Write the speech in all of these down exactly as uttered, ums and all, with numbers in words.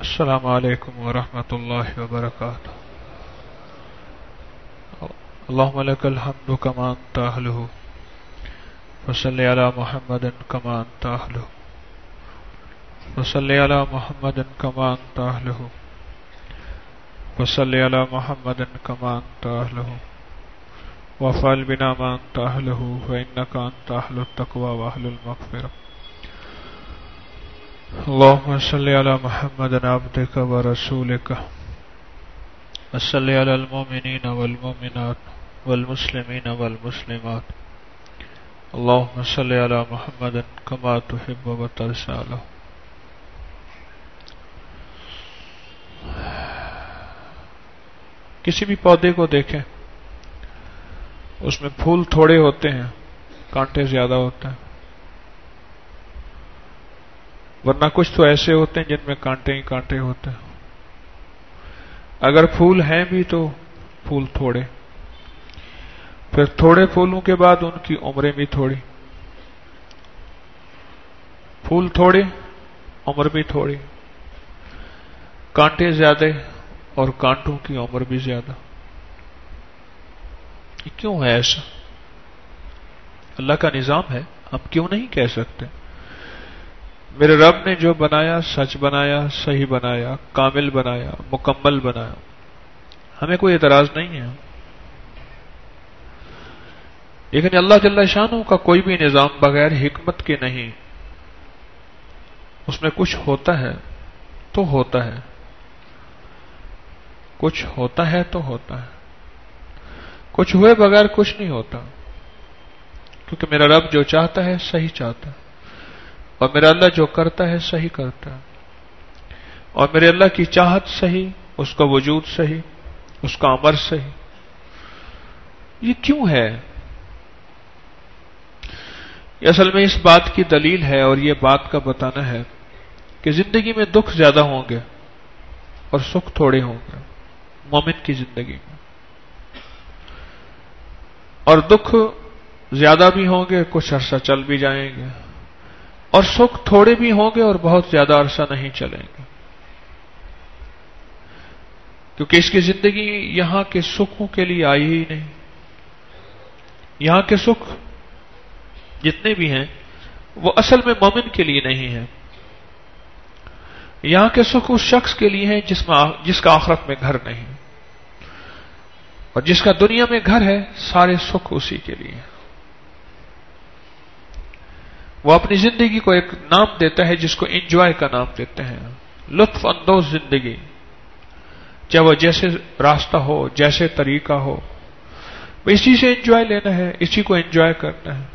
السلام علیکم ورحمۃ اللہ وبرکاتہ. اللهم لك الحمد كما أنت أهله وصل على محمد كما أنت أهله وصل على محمد كما أنت أهله وصل على محمد كما أنت أهله وافعل بنا ما أنت أهله فإنك أنت أهل التقوى وأهل المغفرة. اللهم صل على محمد عبدك ورسولك وصل على المؤمنين والمؤمنات والمسلمين والمسلمات. اللهم صل على محمد كما تحب وترضى له. کسی بھی پودے کو دیکھیں، اس میں پھول تھوڑے ہوتے ہیں، کانٹے زیادہ ہوتے ہیں، ورنہ کچھ تو ایسے ہوتے ہیں جن میں کانٹے ہی کانٹے ہوتے ہیں. اگر پھول ہیں بھی تو پھول تھوڑے، پھر تھوڑے پھولوں کے بعد ان کی عمریں بھی تھوڑی، پھول تھوڑے عمر بھی تھوڑی، کانٹے زیادہ اور کانٹوں کی عمر بھی زیادہ. یہ کیوں ہے ایسا؟ اللہ کا نظام ہے، ہم کیوں نہیں کہہ سکتے؟ میرے رب نے جو بنایا سچ بنایا، صحیح بنایا، کامل بنایا، مکمل بنایا، ہمیں کوئی اعتراض نہیں ہے. لیکن اللہ جل شانہ کا کوئی بھی نظام بغیر حکمت کے نہیں. اس میں کچھ ہوتا ہے تو ہوتا ہے، کچھ ہوتا ہے تو ہوتا ہے، کچھ ہوئے بغیر کچھ نہیں ہوتا. کیونکہ میرا رب جو چاہتا ہے صحیح چاہتا ہے، اور میرا اللہ جو کرتا ہے صحیح کرتا ہے، اور میرے اللہ کی چاہت صحیح، اس کا وجود صحیح، اس کا امر صحیح. یہ کیوں ہے؟ یہ اصل میں اس بات کی دلیل ہے اور یہ بات کا بتانا ہے کہ زندگی میں دکھ زیادہ ہوں گے اور سکھ تھوڑے ہوں گے مومن کی زندگی میں. اور دکھ زیادہ بھی ہوں گے، کچھ عرصہ چل بھی جائیں گے، اور سکھ تھوڑے بھی ہوں گے اور بہت زیادہ عرصہ نہیں چلیں گے. کیونکہ اس کی زندگی یہاں کے سکھوں کے لیے آئی ہی نہیں. یہاں کے سکھ جتنے بھی ہیں وہ اصل میں مومن کے لیے نہیں ہیں. یہاں کے سکھ اس شخص کے لیے ہیں جس میں جس کا آخرت میں گھر نہیں، اور جس کا دنیا میں گھر ہے سارے سکھ اسی کے لیے. وہ اپنی زندگی کو ایک نام دیتا ہے جس کو انجوائے کا نام دیتے ہیں، لطف اندوز زندگی. چاہے وہ جیسے راستہ ہو، جیسے طریقہ ہو، اسی سے انجوائے لینا ہے، اسی کو انجوائے کرنا ہے.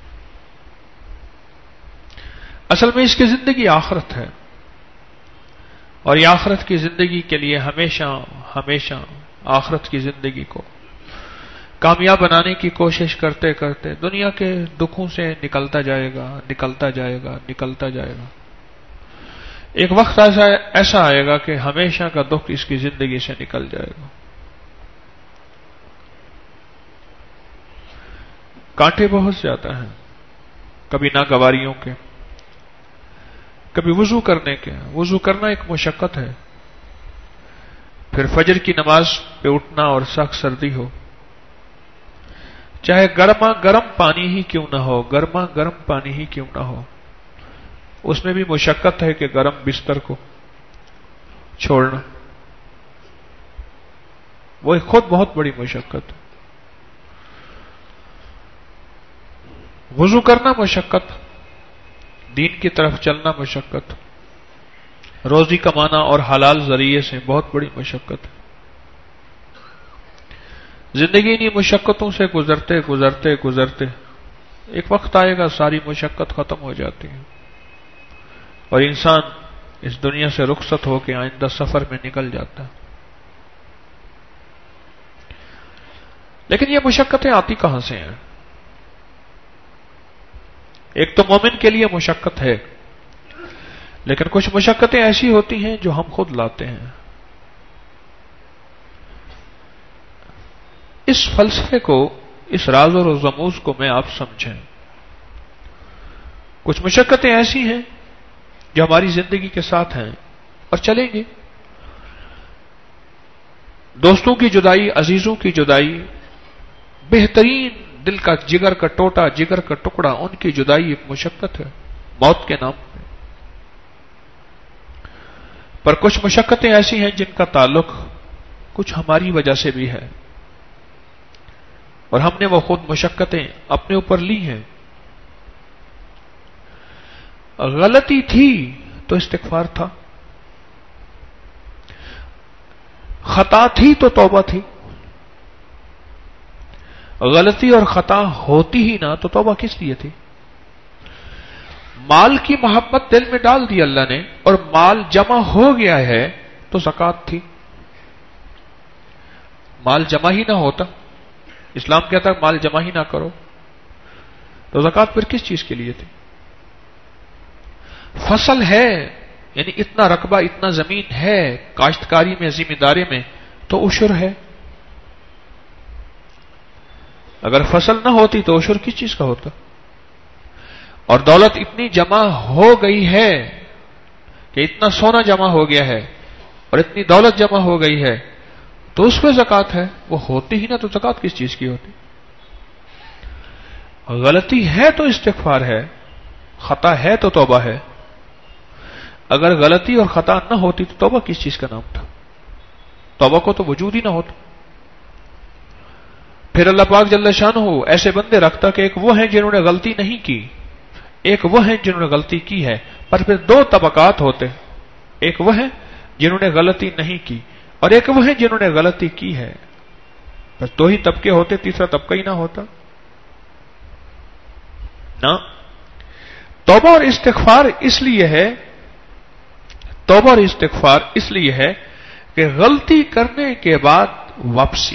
اصل میں اس کی زندگی آخرت ہے، اور یہ آخرت کی زندگی کے لیے ہمیشہ ہمیشہ آخرت کی زندگی کو کامیاب بنانے کی کوشش کرتے کرتے دنیا کے دکھوں سے نکلتا جائے گا نکلتا جائے گا نکلتا جائے گا. ایک وقت ایسا ایسا آئے گا کہ ہمیشہ کا دکھ اس کی زندگی سے نکل جائے گا. کانٹے بہت زیادہ ہیں، کبھی ناگواریوں کے، کبھی وضو کرنے کے. وضو کرنا ایک مشقت ہے، پھر فجر کی نماز پہ اٹھنا اور سخت سردی ہو، چاہے گرما گرم پانی ہی کیوں نہ ہو، گرما گرم پانی ہی کیوں نہ ہو، اس میں بھی مشقت ہے کہ گرم بستر کو چھوڑنا، وہ ایک خود بہت بڑی مشقت ہے. وضو کرنا مشقت، دین کی طرف چلنا مشقت، روزی کمانا اور حلال ذریعے سے بہت بڑی مشقت ہے. زندگی انہی مشقتوں سے گزرتے گزرتے گزرتے ایک وقت آئے گا ساری مشقت ختم ہو جاتی ہے اور انسان اس دنیا سے رخصت ہو کے آئندہ سفر میں نکل جاتا ہے. لیکن یہ مشقتیں آتی کہاں سے ہیں؟ ایک تو مومن کے لیے مشقت ہے، لیکن کچھ مشقتیں ایسی ہوتی ہیں جو ہم خود لاتے ہیں. اس فلسفے کو، اس راز اور رموز کو میں آپ سمجھیں. کچھ مشقتیں ایسی ہیں جو ہماری زندگی کے ساتھ ہیں اور چلیں گے. دوستوں کی جدائی، عزیزوں کی جدائی، بہترین دل کا جگر کا ٹوٹا، جگر کا ٹکڑا، ان کی جدائی ایک مشقت ہے موت کے نام پہ. پر کچھ مشقتیں ایسی ہیں جن کا تعلق کچھ ہماری وجہ سے بھی ہے، اور ہم نے وہ خود مشقتیں اپنے اوپر لی ہیں. غلطی تھی تو استغفار تھا، خطا تھی تو توبہ تھی. غلطی اور خطا ہوتی ہی نہ تو توبہ کس لیے تھی؟ مال کی محبت دل میں ڈال دی اللہ نے، اور مال جمع ہو گیا ہے تو زکوٰۃ تھی. مال جمع ہی نہ ہوتا، اسلام کہتا ہے مال جمع ہی نہ کرو، تو زکوٰۃ پھر کس چیز کے لیے تھی؟ فصل ہے، یعنی اتنا رقبہ، اتنا زمین ہے کاشتکاری میں، ذمہ داری میں، تو عشر ہے. اگر فصل نہ ہوتی تو عشر کس چیز کا ہوتا؟ اور دولت اتنی جمع ہو گئی ہے کہ اتنا سونا جمع ہو گیا ہے اور اتنی دولت جمع ہو گئی ہے تو اس پہ زکوٰۃ ہے. وہ ہوتی ہی نہ تو زکوٰۃ کس چیز کی ہوتی؟ غلطی ہے تو استغفار ہے، خطا ہے تو توبہ ہے. اگر غلطی اور خطا نہ ہوتی تو توبہ کس چیز کا نام تھا؟ توبہ کو تو وجود ہی نہ ہوتا. پھر اللہ پاک جل شانہ ایسے بندے رکھتا کہ ایک وہ ہیں جنہوں نے غلطی نہیں کی، ایک وہ ہیں جنہوں نے غلطی کی ہے، پر پھر دو طبقات ہوتے. ایک وہ ہیں جنہوں نے غلطی نہیں کی، اور ایک وہ ہیں جنہوں نے غلطی کی ہے. بس دو ہی طبقے ہوتے، تیسرا طبقہ ہی نہ ہوتا نا. توبہ اور استغفار اس لیے ہے توبہ اور استغفار اس لیے ہے کہ غلطی کرنے کے بعد واپسی.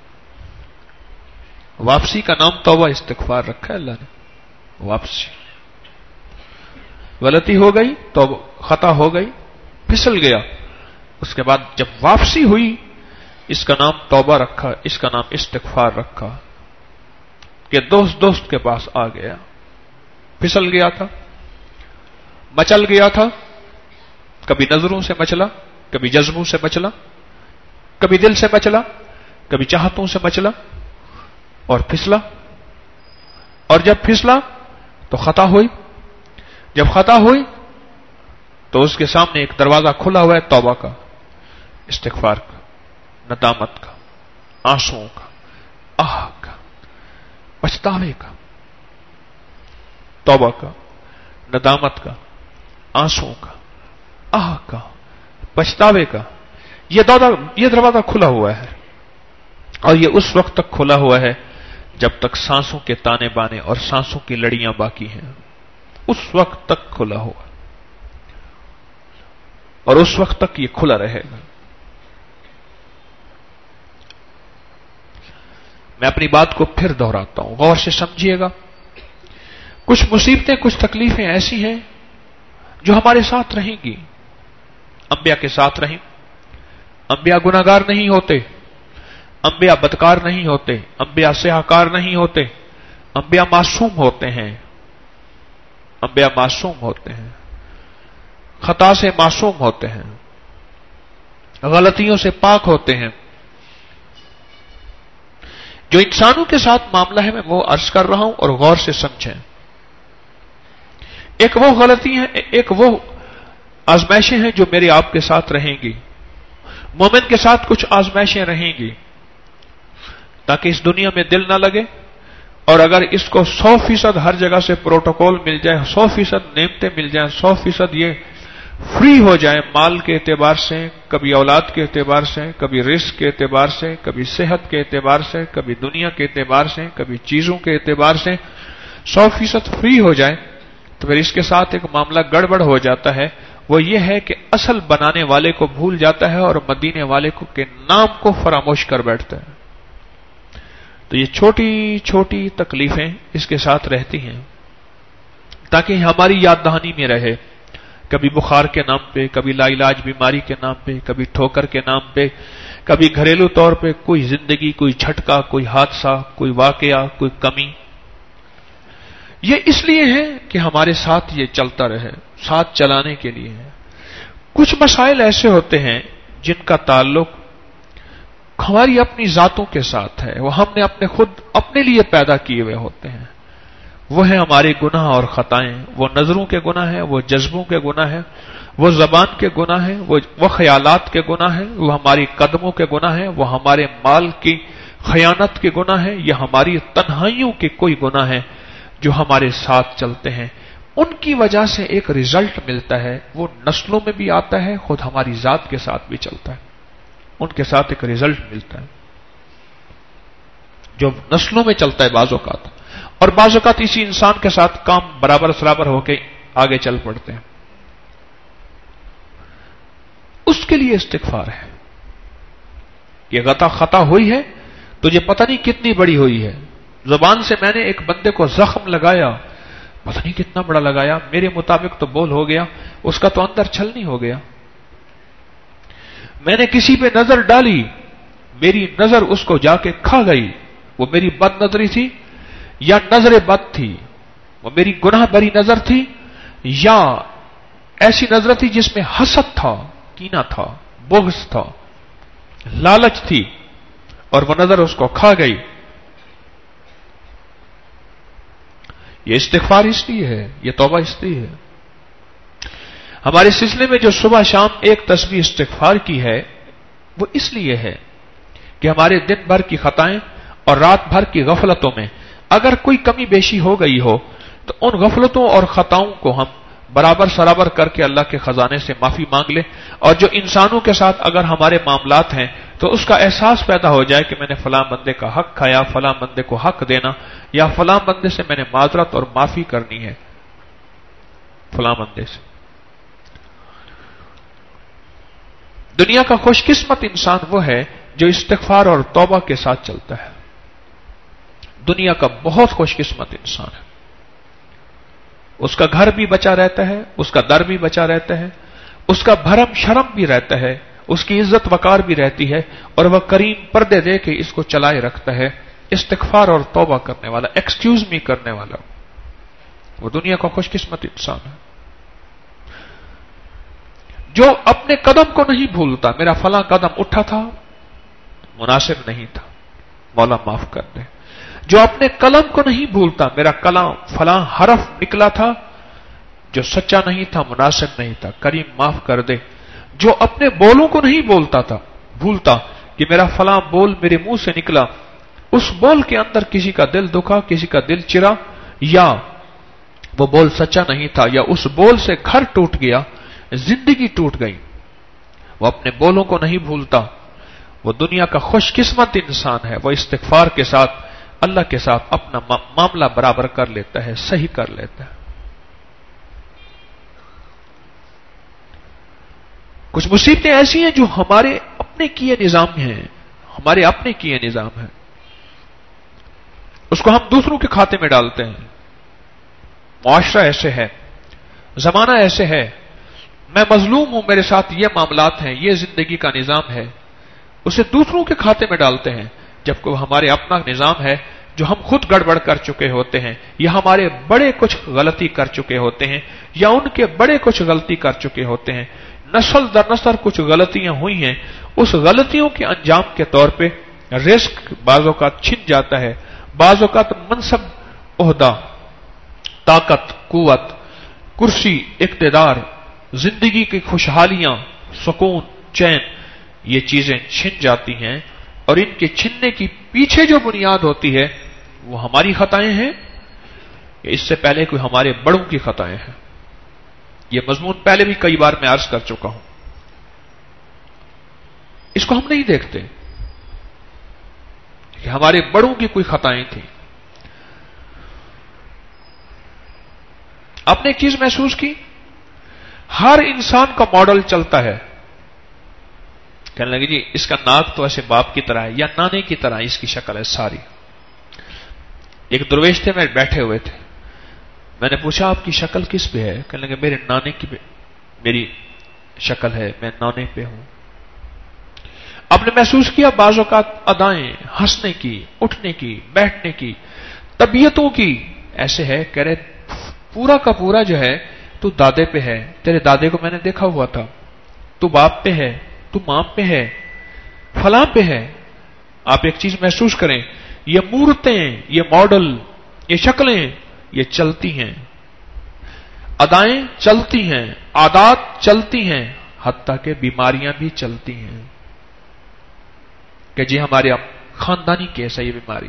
واپسی کا نام توبہ استغفار رکھا ہے اللہ نے. واپسی، غلطی ہو گئی، توبہ، خطا ہو گئی، پھسل گیا، اس کے بعد جب واپسی ہوئی اس کا نام توبہ رکھا، اس کا نام استغفار رکھا. کہ دوست دوست کے پاس آ گیا، پھسل گیا تھا، مچل گیا تھا، کبھی نظروں سے مچلا، کبھی جذبوں سے مچلا، کبھی دل سے مچلا، کبھی چاہتوں سے مچلا اور پھسلا. اور جب پھسلا تو خطا ہوئی. جب خطا ہوئی تو اس کے سامنے ایک دروازہ کھلا ہوا ہے توبہ کا، استغفار کا، ندامت کا، آنسوؤں کا، آہ کا، پچھتاوے کا. توبہ کا، ندامت کا، آنسوؤں کا، آہ کا، پچھتاوے کا. یہ یہ دروازہ کھلا ہوا ہے، اور یہ اس وقت تک کھلا ہوا ہے جب تک سانسوں کے تانے بانے اور سانسوں کی لڑیاں باقی ہیں. اس وقت تک کھلا ہوا، اور اس وقت تک یہ کھلا رہے گا. میں اپنی بات کو پھر دہراتا ہوں، غور سے سمجھیے گا. کچھ مصیبتیں، کچھ تکلیفیں ایسی ہیں جو ہمارے ساتھ رہیں گی. انبیاء کے ساتھ رہیں. انبیاء گناہگار نہیں ہوتے، انبیاء بدکار نہیں ہوتے، انبیاء سیاہکار نہیں ہوتے، انبیاء معصوم ہوتے ہیں. انبیاء معصوم ہوتے ہیں، خطا سے معصوم ہوتے ہیں، غلطیوں سے پاک ہوتے ہیں. جو انسانوں کے ساتھ معاملہ ہے میں وہ عرض کر رہا ہوں، اور غور سے سمجھیں. ایک وہ غلطی ہے، ایک وہ آزمائشیں ہیں جو میرے آپ کے ساتھ رہیں گی. مومن کے ساتھ کچھ آزمائشیں رہیں گی تاکہ اس دنیا میں دل نہ لگے، اور اگر اس کو سو فیصد ہر جگہ سے پروٹوکول مل جائے، سو فیصد نعمتیں مل جائیں، سو فیصد یہ فری ہو جائیں مال کے اعتبار سے، کبھی اولاد کے اعتبار سے، کبھی رزق کے اعتبار سے، کبھی صحت کے اعتبار سے، کبھی دنیا کے اعتبار سے، کبھی چیزوں کے اعتبار سے سو فیصد فری ہو جائے، تو پھر اس کے ساتھ ایک معاملہ گڑبڑ ہو جاتا ہے. وہ یہ ہے کہ اصل بنانے والے کو بھول جاتا ہے اور مدینے والے کو کے نام کو فراموش کر بیٹھتا ہے. تو یہ چھوٹی چھوٹی تکلیفیں اس کے ساتھ رہتی ہیں تاکہ ہماری یاد دہانی میں رہے. کبھی بخار کے نام پہ، کبھی لا علاج بیماری کے نام پہ، کبھی ٹھوکر کے نام پہ، کبھی گھریلو طور پہ کوئی زندگی، کوئی جھٹکا، کوئی حادثہ، کوئی واقعہ، کوئی کمی. یہ اس لیے ہے کہ ہمارے ساتھ یہ چلتا رہے، ساتھ چلانے کے لیے ہے. کچھ مسائل ایسے ہوتے ہیں جن کا تعلق ہماری اپنی ذاتوں کے ساتھ ہے، وہ ہم نے اپنے خود اپنے لیے پیدا کیے ہوئے ہوتے ہیں، وہ ہیں ہمارے گناہ اور خطائیں، وہ نظروں کے گناہ ہیں، وہ جذبوں کے گناہ ہیں، وہ زبان کے گناہ ہیں، وہ وہ خیالات کے گناہ ہیں، وہ ہماری قدموں کے گناہ ہیں، وہ ہمارے مال کی خیانت کے گناہ ہیں، یا ہماری تنہائیوں کے کوئی گناہ ہیں جو ہمارے ساتھ چلتے ہیں۔ ان کی وجہ سے ایک رزلٹ ملتا ہے، وہ نسلوں میں بھی آتا ہے، خود ہماری ذات کے ساتھ بھی چلتا ہے، ان کے ساتھ ایک رزلٹ ملتا ہے جو نسلوں میں چلتا ہے بعض اوقات، اور بعض اوقات اسی انسان کے ساتھ کام برابر سرابر ہو کے آگے چل پڑتے ہیں۔ اس کے لیے استغفار ہے۔ یہ غلطی خطا ہوئی ہے، تجھے پتہ نہیں کتنی بڑی ہوئی ہے، زبان سے میں نے ایک بندے کو زخم لگایا، پتہ نہیں کتنا بڑا لگایا، میرے مطابق تو بول ہو گیا، اس کا تو اندر چھل نہیں ہو گیا۔ میں نے کسی پہ نظر ڈالی، میری نظر اس کو جا کے کھا گئی، وہ میری بد نظری تھی یا نظر بد تھی، وہ میری گناہ بری نظر تھی یا ایسی نظر تھی جس میں حسد تھا، کینہ تھا، بغض تھا، لالچ تھی، اور وہ نظر اس کو کھا گئی۔ یہ استغفار اس لیے ہے، یہ توبہ اس لیے ہے۔ ہمارے سلسلے میں جو صبح شام ایک تسبیح استغفار کی ہے، وہ اس لیے ہے کہ ہمارے دن بھر کی خطائیں اور رات بھر کی غفلتوں میں اگر کوئی کمی بیشی ہو گئی ہو تو ان غفلتوں اور خطاؤں کو ہم برابر سرابر کر کے اللہ کے خزانے سے معافی مانگ لیں، اور جو انسانوں کے ساتھ اگر ہمارے معاملات ہیں تو اس کا احساس پیدا ہو جائے کہ میں نے فلاں بندے کا حق کھایا، فلاں بندے کو حق دینا، یا فلاں بندے سے میں نے معذرت اور معافی کرنی ہے، فلاں بندے سے۔ دنیا کا خوش قسمت انسان وہ ہے جو استغفار اور توبہ کے ساتھ چلتا ہے، دنیا کا بہت خوش قسمت انسان ہے۔ اس کا گھر بھی بچا رہتا ہے، اس کا در بھی بچا رہتا ہے، اس کا بھرم شرم بھی رہتا ہے، اس کی عزت وقار بھی رہتی ہے، اور وہ کریم پردے دے کے اس کو چلائے رکھتا ہے، استغفار اور توبہ کرنے والا، ایکسکیوز می کرنے والا، وہ دنیا کا خوش قسمت انسان ہے۔ جو اپنے قدم کو نہیں بھولتا، میرا فلاں قدم اٹھا تھا مناسب نہیں تھا، مولا معاف کر دے۔ جو اپنے قلم کو نہیں بھولتا، میرا کلام فلاں حرف نکلا تھا جو سچا نہیں تھا، مناسب نہیں تھا، کریم معاف کر دے۔ جو اپنے بولوں کو نہیں بولتا تھا بھولتا کہ میرا فلاں بول میرے منہ سے نکلا، اس بول کے اندر کسی کا دل دکھا، کسی کا دل چرا، یا وہ بول سچا نہیں تھا، یا اس بول سے گھر ٹوٹ گیا، زندگی ٹوٹ گئی، وہ اپنے بولوں کو نہیں بھولتا، وہ دنیا کا خوش قسمت انسان ہے۔ وہ استغفار کے ساتھ اللہ کے ساتھ اپنا معاملہ برابر کر لیتا ہے، صحیح کر لیتا ہے۔ کچھ مصیبتیں ایسی ہیں جو ہمارے اپنے کیے نظام ہیں، ہمارے اپنے کیے نظام ہیں، اس کو ہم دوسروں کے کھاتے میں ڈالتے ہیں۔ معاشرہ ایسے ہے، زمانہ ایسے ہے، میں مظلوم ہوں، میرے ساتھ یہ معاملات ہیں، یہ زندگی کا نظام ہے، اسے دوسروں کے کھاتے میں ڈالتے ہیں، جبکہ وہ ہمارے اپنا نظام ہے جو ہم خود گڑبڑ کر چکے ہوتے ہیں، یا ہمارے بڑے کچھ غلطی کر چکے ہوتے ہیں، یا ان کے بڑے کچھ غلطی کر چکے ہوتے ہیں، نسل در نسل کچھ غلطیاں ہوئی ہیں، اس غلطیوں کے انجام کے طور پہ رزق بعض اوقات چھن جاتا ہے، بعض اوقات منصب، عہدہ، طاقت، قوت، کرسی، اقتدار، زندگی کی خوشحالیاں، سکون، چین، یہ چیزیں چھن جاتی ہیں، اور ان کے چھننے کی پیچھے جو بنیاد ہوتی ہے وہ ہماری خطائیں ہیں، اس سے پہلے کوئی ہمارے بڑوں کی خطائیں ہیں۔ یہ مضمون پہلے بھی کئی بار میں عرض کر چکا ہوں، اس کو ہم نہیں دیکھتے کہ ہمارے بڑوں کی کوئی خطائیں تھیں۔ آپ نے ایک چیز محسوس کی، ہر انسان کا ماڈل چلتا ہے، کہنے لگے جی اس کا ناک تو ایسے باپ کی طرح ہے، یا نانے کی طرح اس کی شکل ہے ساری۔ ایک درویش تھے، میں بیٹھے ہوئے تھے، میں نے پوچھا آپ کی شکل کس پہ ہے؟ کہنے لگے میرے نانے کی میری شکل ہے، میں نانے پہ ہوں۔ آپ نے محسوس کیا بعض اوقات ادائیں، ہنسنے کی، اٹھنے کی، بیٹھنے کی، طبیعتوں کی ایسے ہے، کہہ رہے پورا کا پورا جو ہے تو دادے پہ ہے، تیرے دادے کو میں نے دیکھا ہوا تھا، تو باپ پہ ہے، تو ماں پہ ہے، فلاں پہ ہے. آپ ایک چیز محسوس کریں، یہ مورتیں، یہ ماڈل، یہ شکلیں، یہ چلتی ہیں، ادائیں چلتی ہیں، عادات چلتی ہیں، حتیٰ کہ بیماریاں بھی چلتی ہیں کہ جی ہمارے خاندانی کیس ہے یہ بیماری.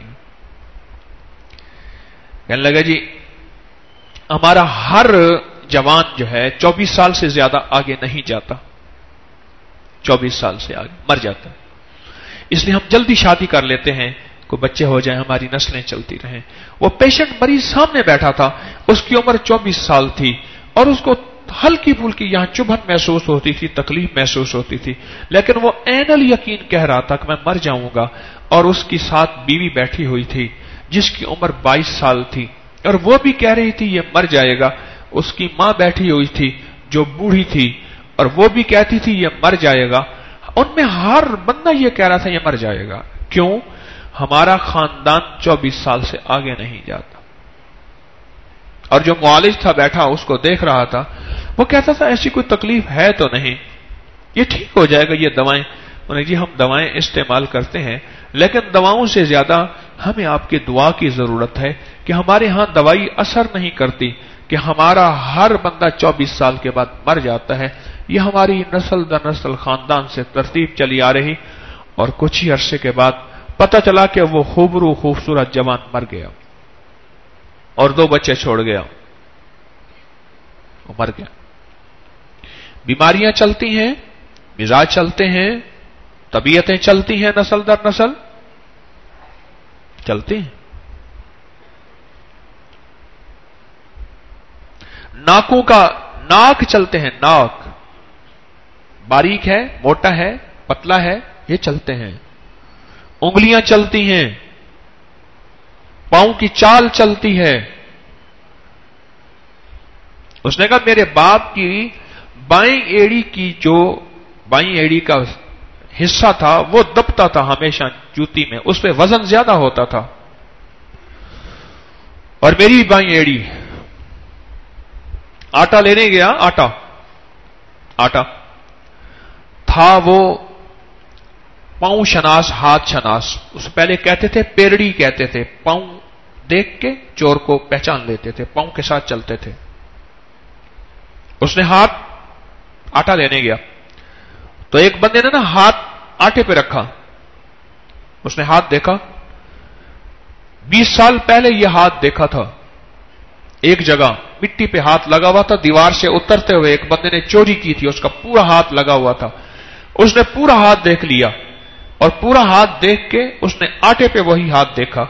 کہنے لگا جی ہمارا ہر جوان جو ہے چوبیس سال سے زیادہ آگے نہیں جاتا، چوبیس سال سے آگے مر جاتا ہے. اس لیے ہم جلدی شادی کر لیتے ہیں، کوئی بچے ہو جائیں، ہماری نسلیں چلتی رہیں. وہ پیشنٹ مریض سامنے بیٹھا تھا، اس کی عمر چوبیس سال تھی اور اس کو ہلکی پھلکی یہاں چبھن محسوس ہوتی تھی، تکلیف محسوس ہوتی تھی، لیکن وہ عین الیقین کہہ رہا تھا کہ میں مر جاؤں گا. اور اس کی ساتھ بیوی بیٹھی ہوئی تھی جس کی عمر بائیس سال تھی اور وہ بھی کہہ رہی تھی یہ مر جائے گا. اس کی ماں بیٹھی ہوئی تھی جو بوڑھی تھی اور وہ بھی کہتی تھی یہ مر جائے گا. ان میں ہر بندہ یہ کہہ رہا تھا یہ مر جائے گا. کیوں؟ ہمارا خاندان چوبیس سال سے آگے نہیں جاتا. اور جو معالج تھا بیٹھا اس کو دیکھ رہا تھا، وہ کہتا تھا ایسی کوئی تکلیف ہے تو نہیں، یہ ٹھیک ہو جائے گا، یہ دوائیں. انہیں جی ہم دوائیں استعمال کرتے ہیں، لیکن دواؤں سے زیادہ ہمیں آپ کی دعا کی ضرورت ہے کہ ہمارے ہاں دوائی اثر نہیں کرتی، کہ ہمارا ہر بندہ چوبیس سال کے بعد مر جاتا ہے. یہ ہماری نسل در نسل خاندان سے ترتیب چلی آ رہی. اور کچھ ہی عرصے کے بعد پتہ چلا کہ وہ خوبرو خوبصورت جوان مر گیا اور دو بچے چھوڑ گیا، وہ مر گیا. بیماریاں چلتی ہیں، مزاج چلتے ہیں، طبیعتیں چلتی ہیں، نسل در نسل چلتی ہیں. ناکوں کا ناک چلتے ہیں، ناک باریک ہے، موٹا ہے، پتلا ہے، یہ چلتے ہیں. انگلیاں چلتی ہیں، پاؤں کی چال چلتی ہے. اس نے کہا میرے باپ کی بائیں ایڑی کی جو بائیں ایڑی کا حصہ تھا وہ دبتا تھا ہمیشہ جوتی میں، اس پہ وزن زیادہ ہوتا تھا. اور میری بائیں ایڑی آٹا لینے گیا، آٹا آٹا تھا وہ پاؤں شناس، ہاتھ شناس. اس پہلے کہتے تھے پیرڑی کہتے تھے، پاؤں دیکھ کے چور کو پہچان لیتے تھے، پاؤں کے ساتھ چلتے تھے. اس نے ہاتھ آٹا لینے گیا تو ایک بندے نے نا ہاتھ آٹے پہ رکھا. اس نے ہاتھ دیکھا، بیس سال پہلے یہ ہاتھ دیکھا تھا ایک جگہ، مٹی پہ ہاتھ لگا ہوا تھا، دیوار سے اترتے ہوئے ایک بندے نے چوری کی تھی، اس کا پورا ہاتھ لگا ہوا تھا. اس نے پورا ہاتھ دیکھ لیا اور پورا ہاتھ دیکھ کے اس نے آٹے پہ وہی ہاتھ دیکھا.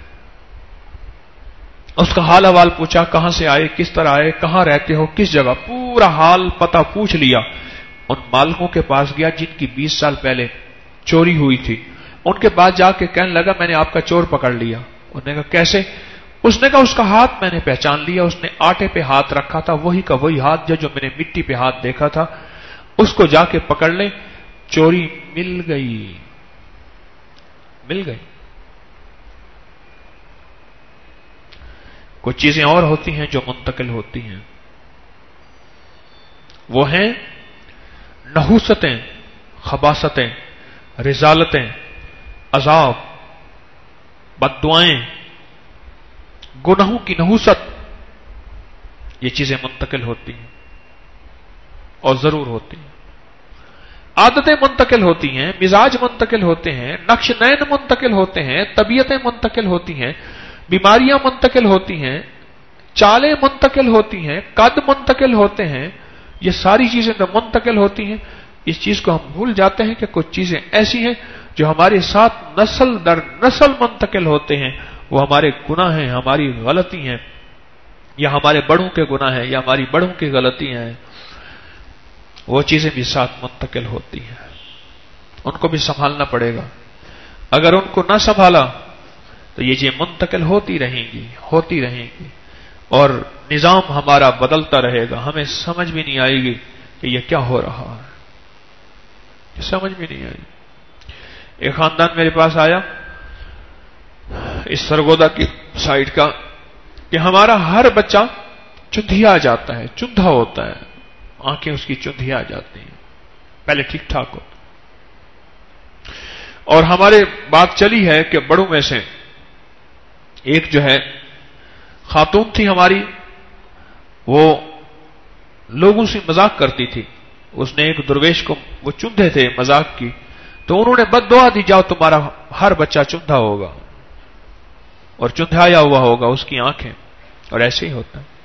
اس کا حال حوال پوچھا، کہاں سے آئے، کس طرح آئے، کہاں رہتے ہو، کس جگہ، پورا حال پتہ پوچھ لیا. ان مالکوں کے پاس گیا جن کی بیس سال پہلے چوری ہوئی تھی. ان کے پاس جا کے کہنے لگا میں نے آپ کا چور پکڑ لیا. انہوں نے کہا کیسے؟ اس نے کہا اس کا ہاتھ میں نے پہچان لیا، اس نے آٹے پہ ہاتھ رکھا تھا، وہی کا وہی ہاتھ جو جو میں نے مٹی پہ ہاتھ دیکھا تھا. اس کو جا کے پکڑ لیں. چوری مل گئی، مل گئی. کچھ چیزیں اور ہوتی ہیں جو منتقل ہوتی ہیں، وہ ہیں نحوستیں، خباثتیں، رذالتیں، عذاب، بددعائیں، گناہوں کی نحوست. یہ چیزیں منتقل ہوتی ہیں اور ضرور ہوتی ہیں. عادتیں منتقل ہوتی ہیں، مزاج منتقل ہوتے ہیں، نقش نین منتقل ہوتے ہیں، طبیعتیں منتقل ہوتی ہیں، بیماریاں منتقل ہوتی ہیں، چالیں منتقل ہوتی ہیں، قد منتقل ہوتے ہیں. یہ ساری چیزیں جو منتقل ہوتی ہیں، اس چیز کو ہم بھول جاتے ہیں کہ کچھ چیزیں ایسی ہیں جو ہمارے ساتھ نسل در نسل منتقل ہوتے ہیں. وہ ہمارے گناہ ہیں، ہماری غلطی ہیں، یا ہمارے بڑوں کے گناہ ہیں، یا ہماری بڑوں کی غلطیاں ہیں. وہ چیزیں بھی ساتھ منتقل ہوتی ہیں، ان کو بھی سنبھالنا پڑے گا. اگر ان کو نہ سنبھالا تو یہ چیزیں منتقل ہوتی رہیں گی، ہوتی رہیں گی، اور نظام ہمارا بدلتا رہے گا. ہمیں سمجھ بھی نہیں آئے گی کہ یہ کیا ہو رہا ہے، یہ سمجھ بھی نہیں آئی. ایک خاندان میرے پاس آیا اس سرگودا کی سائڈ کا کہ ہمارا ہر بچہ چندھیا جاتا ہے، چندھا ہوتا ہے، آنکھیں اس کی چندھیا جاتی ہیں. پہلے ٹھیک ٹھاک ہو. اور ہمارے بات چلی ہے کہ بڑوں میں سے ایک جو ہے خاتون تھی ہماری، وہ لوگوں سے مذاق کرتی تھی. اس نے ایک درویش کو وہ چندے تھے مذاق کی، تو انہوں نے بد دعا دی، جاؤ تمہارا ہر بچہ چندھا ہوگا اور چندھایا ہوا ہوگا اس کی آنکھیں. اور ایسے ہی ہوتا ہے.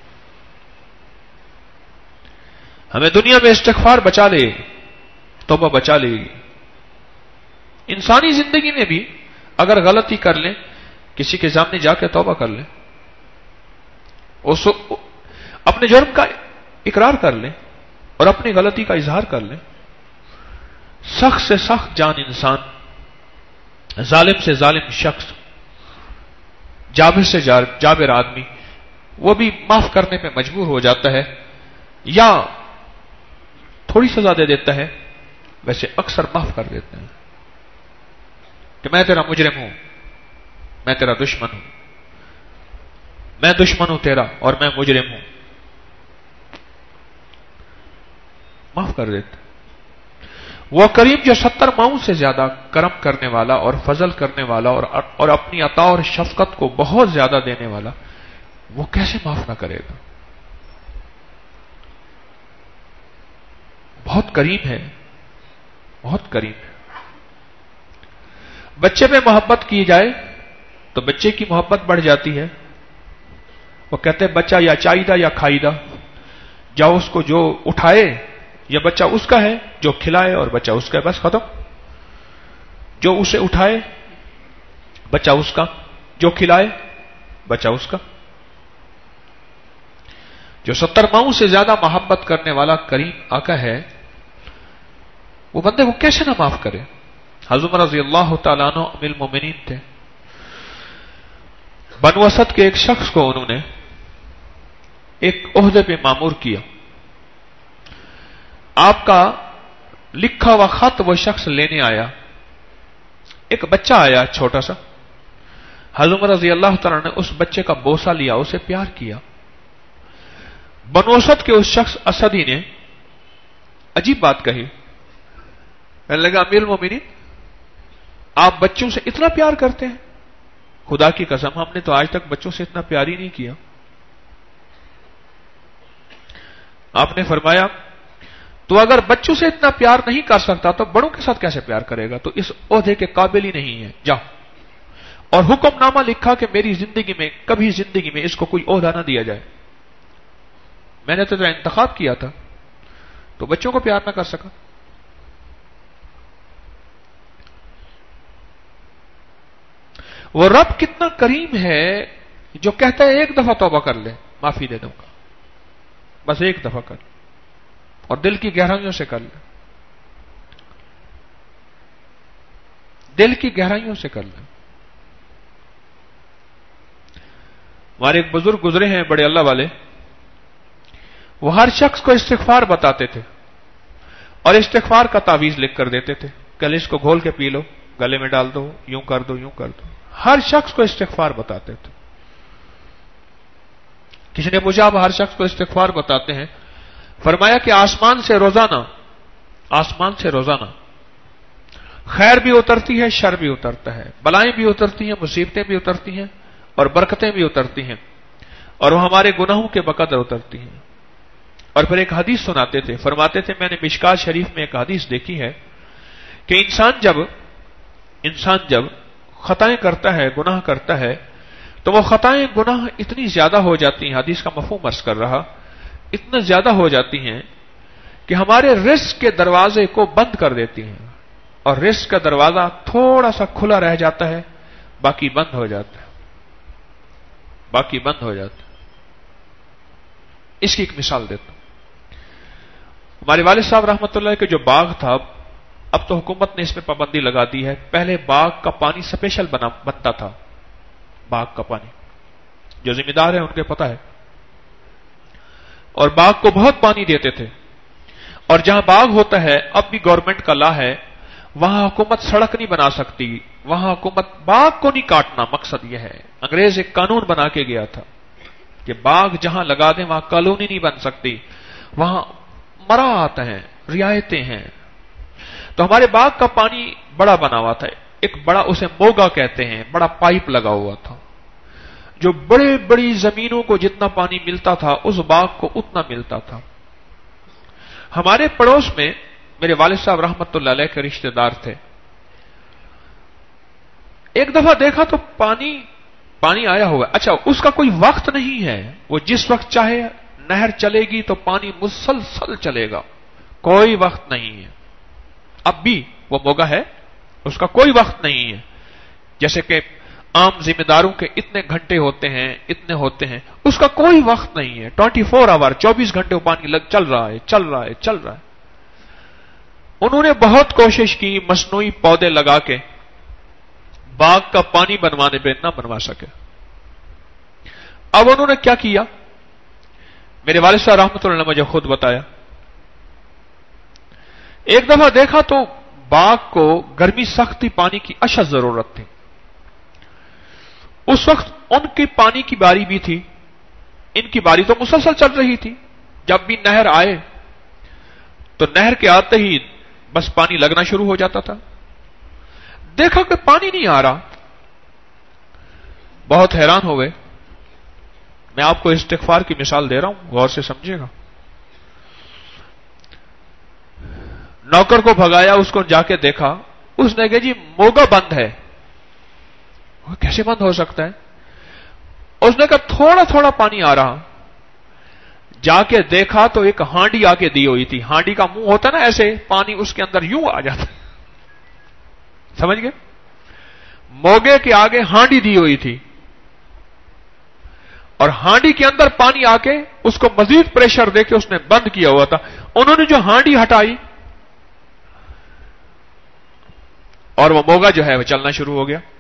ہمیں دنیا میں استغفار بچا لے، توبہ بچا لے گی. انسانی زندگی میں بھی اگر غلطی کر لیں، کسی کے سامنے جا کے توبہ کر لیں، اس اپنے جرم کا اقرار کر لیں اور اپنی غلطی کا اظہار کر لیں. سخت سے سخت جان انسان، ظالم سے ظالم شخص، جابر سے جابر آدمی، وہ بھی معاف کرنے پہ مجبور ہو جاتا ہے یا تھوڑی سزا دے دیتا ہے، ویسے اکثر معاف کر دیتے ہیں کہ میں تیرا مجرم ہوں، میں تیرا دشمن ہوں، میں دشمن ہوں تیرا اور میں مجرم ہوں، معاف کر دیتے. وہ کریم جو ستر ماؤں سے زیادہ کرم کرنے والا اور فضل کرنے والا اور اور اپنی عطا اور شفقت کو بہت زیادہ دینے والا، وہ کیسے معاف نہ کرے گا؟ بہت کریم ہے، بہت کریم ہے. بچے پہ محبت کی جائے تو بچے کی محبت بڑھ جاتی ہے. وہ کہتے ہیں بچہ یا چائیدہ یا کھائیدہ، جاؤ اس کو جو اٹھائے یا بچہ اس کا ہے، جو کھلائے اور بچہ اس کا ہے، بس ختم. جو اسے اٹھائے بچہ اس کا، جو کھلائے بچہ اس کا. جو ستر ماؤں سے زیادہ محبت کرنے والا کریم آقا ہے، وہ بندے کو کیسے نہ معاف کرے؟ حضرت عمر رضی اللہ تعالیٰ عنہ امیر المومنین تھے. بنو اسد کے ایک شخص کو انہوں نے ایک عہدے پہ مامور کیا. آپ کا لکھا ہوا خط وہ شخص لینے آیا. ایک بچہ آیا چھوٹا سا. حضرت عمر رضی اللہ تعالیٰ نے اس بچے کا بوسہ لیا، اسے پیار کیا. بنو اسد کے اس شخص اسدی نے عجیب بات کہی. کہنے لگا امیر المومنین، آپ بچوں سے اتنا پیار کرتے ہیں؟ خدا کی قسم ہم نے تو آج تک بچوں سے اتنا پیار ہی نہیں کیا. آپ نے فرمایا تو اگر بچوں سے اتنا پیار نہیں کر سکتا تو بڑوں کے ساتھ کیسے پیار کرے گا؟ تو اس عہدے کے قابل ہی نہیں ہے، جا. اور حکم نامہ لکھا کہ میری زندگی میں کبھی زندگی میں اس کو کوئی عہدہ نہ دیا جائے. میں نے تو تیرا انتخاب کیا تھا، تو بچوں کو پیار نہ کر سکا. وہ رب کتنا کریم ہے جو کہتا ہے ایک دفعہ توبہ کر لے معافی دے دوں گا، بس ایک دفعہ کر، اور دل کی گہرائیوں سے کر لے، دل کی گہرائیوں سے کر لے. ہمارے ایک بزرگ گزرے ہیں بڑے اللہ والے، وہ ہر شخص کو استغفار بتاتے تھے اور استغفار کا تعویذ لکھ کر دیتے تھے. کل اس کو گھول کے پی لو، گلے میں ڈال دو، یوں کر دو یوں کر دو. ہر شخص کو استغفار بتاتے تھے. کسی نے پوچھا آپ ہر شخص کو استغفار بتاتے ہیں؟ فرمایا کہ آسمان سے روزانہ آسمان سے روزانہ خیر بھی اترتی ہے، شر بھی اترتا ہے، بلائیں بھی اترتی ہیں، مصیبتیں بھی اترتی ہیں اور برکتیں بھی اترتی ہیں، اور وہ ہمارے گناہوں کے بقدر اترتی ہیں. اور پھر ایک حدیث سناتے تھے. فرماتے تھے میں نے مشکات شریف میں ایک حدیث دیکھی ہے کہ انسان جب انسان جب خطائیں کرتا ہے، گناہ کرتا ہے، تو وہ خطائیں گناہ اتنی زیادہ ہو جاتی ہیں، حدیث کا مفہوم عرض کر رہا، اتنا زیادہ ہو جاتی ہیں کہ ہمارے رزق کے دروازے کو بند کر دیتی ہیں، اور رزق کا دروازہ تھوڑا سا کھلا رہ جاتا ہے، باقی بند ہو جاتا ہے، باقی بند ہو جاتا ہے. اس کی ایک مثال دیتا ہوں. ہمارے والد صاحب رحمۃ اللہ کے جو باغ تھا، اب تو حکومت نے اس میں پابندی لگا دی ہے. پہلے باغ کا پانی سپیشل بنا بنتا تھا. باغ کا پانی جو ذمہ دار ہیں ان کے پتہ ہے، اور باغ کو بہت پانی دیتے تھے. اور جہاں باغ ہوتا ہے، اب بھی گورنمنٹ کا لا ہے، وہاں حکومت سڑک نہیں بنا سکتی، وہاں حکومت باغ کو نہیں کاٹنا. مقصد یہ ہے، انگریز ایک قانون بنا کے گیا تھا کہ باغ جہاں لگا دیں وہاں کالونی نہیں بن سکتی، وہاں مراعات ہیں، رعایتیں ہیں. تو ہمارے باغ کا پانی بڑا بنا ہوا تھا، ایک بڑا اسے موگا کہتے ہیں، بڑا پائپ لگا ہوا تھا جو بڑے بڑی زمینوں کو جتنا پانی ملتا تھا اس باغ کو اتنا ملتا تھا۔ ہمارے پڑوس میں میرے والد صاحب رحمت اللہ علیہ کے رشتہ دار تھے۔ ایک دفعہ دیکھا تو پانی پانی آیا ہوا، اچھا اس کا کوئی وقت نہیں ہے، وہ جس وقت چاہے نہر چلے گی تو پانی مسلسل چلے گا، کوئی وقت نہیں ہے۔ اب بھی وہ موگا ہے، اس کا کوئی وقت نہیں ہے، جیسے کہ عام ذمہ داروں کے اتنے گھنٹے ہوتے ہیں اتنے ہوتے ہیں، اس کا کوئی وقت نہیں ہے، ٹوئنٹی فور آور چوبیس گھنٹے پانی لگ چل رہا ہے چل رہا ہے چل رہا ہے۔ انہوں نے بہت کوشش کی مصنوعی پودے لگا کے باغ کا پانی بنوانے پہ نہ بنوا سکے۔ اب انہوں نے کیا کیا، میرے والد صاحب رحمۃ اللہ نے مجھے خود بتایا، ایک دفعہ دیکھا تو باغ کو گرمی سخت تھی، پانی کی اشد ضرورت تھی، اس وقت ان کی پانی کی باری بھی تھی، ان کی باری تو مسلسل چل رہی تھی، جب بھی نہر آئے تو نہر کے آتے ہی بس پانی لگنا شروع ہو جاتا تھا۔ دیکھا کہ پانی نہیں آ رہا، بہت حیران ہوئے۔ میں آپ کو استغفار کی مثال دے رہا ہوں، غور سے سمجھے گا۔ نوکر کو بھگایا، اس کو جا کے دیکھا، اس نے کہا جی موگا بند ہے۔ کیسے بند ہو سکتا ہے؟ اس نے کہا تھوڑا تھوڑا پانی آ رہا۔ جا کے دیکھا تو ایک ہانڈی آ کے دی ہوئی تھی، ہانڈی کا منہ ہوتا نا ایسے، پانی اس کے اندر یوں آ جاتا، سمجھ گئے؟ موگے کے آگے ہانڈی دی ہوئی تھی اور ہانڈی کے اندر پانی آ کے اس کو مزید پریشر دے کے اس نے بند کیا ہوا تھا۔ انہوں نے جو ہانڈی ہٹائی اور وہ موگا جو ہے وہ چلنا شروع ہو گیا۔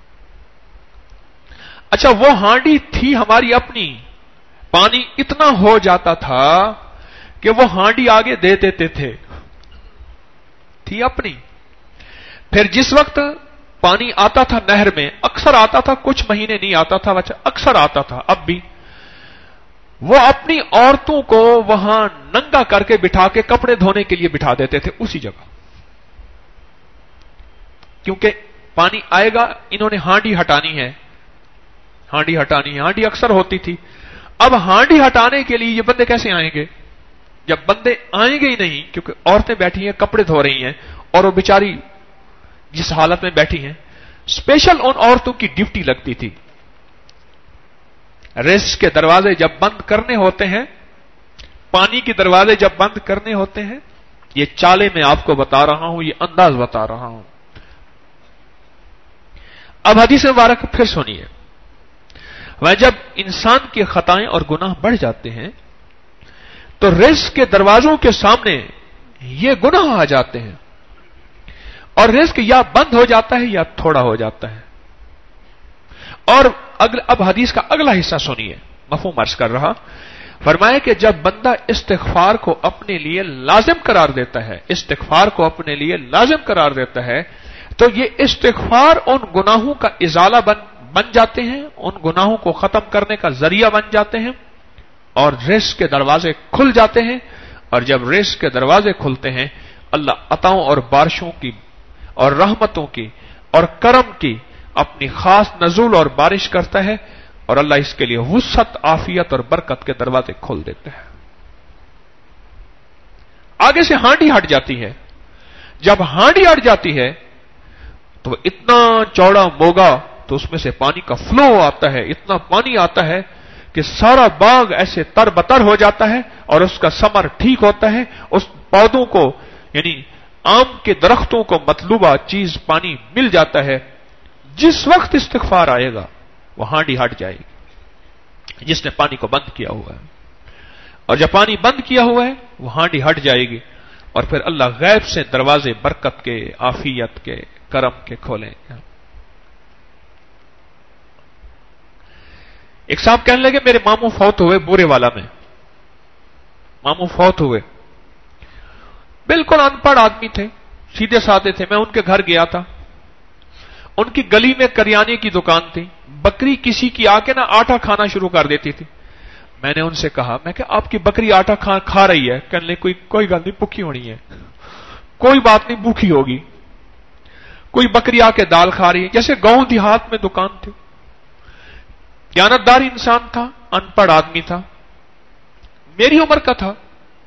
اچھا وہ ہانڈی تھی ہماری اپنی، پانی اتنا ہو جاتا تھا کہ وہ ہانڈی آگے دے دیتے تھے، تھی اپنی۔ پھر جس وقت پانی آتا تھا نہر میں، اکثر آتا تھا، کچھ مہینے نہیں آتا تھا، بچہ اکثر آتا تھا، اب بھی وہ اپنی عورتوں کو وہاں ننگا کر کے بٹھا کے کپڑے دھونے کے لیے بٹھا دیتے تھے اسی جگہ، کیونکہ پانی آئے گا، انہوں نے ہانڈی ہٹانی ہے، ہانڈی ہٹانی ہے، ہانڈی اکثر ہوتی تھی۔ اب ہانڈی ہٹانے کے لیے یہ بندے کیسے آئیں گے؟ جب بندے آئیں گے ہی نہیں، کیونکہ عورتیں بیٹھی ہیں کپڑے دھو رہی ہیں اور وہ بیچاری جس حالت میں بیٹھی ہیں، اسپیشل ان عورتوں کی ڈیوٹی لگتی تھی، رزق کے دروازے جب بند کرنے ہوتے ہیں، پانی کے دروازے جب بند کرنے ہوتے ہیں، یہ چالیں میں آپ کو بتا رہا ہوں، یہ انداز بتا رہا ہوں۔ اب حدیث مبارک پھر سنیے، وہ جب انسان کی خطائیں اور گناہ بڑھ جاتے ہیں تو رزق کے دروازوں کے سامنے یہ گناہ آ جاتے ہیں اور رزق یا بند ہو جاتا ہے یا تھوڑا ہو جاتا ہے۔ اور اب حدیث کا اگلا حصہ سنیے، مفہوم عرض کر رہا، فرمایا کہ جب بندہ استغفار کو اپنے لیے لازم قرار دیتا ہے، استغفار کو اپنے لیے لازم قرار دیتا ہے، تو یہ استغفار ان گناہوں کا ازالہ بن بن جاتے ہیں، ان گناہوں کو ختم کرنے کا ذریعہ بن جاتے ہیں اور رزق کے دروازے کھل جاتے ہیں۔ اور جب رزق کے دروازے کھلتے ہیں، اللہ عطاؤں اور بارشوں کی اور رحمتوں کی اور کرم کی اپنی خاص نزول اور بارش کرتا ہے، اور اللہ اس کے لیے وسعت، عافیت اور برکت کے دروازے کھول دیتے ہیں۔ آگے سے ہانڈی ہٹ جاتی ہے، جب ہانڈی ہٹ جاتی ہے تو اتنا چوڑا موگا، تو اس میں سے پانی کا فلو آتا ہے، اتنا پانی آتا ہے کہ سارا باغ ایسے تر بتر ہو جاتا ہے اور اس کا ثمر ٹھیک ہوتا ہے، اس پودوں کو یعنی آم کے درختوں کو مطلوبہ چیز پانی مل جاتا ہے۔ جس وقت استغفار آئے گا وہ ہانڈی ہٹ جائے گی، جس نے پانی کو بند کیا ہوا ہے، اور جب پانی بند کیا ہوا ہے وہ ہانڈی ہٹ جائے گی، اور پھر اللہ غیب سے دروازے برکت کے، عافیت کے، کرم کے کھولیں گے۔ ایک صاحب کہنے لگے میرے ماموں فوت ہوئے بورے والا میں، ماموں فوت ہوئے، بالکل ان پڑھ آدمی تھے، سیدھے سادے تھے، میں ان کے گھر گیا تھا، ان کی گلی میں کریانے کی دکان تھی، بکری کسی کی آ کے نا آٹا کھانا شروع کر دیتی تھی۔ میں نے ان سے کہا، میں کہ آپ کی بکری آٹا کھا, کھا رہی ہے؟ کہنے لگے کوئی کوئی گل نہیں، بھوکی ہونی ہے۔ کوئی بات نہیں، بھوکی ہوگی، کوئی بکری آ کے دال کھا رہی ہے، جیسے گاؤں دیہات میں دکان تھے. دیانتدار انسان تھا، ان پڑھ آدمی تھا، میری عمر کا تھا.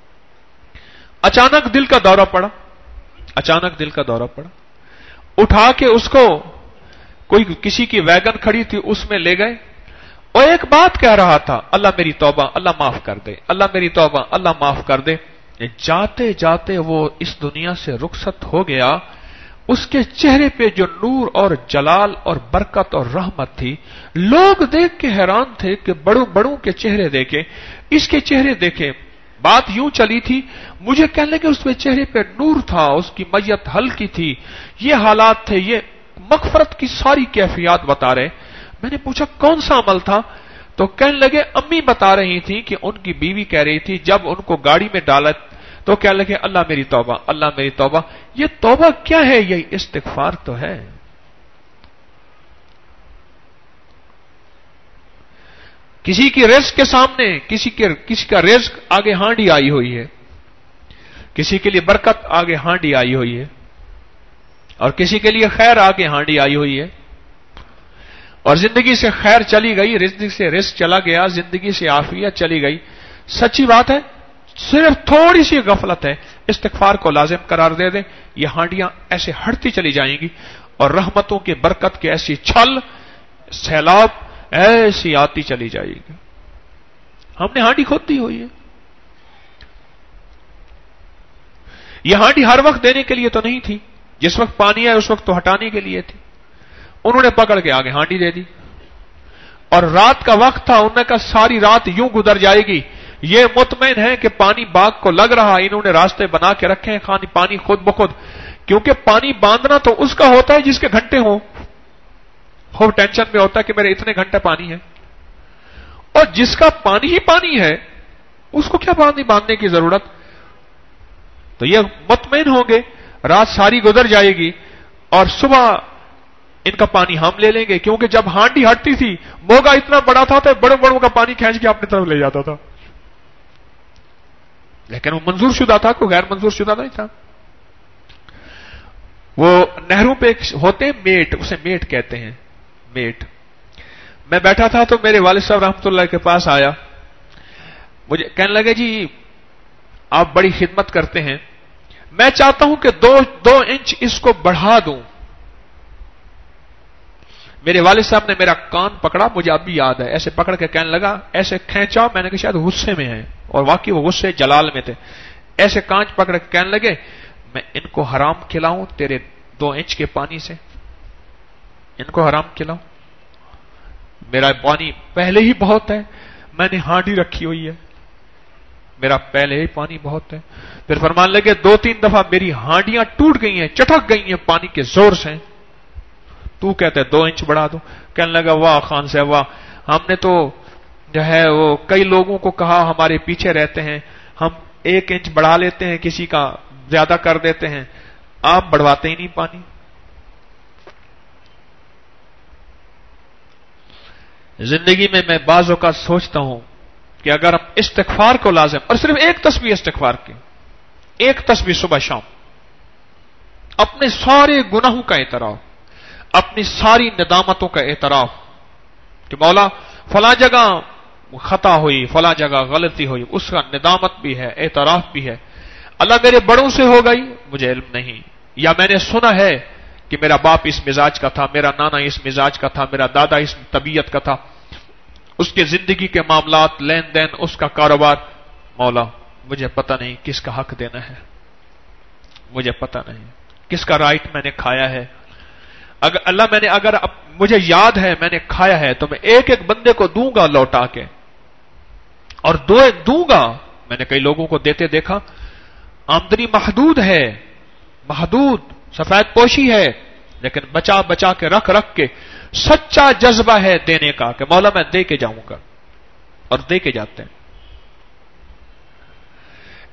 اچانک دل کا دورہ پڑا، اچانک دل کا دورہ پڑا. اٹھا کے اس کو کوئی کسی کی ویگن کھڑی تھی اس میں لے گئے اور ایک بات کہہ رہا تھا، اللہ میری توبہ، اللہ معاف کر دے، اللہ میری توبہ، اللہ معاف کر دے. جاتے جاتے وہ اس دنیا سے رخصت ہو گیا. اس کے چہرے پہ جو نور اور جلال اور برکت اور رحمت تھی، لوگ دیکھ کے حیران تھے کہ بڑوں بڑوں کے چہرے دیکھے، اس کے چہرے دیکھے. بات یوں چلی تھی، مجھے کہنے لگے اس پہ چہرے پہ نور تھا، اس کی میت ہلکی تھی، یہ حالات تھے، یہ مغفرت کی ساری کیفیات بتا رہے. میں نے پوچھا کون سا عمل تھا؟ تو کہنے لگے امی بتا رہی تھی کہ ان کی بیوی کہہ رہی تھی جب ان کو گاڑی میں ڈالا تو کہنے لگے اللہ میری توبہ، اللہ میری توبہ. یہ توبہ کیا ہے؟ یہ استغفار تو ہے. کسی کی رزق کے سامنے کسی کے کسی کا رزق آگے ہانڈی آئی ہوئی ہے، کسی کے لیے برکت آگے ہانڈی آئی ہوئی ہے، اور کسی کے لیے خیر آگے ہانڈی آئی ہوئی ہے، اور زندگی سے خیر چلی گئی، رزق سے رزق چلا گیا، زندگی سے عافیت چلی گئی. سچی بات ہے، صرف تھوڑی سی غفلت ہے، استغفار کو لازم قرار دے دیں، یہ ہانڈیاں ایسے ہٹتی چلی جائیں گی اور رحمتوں کے برکت کی ایسی چھل سیلاب ایسی آتی چلی جائے گی. ہم نے ہانڈی کھود دی ہوئی ہے. یہ ہانڈی ہر وقت دینے کے لیے تو نہیں تھی، جس وقت پانی ہے اس وقت تو ہٹانے کے لیے تھی. انہوں نے پکڑ کے آگے ہانڈی دے دی، اور رات کا وقت تھا، انہوں نے کہا ساری رات یوں گزر جائے گی، یہ مطمئن ہے کہ پانی باغ کو لگ رہا. انہوں نے راستے بنا کے رکھے ہیں خانی پانی خود بخود، کیونکہ پانی باندھنا تو اس کا ہوتا ہے جس کے گھنٹے ہوں. خوب ٹینشن میں ہوتا ہے کہ میرے اتنے گھنٹے پانی ہے، اور جس کا پانی ہی پانی ہے اس کو کیا پانی باندھنے کی ضرورت. تو یہ مطمئن ہوں گے رات ساری گزر جائے گی اور صبح ان کا پانی ہم لے لیں گے، کیونکہ جب ہانڈی ہٹتی تھی موگا اتنا بڑا تھا تو بڑوں بڑوں کا پانی کھینچ کے اپنی طرف لے جاتا تھا، لیکن وہ منظور شدہ تھا، کوئی غیر منظور شدہ نہیں تھا. وہ نہروں پہ ہوتے ہیں میٹ، اسے میٹ کہتے ہیں، میٹ. میں بیٹھا تھا تو میرے والد صاحب رحمۃ اللہ کے پاس آیا، مجھے کہنے لگے جی آپ بڑی خدمت کرتے ہیں، میں چاہتا ہوں کہ دو دو انچ اس کو بڑھا دوں. میرے والد صاحب نے میرا کان پکڑا، مجھے اب بھی یاد ہے، ایسے پکڑ کے کہنے لگا، ایسے کھینچا، میں نے کہا شاید غصے میں ہے، اور واقعی وہ غصے جلال میں تھے. ایسے کانچ پکڑ کے کہنے لگے میں ان کو حرام کھلاؤں تیرے دو انچ کے پانی سے، ان کو حرام کھلاؤں؟ میرا پانی پہلے ہی بہت ہے، میں نے ہانڈی رکھی ہوئی ہے، میرا پہلے ہی پانی بہت ہے. پھر فرمان لگے دو تین دفعہ میری ہانڈیاں ٹوٹ گئی ہیں، چٹک گئی ہیں پانی کے زور سے، تو کہتے ہے دو انچ بڑھا دو. کہنے لگا واہ خان سے واہ، ہم نے تو جو ہے وہ کئی لوگوں کو کہا ہمارے پیچھے رہتے ہیں، ہم ایک انچ بڑھا لیتے ہیں، کسی کا زیادہ کر دیتے ہیں، آپ بڑھواتے ہی نہیں پانی. زندگی میں میں بعض اوقات سوچتا ہوں کہ اگر ہم استغفار کو لازم، اور صرف ایک تسبیح استغفار کی، ایک تسبیح صبح شام، اپنے سارے گناہوں کا اعتراف، اپنی ساری ندامتوں کا اعتراف کہ مولا فلاں جگہ خطا ہوئی، فلاں جگہ غلطی ہوئی، اس کا ندامت بھی ہے، اعتراف بھی ہے. اللہ میرے بڑوں سے ہو گئی، مجھے علم نہیں، یا میں نے سنا ہے کہ میرا باپ اس مزاج کا تھا، میرا نانا اس مزاج کا تھا، میرا دادا اس طبیعت کا تھا، اس کے زندگی کے معاملات، لین دین، اس کا کاروبار، مولا مجھے پتہ نہیں کس کا حق دینا ہے، مجھے پتہ نہیں کس کا رائٹ میں نے کھایا ہے. اگر اللہ میں نے اگر مجھے یاد ہے میں نے کھایا ہے تو میں ایک ایک بندے کو دوں گا لوٹا کے، اور دو دوں گا. میں نے کئی لوگوں کو دیتے دیکھا، آمدنی محدود ہے، محدود سفید پوشی ہے، لیکن بچا بچا کے رکھ رکھ کے سچا جذبہ ہے دینے کا کہ مولا میں دے کے جاؤں گا، اور دے کے جاتے ہیں.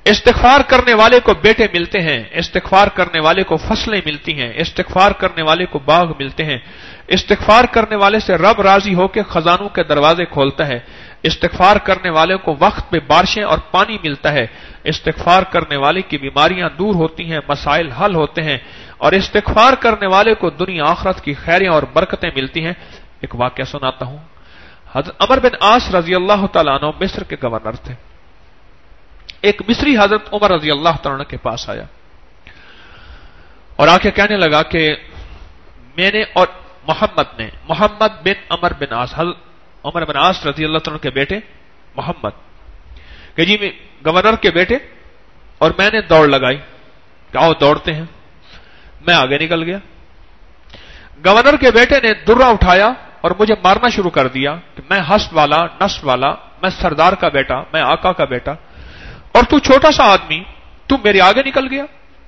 استغفار کرنے والے کو بیٹے ملتے ہیں، استغفار کرنے والے کو فصلیں ملتی ہیں، استغفار کرنے والے کو باغ ملتے ہیں، استغفار کرنے والے سے رب راضی ہو کے خزانوں کے دروازے کھولتا ہے، استغفار کرنے والے کو وقت پہ بارشیں اور پانی ملتا ہے، استغفار کرنے والے کی بیماریاں دور ہوتی ہیں، مسائل حل ہوتے ہیں، اور استغفار کرنے والے کو دنیا آخرت کی خیریں اور برکتیں ملتی ہیں۔ ایک واقعہ سناتا ہوں۔ حضرت عمر بن عاص رضی اللہ تعالیٰ عنہ مصر کے گورنر تھے۔ ایک مصری حضرت عمر رضی اللہ تعالیٰ عنہ کے پاس آیا اور آ کے کہنے لگا کہ میں نے اور محمد نے محمد بن عمر بن عاص حضرت عمر بن عاص رضی اللہ تعالیٰ عنہ کے بیٹے محمد کہ جی میں گورنر کے بیٹے، اور میں نے دوڑ لگائی کہ آؤ دوڑتے ہیں، میں آگے نکل گیا۔ گورنر کے بیٹے نے درہ اٹھایا اور مجھے مارنا شروع کر دیا کہ میں ہسٹ والا، نسل والا، میں سردار کا بیٹا، میں آقا کا بیٹا، اور تو چھوٹا سا آدمی، تو میرے آگے نکل گیا۔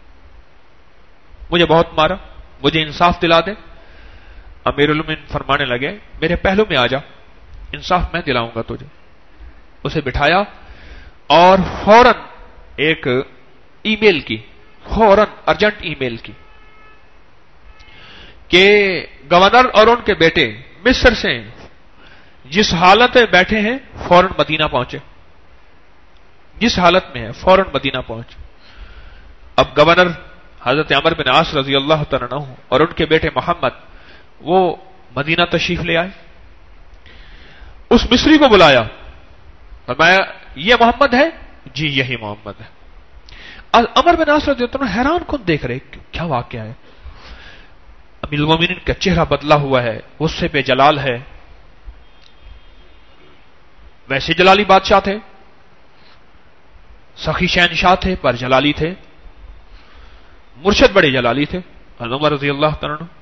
مجھے بہت مارا، مجھے انصاف دلا دے۔ امیر المومنین فرمانے لگے میرے پہلو میں آ جا، انصاف میں دلاؤں گا تجھے۔ اسے بٹھایا اور فوراً ایک ای میل کی، فوراً ارجنٹ ای میل کی کہ گورنر اور ان کے بیٹے مصر سے جس حالت میں بیٹھے ہیں فوراً مدینہ پہنچے، جس حالت میں ہے فوراً مدینہ پہنچے۔ اب گورنر حضرت عمر بن عاص رضی اللہ تعالیٰ عنہ اور ان کے بیٹے محمد وہ مدینہ تشریف لے آئے۔ اس مصری کو بلایا، فرمایا یہ محمد ہے؟ جی یہی محمد ہے۔ عمر بن عاص رضی اللہ عنہ حیران کن دیکھ رہے کیا واقعہ ہے۔ امیر المومنین کا چہرہ بدلا ہوا ہے، غصے پہ جلال ہے، ویسے جلالی بادشاہ تھے، سخی شہنشاہ تھے پر جلالی تھے، مرشد بڑے جلالی تھے عمر رضی اللہ تعالیٰ عنہ۔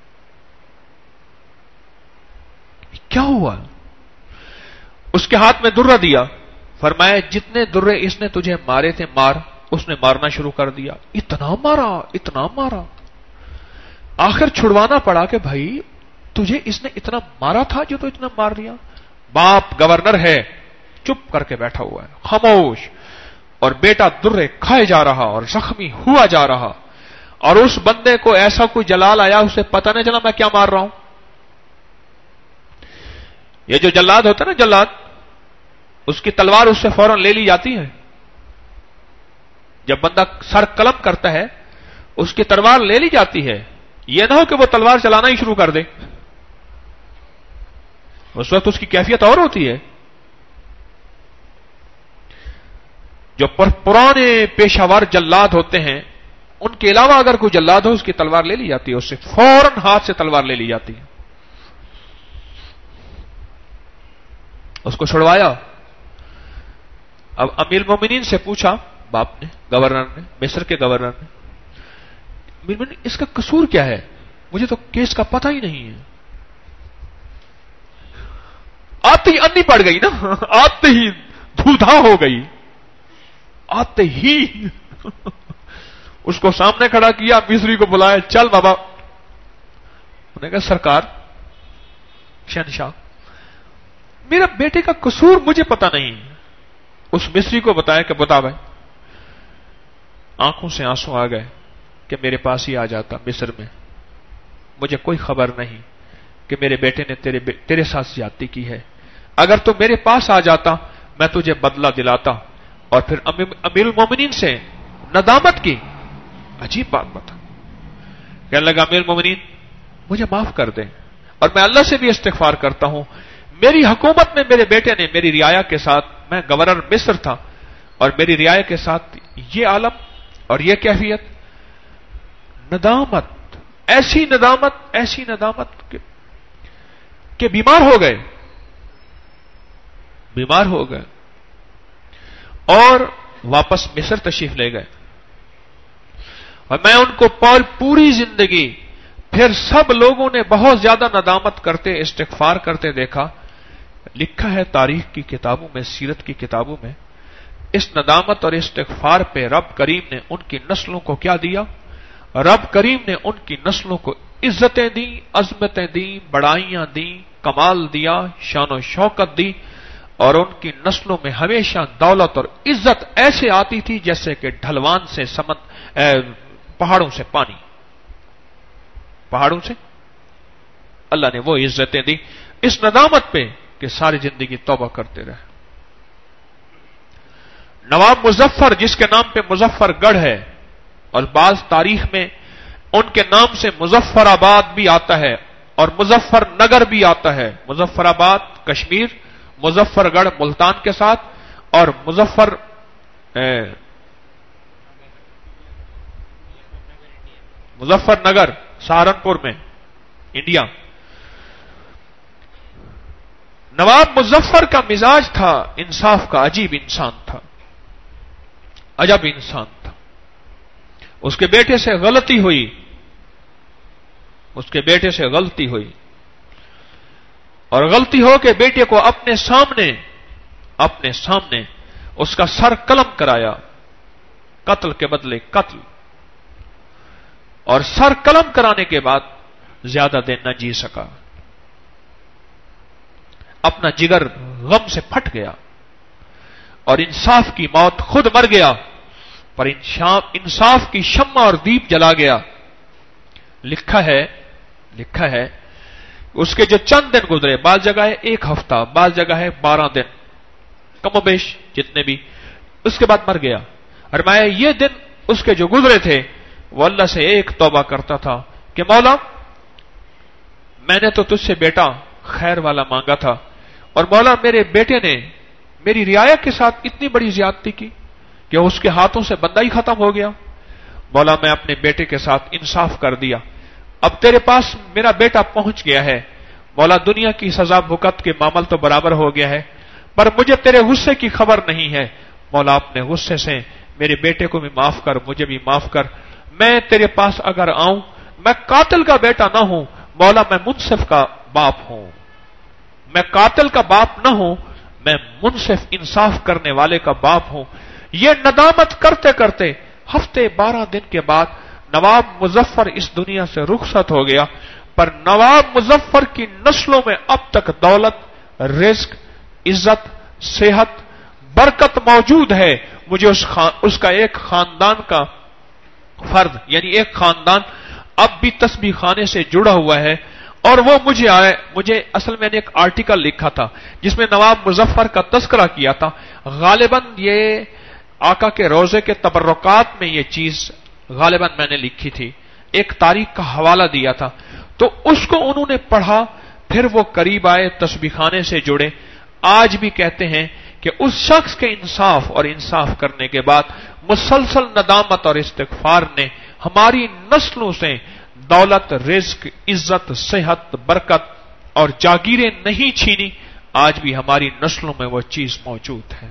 کیا ہوا؟ اس کے ہاتھ میں درہ دیا، فرمایا جتنے درے اس نے تجھے مارے تھے مار۔ اس نے مارنا شروع کر دیا، اتنا مارا اتنا مارا، آخر چھڑوانا پڑا کہ بھائی تجھے اس نے اتنا مارا تھا جو تو اتنا مار دیا۔ باپ گورنر ہے، چپ کر کے بیٹھا ہوا ہے، خاموش، اور بیٹا درے کھائے جا رہا اور زخمی ہوا جا رہا، اور اس بندے کو ایسا کوئی جلال آیا اسے پتہ نہیں چلا میں کیا مار رہا ہوں۔ یہ جو جلاد ہوتا ہے نا، جلاد، اس کی تلوار اس سے فوراً لے لی جاتی ہے۔ جب بندہ سر قلم کرتا ہے اس کی تلوار لے لی جاتی ہے، یہ نہ ہو کہ وہ تلوار چلانا ہی شروع کر دے، اس وقت اس کی کیفیت اور ہوتی ہے۔ جو پرانے پیشہ ور جلاد ہوتے ہیں ان کے علاوہ اگر کوئی جلاد ہو اس کی تلوار لے لی جاتی ہے، اس سے فوراً ہاتھ سے تلوار لے لی جاتی ہے۔ اس کو چھڑوایا۔ اب امیر المومنین سے پوچھا باپ نے، گورنر نے، مصر کے گورنر نے، امیر المومنین اس کا قصور کیا ہے؟ مجھے تو کیس کا پتہ ہی نہیں ہے۔ آتے ہی انی پڑ گئی نا، آتے ہی دھودھا ہو گئی، آتے ہی اس کو سامنے کھڑا کیا، مصری کو بلایا، چل بابا۔ انہوں نے کہا سرکار شہنشاہ میرا بیٹے کا قصور مجھے پتا نہیں۔ اس مصری کو بتایا کہ بتا بھائی، آنکھوں سے آنسو آ گئے کہ میرے پاس ہی آ جاتا مصر میں، مجھے کوئی خبر نہیں کہ میرے بیٹے نے تیرے تیرے ساتھ زیادتی کی ہے، اگر تو میرے پاس آ جاتا میں تجھے بدلہ دلاتا۔ اور پھر امیر المومنین سے ندامت کی، عجیب بات بتا، کہنے لگا امیر المومنین مجھے معاف کر دیں، اور میں اللہ سے بھی استغفار کرتا ہوں، میری حکومت میں میرے بیٹے نے میری رعایا کے ساتھ، میں گورنر مصر تھا اور میری رعایا کے ساتھ یہ عالم اور یہ کیفیت، ندامت، ایسی ندامت ایسی ندامت کہ, کہ بیمار ہو گئے بیمار ہو گئے اور واپس مصر تشریف لے گئے۔ اور میں ان کو پوری زندگی پھر سب لوگوں نے بہت زیادہ ندامت کرتے استغفار کرتے دیکھا۔ لکھا ہے تاریخ کی کتابوں میں، سیرت کی کتابوں میں، اس ندامت اور استغفار پہ رب کریم نے ان کی نسلوں کو کیا دیا؟ رب کریم نے ان کی نسلوں کو عزتیں دیں، عظمتیں دیں، بڑائیاں دیں، کمال دیا، شان و شوکت دی، اور ان کی نسلوں میں ہمیشہ دولت اور عزت ایسے آتی تھی جیسے کہ ڈھلوان سے سمت پہاڑوں سے پانی، پہاڑوں سے اللہ نے وہ عزتیں دی اس ندامت پہ کہ ساری زندگی توبہ کرتے رہے۔ نواب مظفر جس کے نام پہ مظفر گڑھ ہے، اور بعض تاریخ میں ان کے نام سے مظفر آباد بھی آتا ہے اور مظفر نگر بھی آتا ہے، مظفر آباد کشمیر، مظفر گڑھ ملتان کے ساتھ، اور مظفر مظفر نگر سہارنپور میں انڈیا۔ نواب مظفر کا مزاج تھا انصاف کا، عجیب انسان تھا، عجب انسان تھا۔ اس کے بیٹے سے غلطی ہوئی، اس کے بیٹے سے غلطی ہوئی اور غلطی ہو کے بیٹے کو اپنے سامنے اپنے سامنے اس کا سر قلم کرایا، قتل کے بدلے قتل، اور سر قلم کرانے کے بعد زیادہ دن نہ جی سکا، اپنا جگر غم سے پھٹ گیا اور انصاف کی موت خود مر گیا، پر انصاف کی شمع اور دیپ جلا گیا۔ لکھا ہے لکھا ہے اس کے جو چند دن گزرے، بعض جگہ ہے ایک ہفتہ، بعض جگہ ہے بارہ دن، کم و بیش جتنے بھی، اس کے بعد مر گیا۔ اور میں یہ دن اس کے جو گزرے تھے وہ اللہ سے ایک توبہ کرتا تھا کہ مولا میں نے تو تجھ سے بیٹا خیر والا مانگا تھا، اور مولا میرے بیٹے نے میری رعایا کے ساتھ اتنی بڑی زیادتی کی کہ اس کے ہاتھوں سے بندہ ہی ختم ہو گیا۔ مولا میں اپنے بیٹے کے ساتھ انصاف کر دیا، اب تیرے پاس میرا بیٹا پہنچ گیا ہے، مولا دنیا کی سزا بھگت کے معامل تو برابر ہو گیا ہے، پر مجھے تیرے غصے کی خبر نہیں ہے، مولا اپنے غصے سے میرے بیٹے کو بھی معاف کر، مجھے بھی معاف کر، میں تیرے پاس اگر آؤں میں قاتل کا بیٹا نہ ہوں، مولا میں منصف کا باپ ہوں، میں قاتل کا باپ نہ ہوں، میں منصف انصاف کرنے والے کا باپ ہوں۔ یہ ندامت کرتے کرتے ہفتے بارہ دن کے بعد نواب مظفر اس دنیا سے رخصت ہو گیا، پر نواب مظفر کی نسلوں میں اب تک دولت، رزق، عزت، صحت، برکت موجود ہے۔ مجھے اس, خان اس کا ایک خاندان کا فرد یعنی ایک خاندان اب بھی تسبیح خانے سے جڑا ہوا ہے، اور وہ مجھے آئے مجھے اصل میں نے ایک آرٹیکل لکھا تھا جس میں نواب مظفر کا تذکرہ کیا تھا، غالباً یہ آقا کے روزے کے تبرکات میں یہ چیز غالباً میں نے لکھی تھی، ایک تاریخ کا حوالہ دیا تھا، تو اس کو انہوں نے پڑھا، پھر وہ قریب آئے، تسبیح خانے سے جڑے۔ آج بھی کہتے ہیں کہ اس شخص کے انصاف اور انصاف کرنے کے بعد مسلسل ندامت اور استغفار نے ہماری نسلوں سے دولت، رزق، عزت، صحت، برکت اور جاگیریں نہیں چھینی، آج بھی ہماری نسلوں میں وہ چیز موجود ہے۔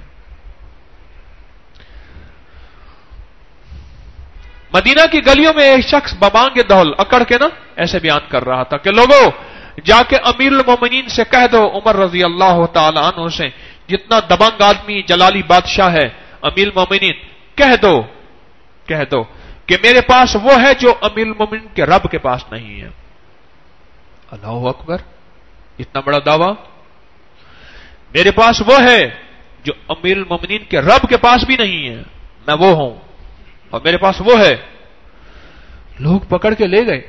مدینہ کی گلیوں میں ایک شخص ببانگ دول اکڑ کے نا ایسے بیان کر رہا تھا کہ لوگوں جا کے امیر المومنین سے کہہ دو، عمر رضی اللہ تعالی عنہ سے، جتنا دبنگ آدمی جلالی بادشاہ ہے، امیر المومنین کہہ دو کہہ دو کہ میرے پاس وہ ہے جو امیر المومنین کے رب کے پاس نہیں ہے۔ اللہ اکبر، اتنا بڑا دعویٰ، میرے پاس وہ ہے جو امیر المومنین کے رب کے پاس بھی نہیں ہے، میں وہ ہوں اور میرے پاس وہ ہے۔ لوگ پکڑ کے لے گئے،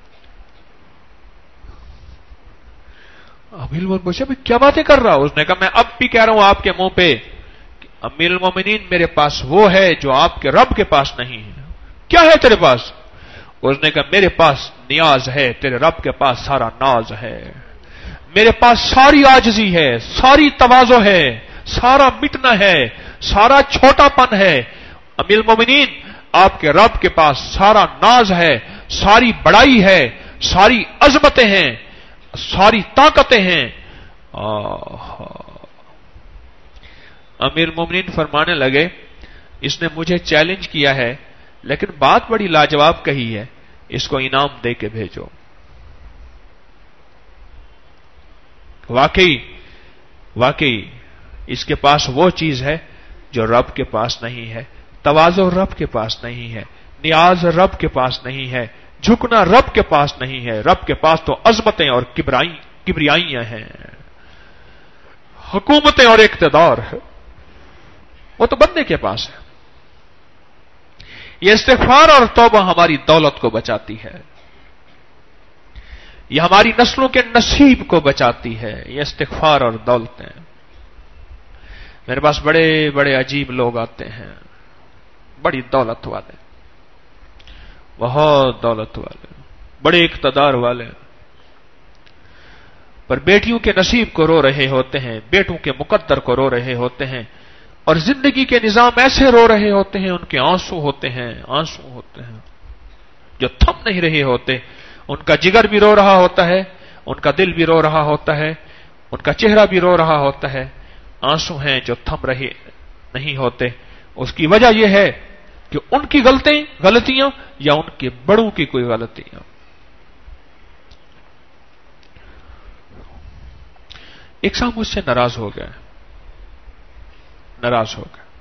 امیر المومنین پوچھا بھی کیا باتیں کر رہا؟ اس نے کہا میں اب بھی کہہ رہا ہوں آپ کے منہ پہ، امیر المومنین میرے پاس وہ ہے جو آپ کے رب کے پاس نہیں ہے۔ کیا ہے تیرے پاس؟ اس نے کہا میرے پاس نیاز ہے، تیرے رب کے پاس سارا ناز ہے، میرے پاس ساری عاجزی ہے، ساری تواضع ہے، سارا مٹنا ہے، سارا چھوٹا پن ہے۔ امیر المومنین آپ کے رب کے پاس سارا ناز ہے، ساری بڑائی ہے، ساری عظمتیں ہیں، ساری طاقتیں ہیں۔ امیر المومنین فرمانے لگے اس نے مجھے چیلنج کیا ہے لیکن بات بڑی لاجواب کہی ہے، اس کو انعام دے کے بھیجو۔ واقعی واقعی اس کے پاس وہ چیز ہے جو رب کے پاس نہیں ہے، تواضع رب کے پاس نہیں ہے، نیاز رب کے پاس نہیں ہے، جھکنا رب کے پاس نہیں ہے، رب کے پاس تو عظمتیں اور کبریائیاں ہیں۔ हुकूमतें और इक़्तिदार है, वो तो बंदे के पास है। ये इस्तिग़फ़ार और तौबा हमारी दौलत को बचाती है, ये हमारी नस्लों के नसीब को बचाती है। ये इस्तिग़फ़ार और दौलतें। मेरे पास बड़े बड़े अजीब लोग आते हैं, बड़ी दौलत वाले, बहुत दौलत वाले, बड़े इक़्तिदार वाले, पर बेटियों के नसीब को रो रहे होते हैं, बेटों के मुकद्दर को रो रहे होते हैं, और जिंदगी के निजाम ऐसे रो रहे होते हैं, उनके आंसू होते हैं, आंसू होते हैं जो थम नहीं रहे होते। उनका जिगर भी रो रहा होता है, उनका दिल भी रो रहा होता है, उनका चेहरा भी रो रहा होता है। आंसू हैं जो थम रहे नहीं होते। उसकी वजह यह है कि उनकी गलती गलतियां या उनके बड़ों की कोई गलतियां। एक साहब मुझसे नाराज हो गए, नाराज हो गए।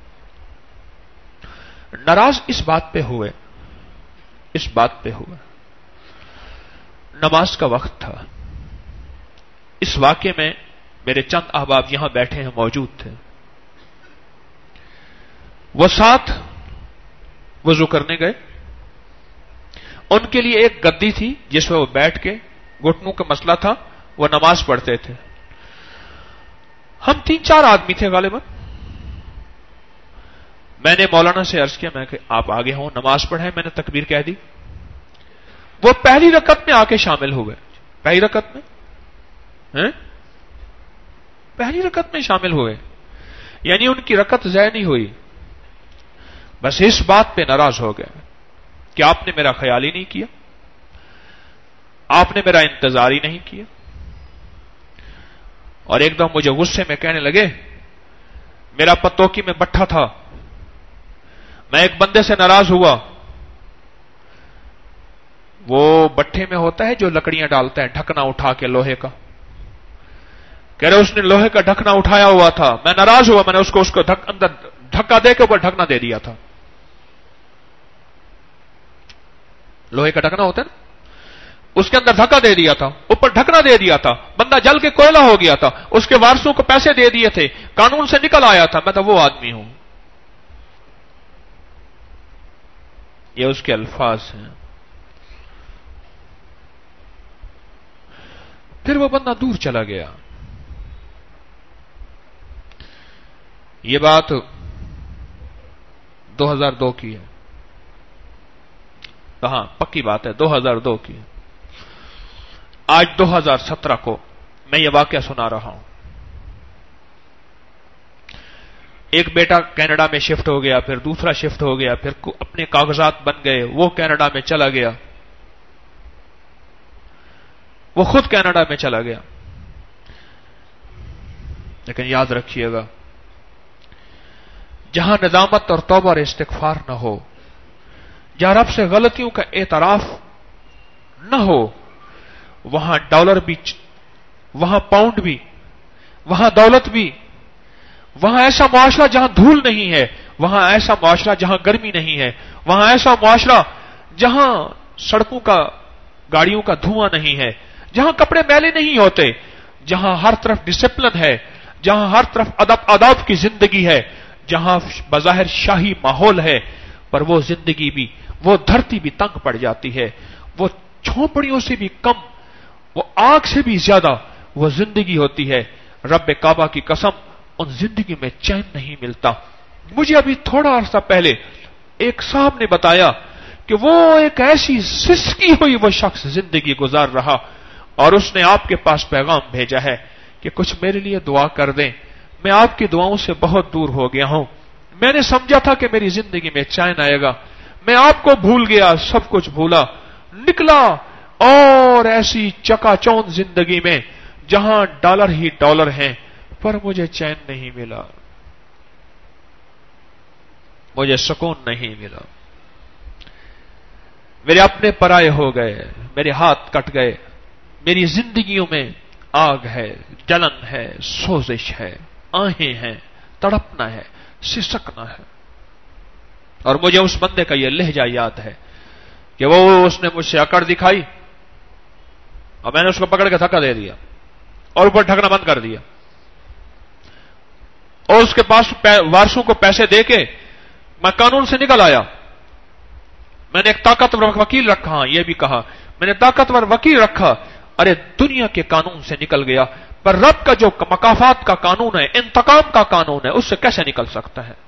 नाराज इस बात पे हुए, इस बात पे हुए, नमाज का वक्त था। इस वाक़े में मेरे चंद अहबाब यहां बैठे हैं, मौजूद थे। वो साथ वुजू करने गए। उनके लिए एक गद्दी थी जिसमें वो बैठ के, घुटनों का मसला था, वो नमाज पढ़ते थे। हम तीन चार आदमी थे गालिबन। मैंने मौलाना से अर्ज किया, मैं कि आप आगे हो, नमाज पढ़े। मैंने तकबीर कह दी। वो पहली रकत में आके शामिल हो गए। पहली रकत में हैं? पहली रकत में शामिल हुए, यानी उनकी रकत ज़ाया नहीं हुई। बस इस बात पे नाराज हो गए कि आपने मेरा ख्याल ही नहीं किया, आपने मेरा इंतजार ही नहीं किया। और एकदम मुझे गुस्से में कहने लगे, मेरा पतोकी में बट्ठा था, मैं एक बंदे से नाराज हुआ। वो बट्ठे में होता है जो लकड़ियां डालता है, ढकना उठा के लोहे का। कह रहे उसने लोहे का ढकना उठाया हुआ था, मैं नाराज हुआ, मैंने उसको उसको ढक, अंदर धक्का दे के ऊपर ढकना दे दिया था। लोहे का ढकना होता है ना, उसके अंदर धक्का दे दिया था, ऊपर ढकना दे दिया था। बंदा जल के कोयला हो गया था। उसके वारसों को पैसे दे दिए थे, कानून से निकल आया था। मैं तो वो आदमी हूं। ये उसके अल्फाज हैं। फिर वो बंदा दूर चला गया। ये बात दो हज़ार दो की है। कहां पक्की बात है, दो हज़ार दो की है। आज दो हज़ार सत्रह को मैं ये वाकया सुना रहा हूं। एक बेटा कनाडा में शिफ्ट हो गया, फिर दूसरा शिफ्ट हो गया, फिर अपने कागजात बन गए, वो कनाडा में चला गया, वो खुद कनाडा में चला गया। लेकिन याद रखिएगा, जहां नदामत और तौबा और इस्तिग़फ़ार न हो, जहां रब से गलतियों का एतराफ न हो, वहां डॉलर भी, वहां पाउंड भी, वहां दौलत भी, वहां ऐसा मुआशरा जहां धूल नहीं है, वहां ऐसा मुआशरा जहां गर्मी नहीं है, वहां ऐसा मुआशरा जहां सड़कों का, गाड़ियों का धुआं नहीं है, जहां कपड़े मैले नहीं होते, जहां हर तरफ डिसिप्लिन है, जहां हर तरफ अदब आदाब की जिंदगी है, जहां बज़ाहिर शाही माहौल है, पर वो जिंदगी भी, वो धरती भी तंग पड़ जाती है। वो झोंपड़ियों से भी कम, वो आग से भी ज्यादा वो जिंदगी होती है। रब काबा की कसम, उन जिंदगी में चैन नहीं मिलता। मुझे अभी थोड़ा अरसा पहले एक साहब ने बताया कि वो एक ऐसी सिसकी हुई वो शख्स जिंदगी गुजार रहा, और उसने आपके पास पैगाम भेजा है कि कुछ मेरे लिए दुआ कर दें, मैं आपकी दुआओं से बहुत दूर हो गया हूं। मैंने समझा था कि मेरी जिंदगी में चैन आएगा, मैं आपको भूल गया, सब कुछ भूला, निकला और ऐसी चकाचौंध जिंदगी में जहां डॉलर ही डॉलर हैं, पर मुझे चैन नहीं मिला, मुझे सुकून नहीं मिला। मेरे अपने पराये हो गए, मेरे हाथ कट गए, मेरी जिंदगियों में आग है, जलन है, सोजिश है, आहें हैं, तड़पना है, सिसकना है। और मुझे उस बंदे का यह लहजा याद है कि वो उसने मुझसे अकड़ दिखाई और मैंने उसको पकड़ के धक्का दे दिया और ऊपर ढकना बंद कर दिया। اور اس کے پاس وارثوں کو پیسے دے کے میں قانون سے نکل آیا، میں نے ایک طاقتور وکیل رکھا، یہ بھی کہا میں نے طاقتور وکیل رکھا، ارے دنیا کے قانون سے نکل گیا، پر رب کا جو مکافات کا قانون ہے، انتقام کا قانون ہے، اس سے کیسے نکل سکتا ہے؟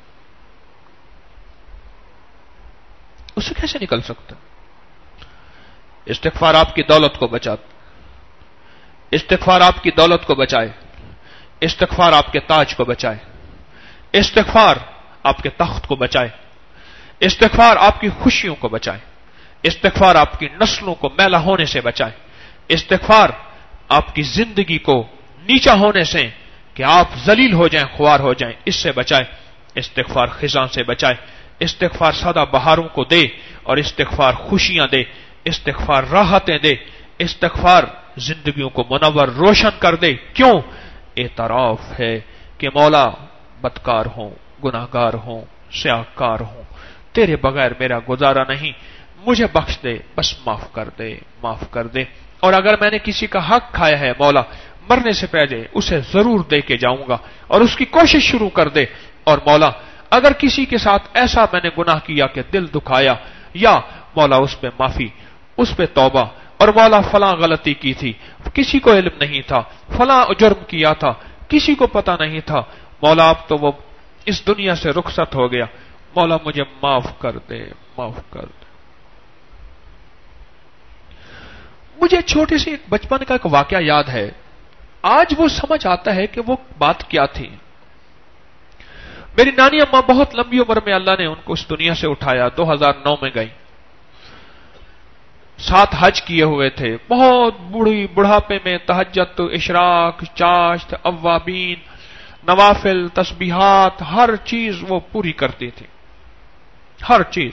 اس سے کیسے نکل سکتا ہے؟ استغفار آپ کی دولت کو بچاتا، استغفار آپ کی دولت کو بچائے، استغفار آپ کے تاج کو بچائے، استغفار آپ کے تخت کو بچائے، استغفار آپ کی خوشیوں کو بچائے، استغفار آپ کی نسلوں کو میلا ہونے سے بچائے، استغفار آپ کی زندگی کو نیچا ہونے سے کہ آپ ذلیل ہو جائیں، خوار ہو جائیں، اس سے بچائے، استغفار خزاں سے بچائے، استغفار سادہ بہاروں کو دے اور استغفار خوشیاں دے، استغفار راحتیں دے، استغفار زندگیوں کو منور روشن کر دے۔ کیوں؟ اعتراف ہے کہ مولا بدکار ہوں، گناہگار ہوں، سیاہکار ہوں، تیرے بغیر میرا گزارا نہیں، مجھے بخش دے، بس معاف کر دے، معاف کر دے۔ اور اگر میں نے کسی کا حق کھایا ہے مولا، مرنے سے پہلے اسے ضرور دے کے جاؤں گا، اور اس کی کوشش شروع کر دے۔ اور مولا اگر کسی کے ساتھ ایسا میں نے گناہ کیا کہ دل دکھایا، یا مولا اس پہ معافی، اس پہ توبہ، اور مولا فلاں غلطی کی تھی، کسی کو علم نہیں تھا، فلاں جرم کیا تھا، کسی کو پتہ نہیں تھا، مولا اب تو وہ اس دنیا سے رخصت ہو گیا، مولا مجھے معاف کر دے، معاف کر دے۔ مجھے چھوٹے سے ایک بچپن کا ایک واقعہ یاد ہے، آج وہ سمجھ آتا ہے کہ وہ بات کیا تھی۔ میری نانی اماں بہت لمبی عمر میں اللہ نے ان کو اس دنیا سے اٹھایا، دو ہزار نو میں گئی، سات حج کیے ہوئے تھے، بہت بوڑھی بڑھاپے میں تہجد، اشراق، چاشت، اوابین، نوافل، تسبیحات، ہر چیز وہ پوری کرتی تھی، ہر چیز۔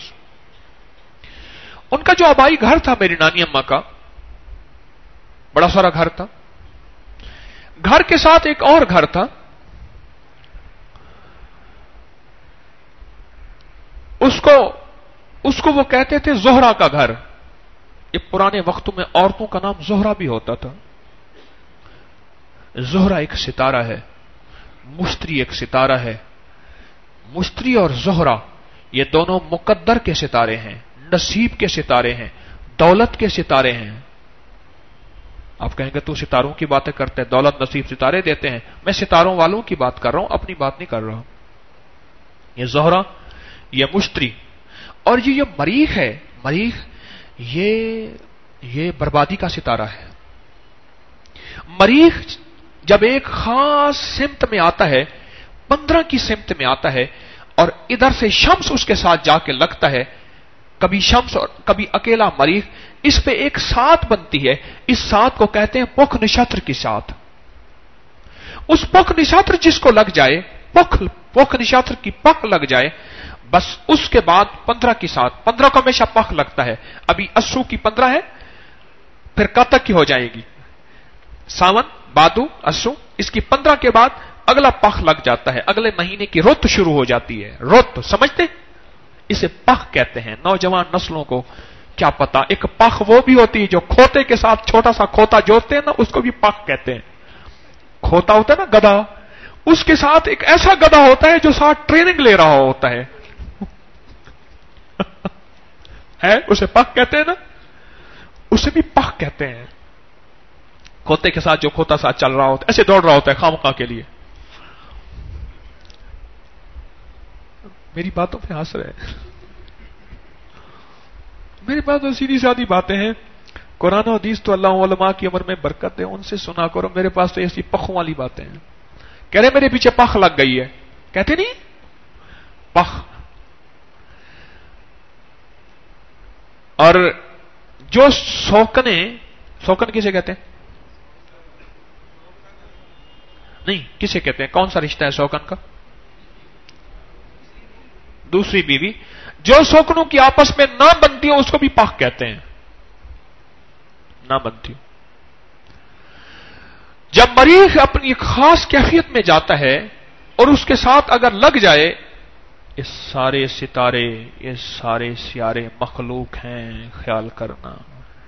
ان کا جو آبائی گھر تھا میری نانی اماں کا، بڑا سارا گھر تھا، گھر کے ساتھ ایک اور گھر تھا، اس کو اس کو وہ کہتے تھے زہرا کا گھر۔ یہ پرانے وقتوں میں عورتوں کا نام زہرا بھی ہوتا تھا۔ زہرا ایک ستارہ ہے، مشتری ایک ستارہ ہے۔ مشتری اور زہرا یہ دونوں مقدر کے ستارے ہیں، نصیب کے ستارے ہیں، دولت کے ستارے ہیں۔ آپ کہیں گے تو ستاروں کی باتیں کرتے ہیں، دولت نصیب ستارے دیتے ہیں، میں ستاروں والوں کی بات کر رہا ہوں، اپنی بات نہیں کر رہا ہوں۔ یہ زہرا، یہ مشتری، اور یہ جو مریخ ہے، مریخ یہ یہ بربادی کا ستارہ ہے۔ مریخ جب ایک خاص سمت میں آتا ہے، پندرہ کی سمت میں آتا ہے، اور ادھر سے شمس اس کے ساتھ جا کے لگتا ہے، کبھی شمس اور کبھی اکیلا مریخ، اس پہ ایک سات بنتی ہے، اس سات کو کہتے ہیں پوکھ نشتر کی سات۔ اس پوکھ نشتر جس کو لگ جائے، پوکھ پوکھ نشتر کی پک لگ جائے، بس اس کے بعد پندرہ کی سات، پندرہ کو ہمیشہ پخ لگتا ہے، ابھی اسو کی پندرہ ہے، پھر کاتک کی ہو جائے گی، ساون، بادو، اسو، اس کی پندرہ کے بعد اگلا پخ لگ جاتا ہے، اگلے مہینے کی رت شروع ہو جاتی ہے۔ رت سمجھتے؟ اسے پخ کہتے ہیں۔ نوجوان نسلوں کو کیا پتا، ایک پخ وہ بھی ہوتی ہے جو کھوتے کے ساتھ چھوٹا سا کھوتا جوڑتے ہیں نا، اس کو بھی پخ کہتے ہیں۔ کھوتا ہوتا ہے نا گدھا، اس کے ساتھ ایک ایسا گدھا ہوتا ہے جو ساتھ ٹریننگ لے رہا ہوتا ہے ہے اسے پخ کہتے ہیں نا، اسے بھی پخ کہتے ہیں۔ کھوتے کے ساتھ جو کھوتا ساتھ چل رہا ہوتا ہے، ایسے دوڑ رہا ہوتا ہے خامخواہ کے لیے۔ میری باتوں پہ ہنس رہے ہیں، میری بات تو سیدھی سادی باتیں ہیں۔ قرآن و حدیث تو اللہ علماء کی عمر میں برکت دے، ان سے سنا کرو، میرے پاس تو ایسی پخوں والی باتیں ہیں۔ کہہ رہے میرے پیچھے پخ لگ گئی ہے، کہتے نہیں پخ۔ اور جو سوکنے، سوکن کسے کہتے ہیں؟ نہیں، کسے کہتے ہیں؟ کون سا رشتہ ہے سوکن کا؟ دوسری بیوی۔ جو سوکنوں کی آپس میں نہ بنتی ہو اس کو بھی پخ کہتے ہیں، نہ بنتی ہو۔ جب مریخ اپنی خاص کیفیت میں جاتا ہے اور اس کے ساتھ اگر لگ جائے، یہ سارے ستارے، یہ سارے سیارے مخلوق ہیں، خیال کرنا،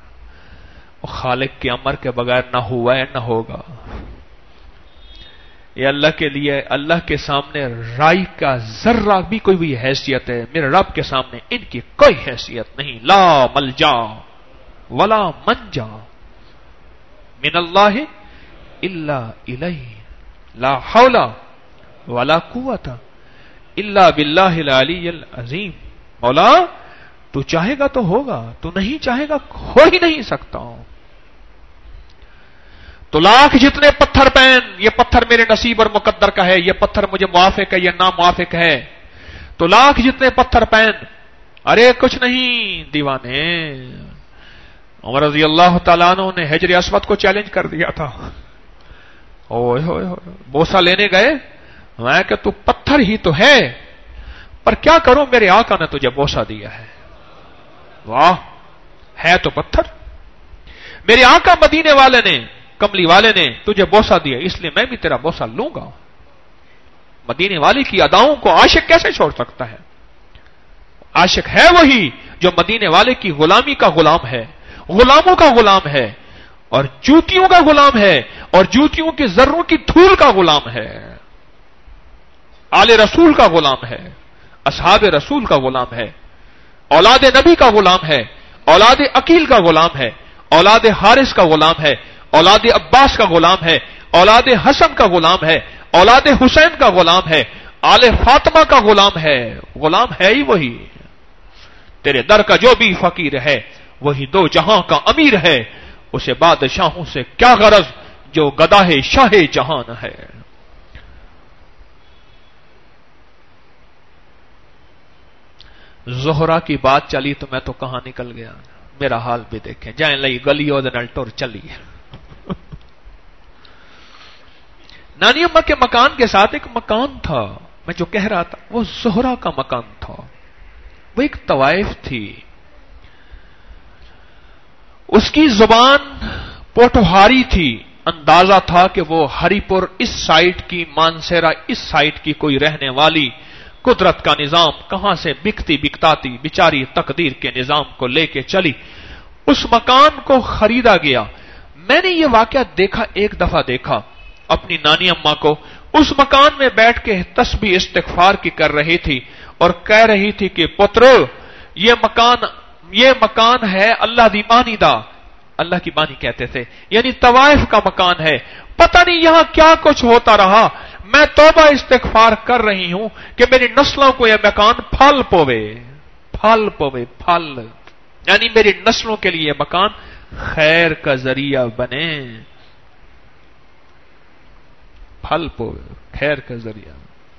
وہ خالق کے امر کے بغیر نہ ہوا ہے نہ ہوگا۔ یہ اللہ کے لیے اللہ کے سامنے رائی کا ذرہ بھی کوئی بھی حیثیت ہے، میرے رب کے سامنے ان کی کوئی حیثیت نہیں. لا ملجا ولا منجا من اللہ الا الیہ، لا حول ولا قوت الا باللہ العلی العظیم. مولا تو چاہے گا تو ہوگا، تو نہیں چاہے گا ہو ہی نہیں سکتا. تو لاکھ جتنے پتھر پہن، یہ پتھر میرے نصیب اور مقدر کا ہے، یہ پتھر مجھے موافق ہے یا ناموافق ہے. تو لاکھ جتنے پتھر پہن، ارے کچھ نہیں دیوانے. عمر رضی اللہ تعالیٰ عنہ نے حجر اسود کو چیلنج کر دیا تھا. اوئے ہوئے ہوئے بوسہ لینے گئے، میں کہ تو پتھر ہی تو ہے، پر کیا کروں میرے آقا نے تجھے بوسہ دیا ہے. واہ، ہے تو پتھر. میرے آقا مدینے والے نے، کملی والے نے تجھے بوسہ دیا، اس لیے میں بھی تیرا بوسہ لوں گا. مدینے والی کی اداؤں کو عاشق کیسے چھوڑ سکتا ہے؟ عاشق ہے وہی جو مدینے والے کی غلامی کا غلام ہے، غلاموں کا غلام ہے، اور جوتیوں کا غلام ہے، اور جوتیوں کی ذروں کی دھول کا غلام ہے. آل رسول کا غلام ہے، اصحاب رسول کا غلام ہے، اولاد نبی کا غلام ہے، اولاد عقیل کا غلام ہے، اولاد حارث کا غلام ہے، اولاد عباس کا غلام ہے، اولاد حسن کا غلام ہے، اولاد حسین کا غلام ہے، آل فاطمہ کا غلام ہے. غلام ہے ہی وہی. تیرے در کا جو بھی فقیر ہے وہی دو جہاں کا امیر ہے. اسے بادشاہوں سے کیا غرض جو گداہ شاہ جہان ہے. زہرا کی بات چلی تو میں تو کہاں نکل گیا. میرا حال بھی دیکھیں، جائیں لئی گلیوں دے نال ٹر چلی. نانی اماں کے مکان کے ساتھ ایک مکان تھا، میں جو کہہ رہا تھا وہ زہرا کا مکان تھا. وہ ایک طوائف تھی، اس کی زبان پوٹوہاری تھی. اندازہ تھا کہ وہ ہری پور اس سائٹ کی، مانسیرا اس سائٹ کی کوئی رہنے والی. قدرت کا نظام کہاں سے بکتی بکتاتی بیچاری تقدیر کے نظام کو لے کے چلی. اس مکان کو خریدا گیا. میں نے یہ واقعہ دیکھا، ایک دفعہ دیکھا اپنی نانی اماں کو اس مکان میں بیٹھ کے تسبیح استغفار کی کر رہی تھی اور کہہ رہی تھی کہ پترو یہ مکان یہ مکان ہے اللہ دی بانی دا. اللہ کی بانی کہتے تھے، یعنی طوائف کا مکان ہے. پتہ نہیں یہاں کیا کچھ ہوتا رہا. میں توبہ استغفار کر رہی ہوں کہ میری نسلوں کو یہ مکان پھل پوے پھل پوے پھل یعنی میری نسلوں کے لیے یہ مکان خیر کا ذریعہ بنے. پھل پوے خیر کا ذریعہ.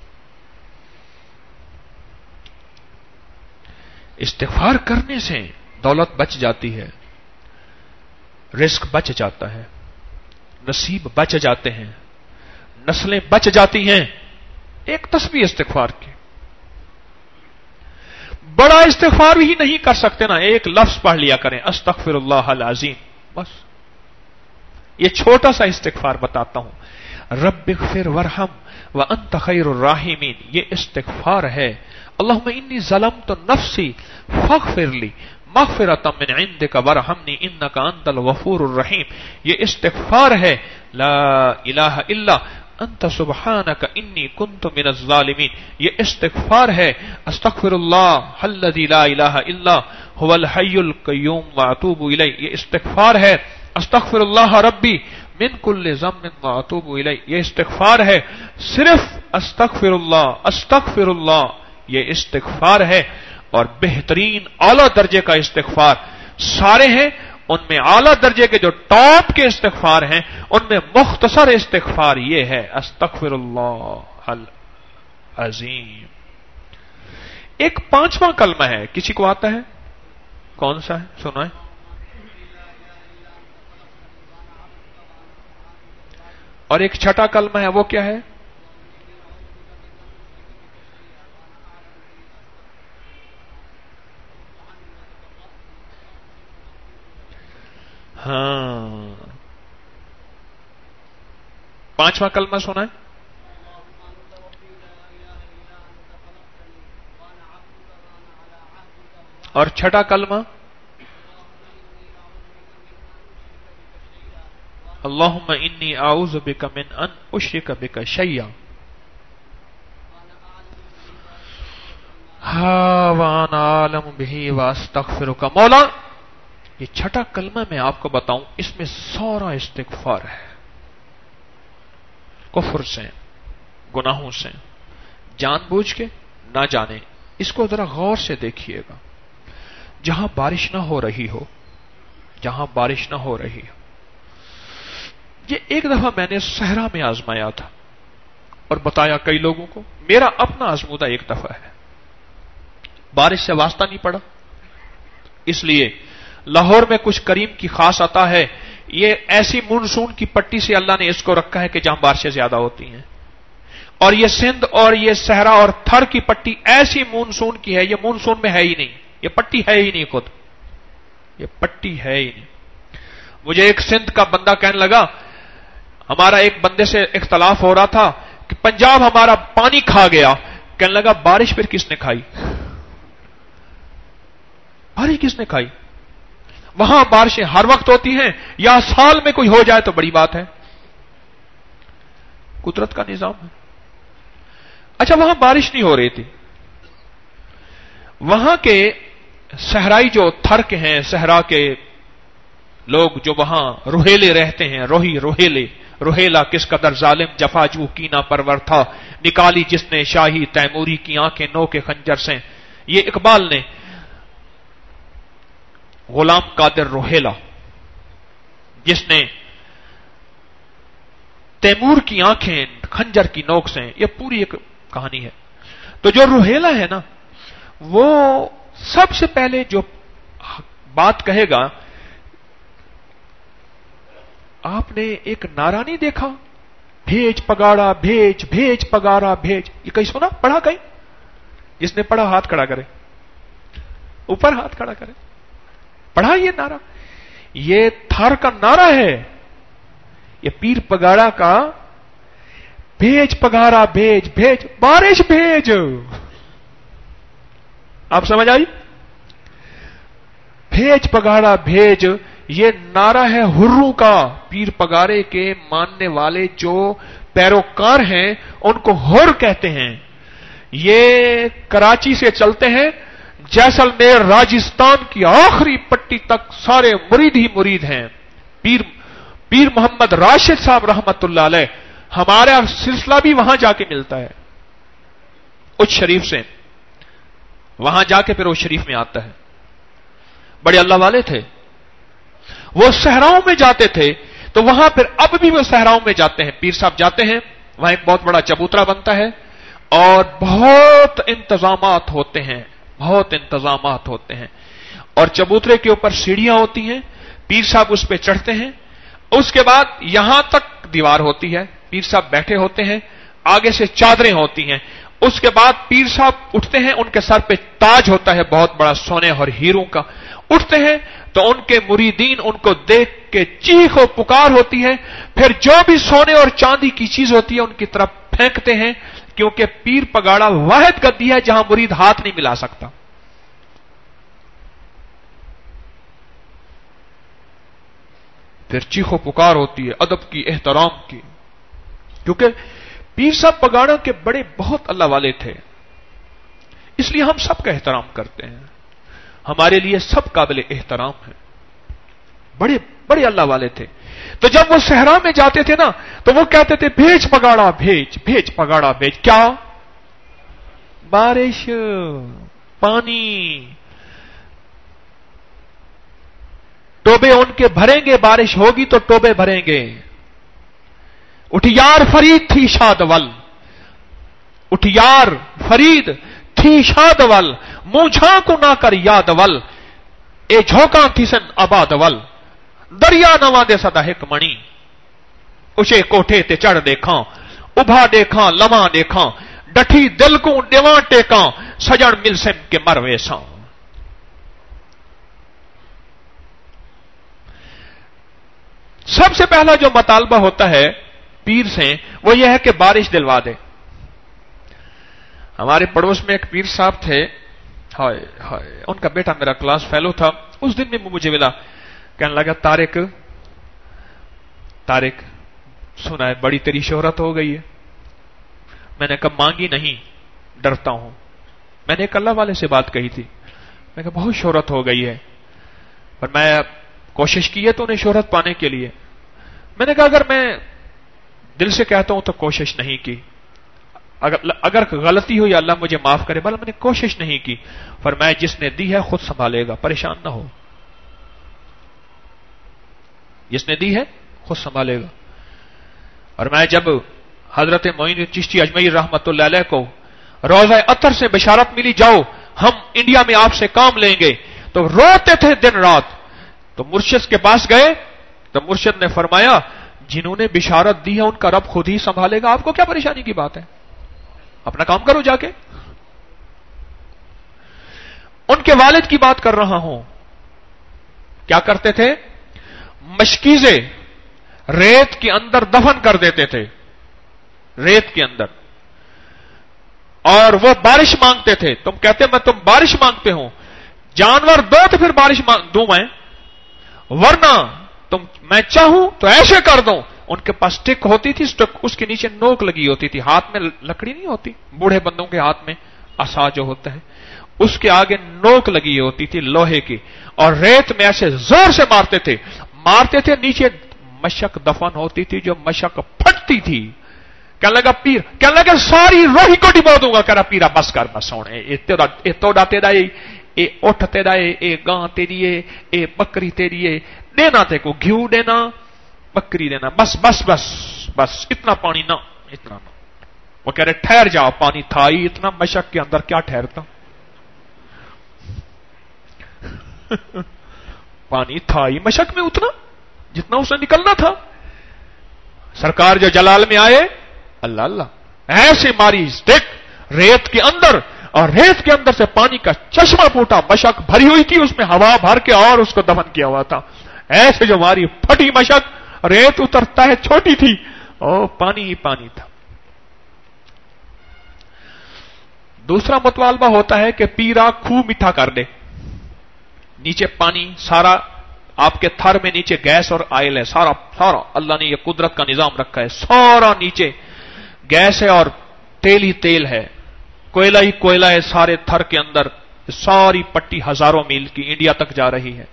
استغفار کرنے سے دولت بچ جاتی ہے، رزق بچ جاتا ہے، نصیب بچ جاتے ہیں، نسلیں بچ جاتی ہیں. ایک تسبیح استغفار کی. بڑا استغفار ہی نہیں کر سکتے نا، ایک لفظ پڑھ لیا کریں، استغفر اللہ العظیم، بس. یہ چھوٹا سا استغفار بتاتا ہوں. رب اغفر ورحم وانت خیر الراحمین، یہ استغفار ہے. اللہم انی ظلمت نفسی فاغفر لی مغفرۃ من عندک وارحمنی انک انت الغفور الرحیم. یہ استغفار ہے. لا الہ الا انت سبحانک انی کنت من الظالمین. یہ استغفار ہے. استغفر اللہ الذی لا الہ الا هو الحی القیوم واتوب الیہ. یہ استغفار ہے. استغفر اللہ ربی من کل ذنب واتوب الیہ. یہ استغفار ہے. صرف استغفر اللہ استغفر اللہ یہ استغفار ہے. اور بہترین اعلی درجے کا استغفار سارے ہیں، ان میں اعلی درجے کے جو ٹاپ کے استغفار ہیں ان میں مختصر استغفار یہ ہے، استغفر اللہ العظیم. ایک پانچواں کلمہ ہے، کسی کو آتا ہے؟ کون سا ہے؟ سنائیں. اور ایک چھٹا کلمہ ہے، وہ کیا ہے؟ ہاں، پانچواں کلمہ سنا ہے. اور چھٹا کلمہ अल्लाहुम्मा इन्नी आऊज़ु बिका मिन अन उश्रिका बिका शैया हा व अना आलमु बिही व अस्तगफिरुका। मौला, ये छठा कलमा मैं आपको बताऊं, इसमें सारा इस्तिगफार है, कुफ्र से, गुनाहों से, जानबूझ के ना जाने। इसको जरा गौर से देखिएगा। जहां बारिश ना हो रही हो, जहां बारिश ना हो रही हो, ये एक दफा मैंने सहरा में आजमाया था और बताया कई लोगों को, मेरा अपना आजमूदा एक दफा है। बारिश से वास्ता नहीं पड़ा, इसलिए लाहौर में कुछ करीम की खास आता है, ये ऐसी मानसून की पट्टी से अल्लाह ने इसको रखा है कि जहां बारिशें ज्यादा होती हैं। और ये सिंध और ये सहरा और थर की पट्टी ऐसी मानसून की है, ये मानसून में है ही नहीं, ये पट्टी है ही नहीं, खुद ये पट्टी है ही नहीं। मुझे एक सिंध का बंदा कहने लगा, हमारा एक बंदे से इख्तलाफ हो रहा था कि पंजाब हमारा पानी खा गया। कहने लगा, बारिश फिर किसने खाई? बारिश किसने खाई? वहां बारिशें हर वक्त होती हैं, या साल में कोई हो जाए तो बड़ी बात है, कुदरत का निजाम है। अच्छा, वहां बारिश नहीं हो रही थी। वहां के सहराई जो थर के हैं, सहरा के लोग जो वहां रोहेले रहते हैं, रोही रोहेले, रोहेला किस कदर जालिम जफाजू कीना परवर था, निकाली जिसने शाही तैमूरी की आंखें नो के खंजर से। ये इकबाल ने गुलाम कादिर रोहेला, जिसने तैमूर की आंखें खंजर की नोक से, यह पूरी एक कहानी है। तो जो रोहेला है ना, वो सबसे पहले जो बात कहेगा, आपने एक नारा नहीं देखा, भेज पगाड़ा भेज, भेज पगाड़ा भेज, ये कहीं सुना, पढ़ा कहीं? जिसने पढ़ा हाथ खड़ा करे, ऊपर हाथ खड़ा करे। पढ़ा ये नारा? ये थार का नारा है, ये पीर पगाड़ा का, भेज पगाड़ा भेज, भेज बारिश भेज। आप समझ आई? भेज पगाड़ा भेज, ये नारा है हुर्रू का। पीर पगाड़े के मानने वाले जो पैरोकार हैं, उनको हुर कहते हैं। ये कराची से चलते हैं, जैसलमेर राजस्थान की आखिरी पट्टी तक सारे मुरीद ही मुरीद हैं। पीर पीर मोहम्मद राशिद साहब रहमतुल्लाह अलैह, हमारा सिलसिला भी वहां जाके मिलता है, उस शरीफ से। वहां जाके फिर उस शरीफ में आता है। बड़े अल्लाह वाले थे, वो सहराओं में जाते थे, तो वहां फिर अब भी वो सहराओं में जाते हैं। पीर साहब जाते हैं, वहां एक बहुत बड़ा चबूतरा बनता है और बहुत इंतजामात होते हैं, बहुत इंतजामात होते हैं। और चबूतरे के ऊपर सीढ़ियां होती हैं, पीर साहब उस पर चढ़ते हैं। उसके बाद यहां तक दीवार होती है, पीर साहब बैठे होते हैं, आगे से चादरें होती हैं। उसके बाद पीर साहब उठते हैं, उनके सर पे ताज होता है बहुत बड़ा सोने और हीरों का। उठते हैं तो उनके मुरीदीन उनको देख के चीख और पुकार होती है। फिर जो भी सोने और चांदी की चीज होती है उनकी तरफ फेंकते हैं, क्योंकि पीर पगाड़ा वाहिद गद्दी है जहां मुरीद हाथ नहीं मिला सकता। फिर चीखो पुकार होती है अदब की, एहतराम की, क्योंकि पीर साहब पगाड़ा के बड़े बहुत अल्लाह वाले थे, इसलिए हम सबका एहतराम करते हैं। हमारे लिए सब काबिल एहतराम है, बड़े बड़े अल्लाह वाले थे। तो जब वो सहरा में जाते थे ना, तो वो कहते थे भेज पगाड़ा भेज, भेज पगाड़ा भेज। क्या? बारिश, पानी। टोबे उनके भरेंगे, बारिश होगी तो टोबे भरेंगे। उठियार फरीद थी शादवल, उठियार फरीद थी शादवल, मूछा को ना कर यादवल, ए झोंका थी सन आबादवल, दरिया नवा दे सदा हिक मणि, उसे कोठे ते चढ़ देखा, उभा देखा लमा देखा, डठी दिल को डिवा टेका, सजन मिल सिम के मरवे सा। सबसे पहला जो मतालबा होता है पीर से, वो यह है कि बारिश दिलवा दे। हमारे पड़ोस में एक पीर साहब थे, हाय हाय, उनका बेटा मेरा क्लास फेलो था। उस दिन भी मुझे मिला, कहने लगा तारिक طارق سنا ہے بڑی تیری شہرت ہو گئی ہے. میں نے کہا مانگی نہیں، ڈرتا ہوں. میں نے ایک اللہ والے سے بات کہی تھی، میں کہا بہت شہرت ہو گئی ہے، اور میں کوشش کی ہے تو انہیں شہرت پانے کے لیے. میں نے کہا اگر میں دل سے کہتا ہوں تو کوشش نہیں کی، اگر اگر غلطی ہو یا اللہ مجھے معاف کرے، بل میں نے کوشش نہیں کی. فرمایا جس نے دی ہے خود سنبھالے گا، پریشان نہ ہو. جس نے دی ہے خود سنبھالے گا. اور میں جب حضرت معین چشتی اجمیری رحمت اللہ علیہ کو روضہ اطہر سے بشارت ملی جاؤ ہم انڈیا میں آپ سے کام لیں گے، تو روتے تھے دن رات. تو مرشد کے پاس گئے تو مرشد نے فرمایا جنہوں نے بشارت دی ہے ان کا رب خود ہی سنبھالے گا، آپ کو کیا پریشانی کی بات ہے، اپنا کام کرو جا کے. ان کے والد کی بات کر رہا ہوں، کیا کرتے تھے؟ مشکیزے ریت کے اندر دفن کر دیتے تھے، ریت کے اندر، اور وہ بارش مانگتے تھے. تم کہتے میں تم بارش مانگتے ہوں، جانور دو تو پھر بارش دوں میں، ورنہ تم میں چاہوں تو ایسے کر دوں. ان کے پاس سٹک ہوتی تھی، سٹک اس کے نیچے نوک لگی ہوتی تھی، ہاتھ میں لکڑی نہیں ہوتی، بوڑھے بندوں کے ہاتھ میں عصا جو ہوتا ہے اس کے آگے نوک لگی ہوتی تھی لوہے کی، اور ریت میں ایسے زور سے مارتے تھے مارتے تھے نیچے مشک دفن ہوتی تھی جو مشک پھٹتی تھی. کہنے لگا پیر، کہنے لگا ساری روحی کو ڈبو دوں گا. کہہ رہا پیرا بس کر بس ہونے اے توڑا تیرا اے اٹھ تیرا اے گاں تیری اے بکری تیری اے دینا تے کو گھیو دینا بکری دینا، بس بس بس بس اتنا پانی نہ اتنا نہ. وہ کہہ رہے ٹھہر جاؤ، پانی تھا ہی اتنا، مشک کے اندر کیا ٹھہرتا، پانی تھا ہی مشک میں اتنا جتنا اسے نکلنا تھا. سرکار جو جلال میں آئے، اللہ اللہ ایسے ماری اسٹک ریت کے اندر، اور ریت کے اندر سے پانی کا چشمہ پھوٹا، مشک بھری ہوئی تھی اس میں ہوا بھر کے اور اس کو دفن کیا ہوا تھا. ایسے جو ماری پھٹی مشک، ریت اترتا ہے چھوٹی تھی اور پانی ہی پانی تھا. دوسرا مطالبہ ہوتا ہے کہ پیرا خوب میٹھا کر دے، نیچے پانی سارا آپ کے تھر میں نیچے گیس اور آئل ہے، سارا سارا اللہ نے یہ قدرت کا نظام رکھا ہے، سارا نیچے گیس ہے اور تیل ہی تیل ہے، کوئلہ ہی کوئلہ ہے سارے تھر کے اندر. ساری پٹی ہزاروں میل کی انڈیا تک جا رہی ہے.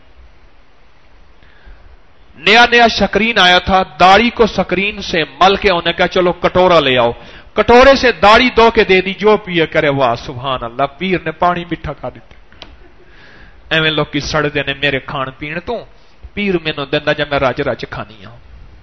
نیا نیا سکرین آیا تھا، داڑھی کو سکرین سے مل کے انہیں کہا چلو کٹورا لے آؤ، کٹورے سے داڑھی دو کے دے دی، جو پیے کرے. واہ سبحان اللہ، پیر نے پانی میٹھا کھا دیتا. ایویں لوگ کی سڑ دینے میرے کھان پین تو پیر مینوں دیندا جب میں رج رج کھانی ہوں.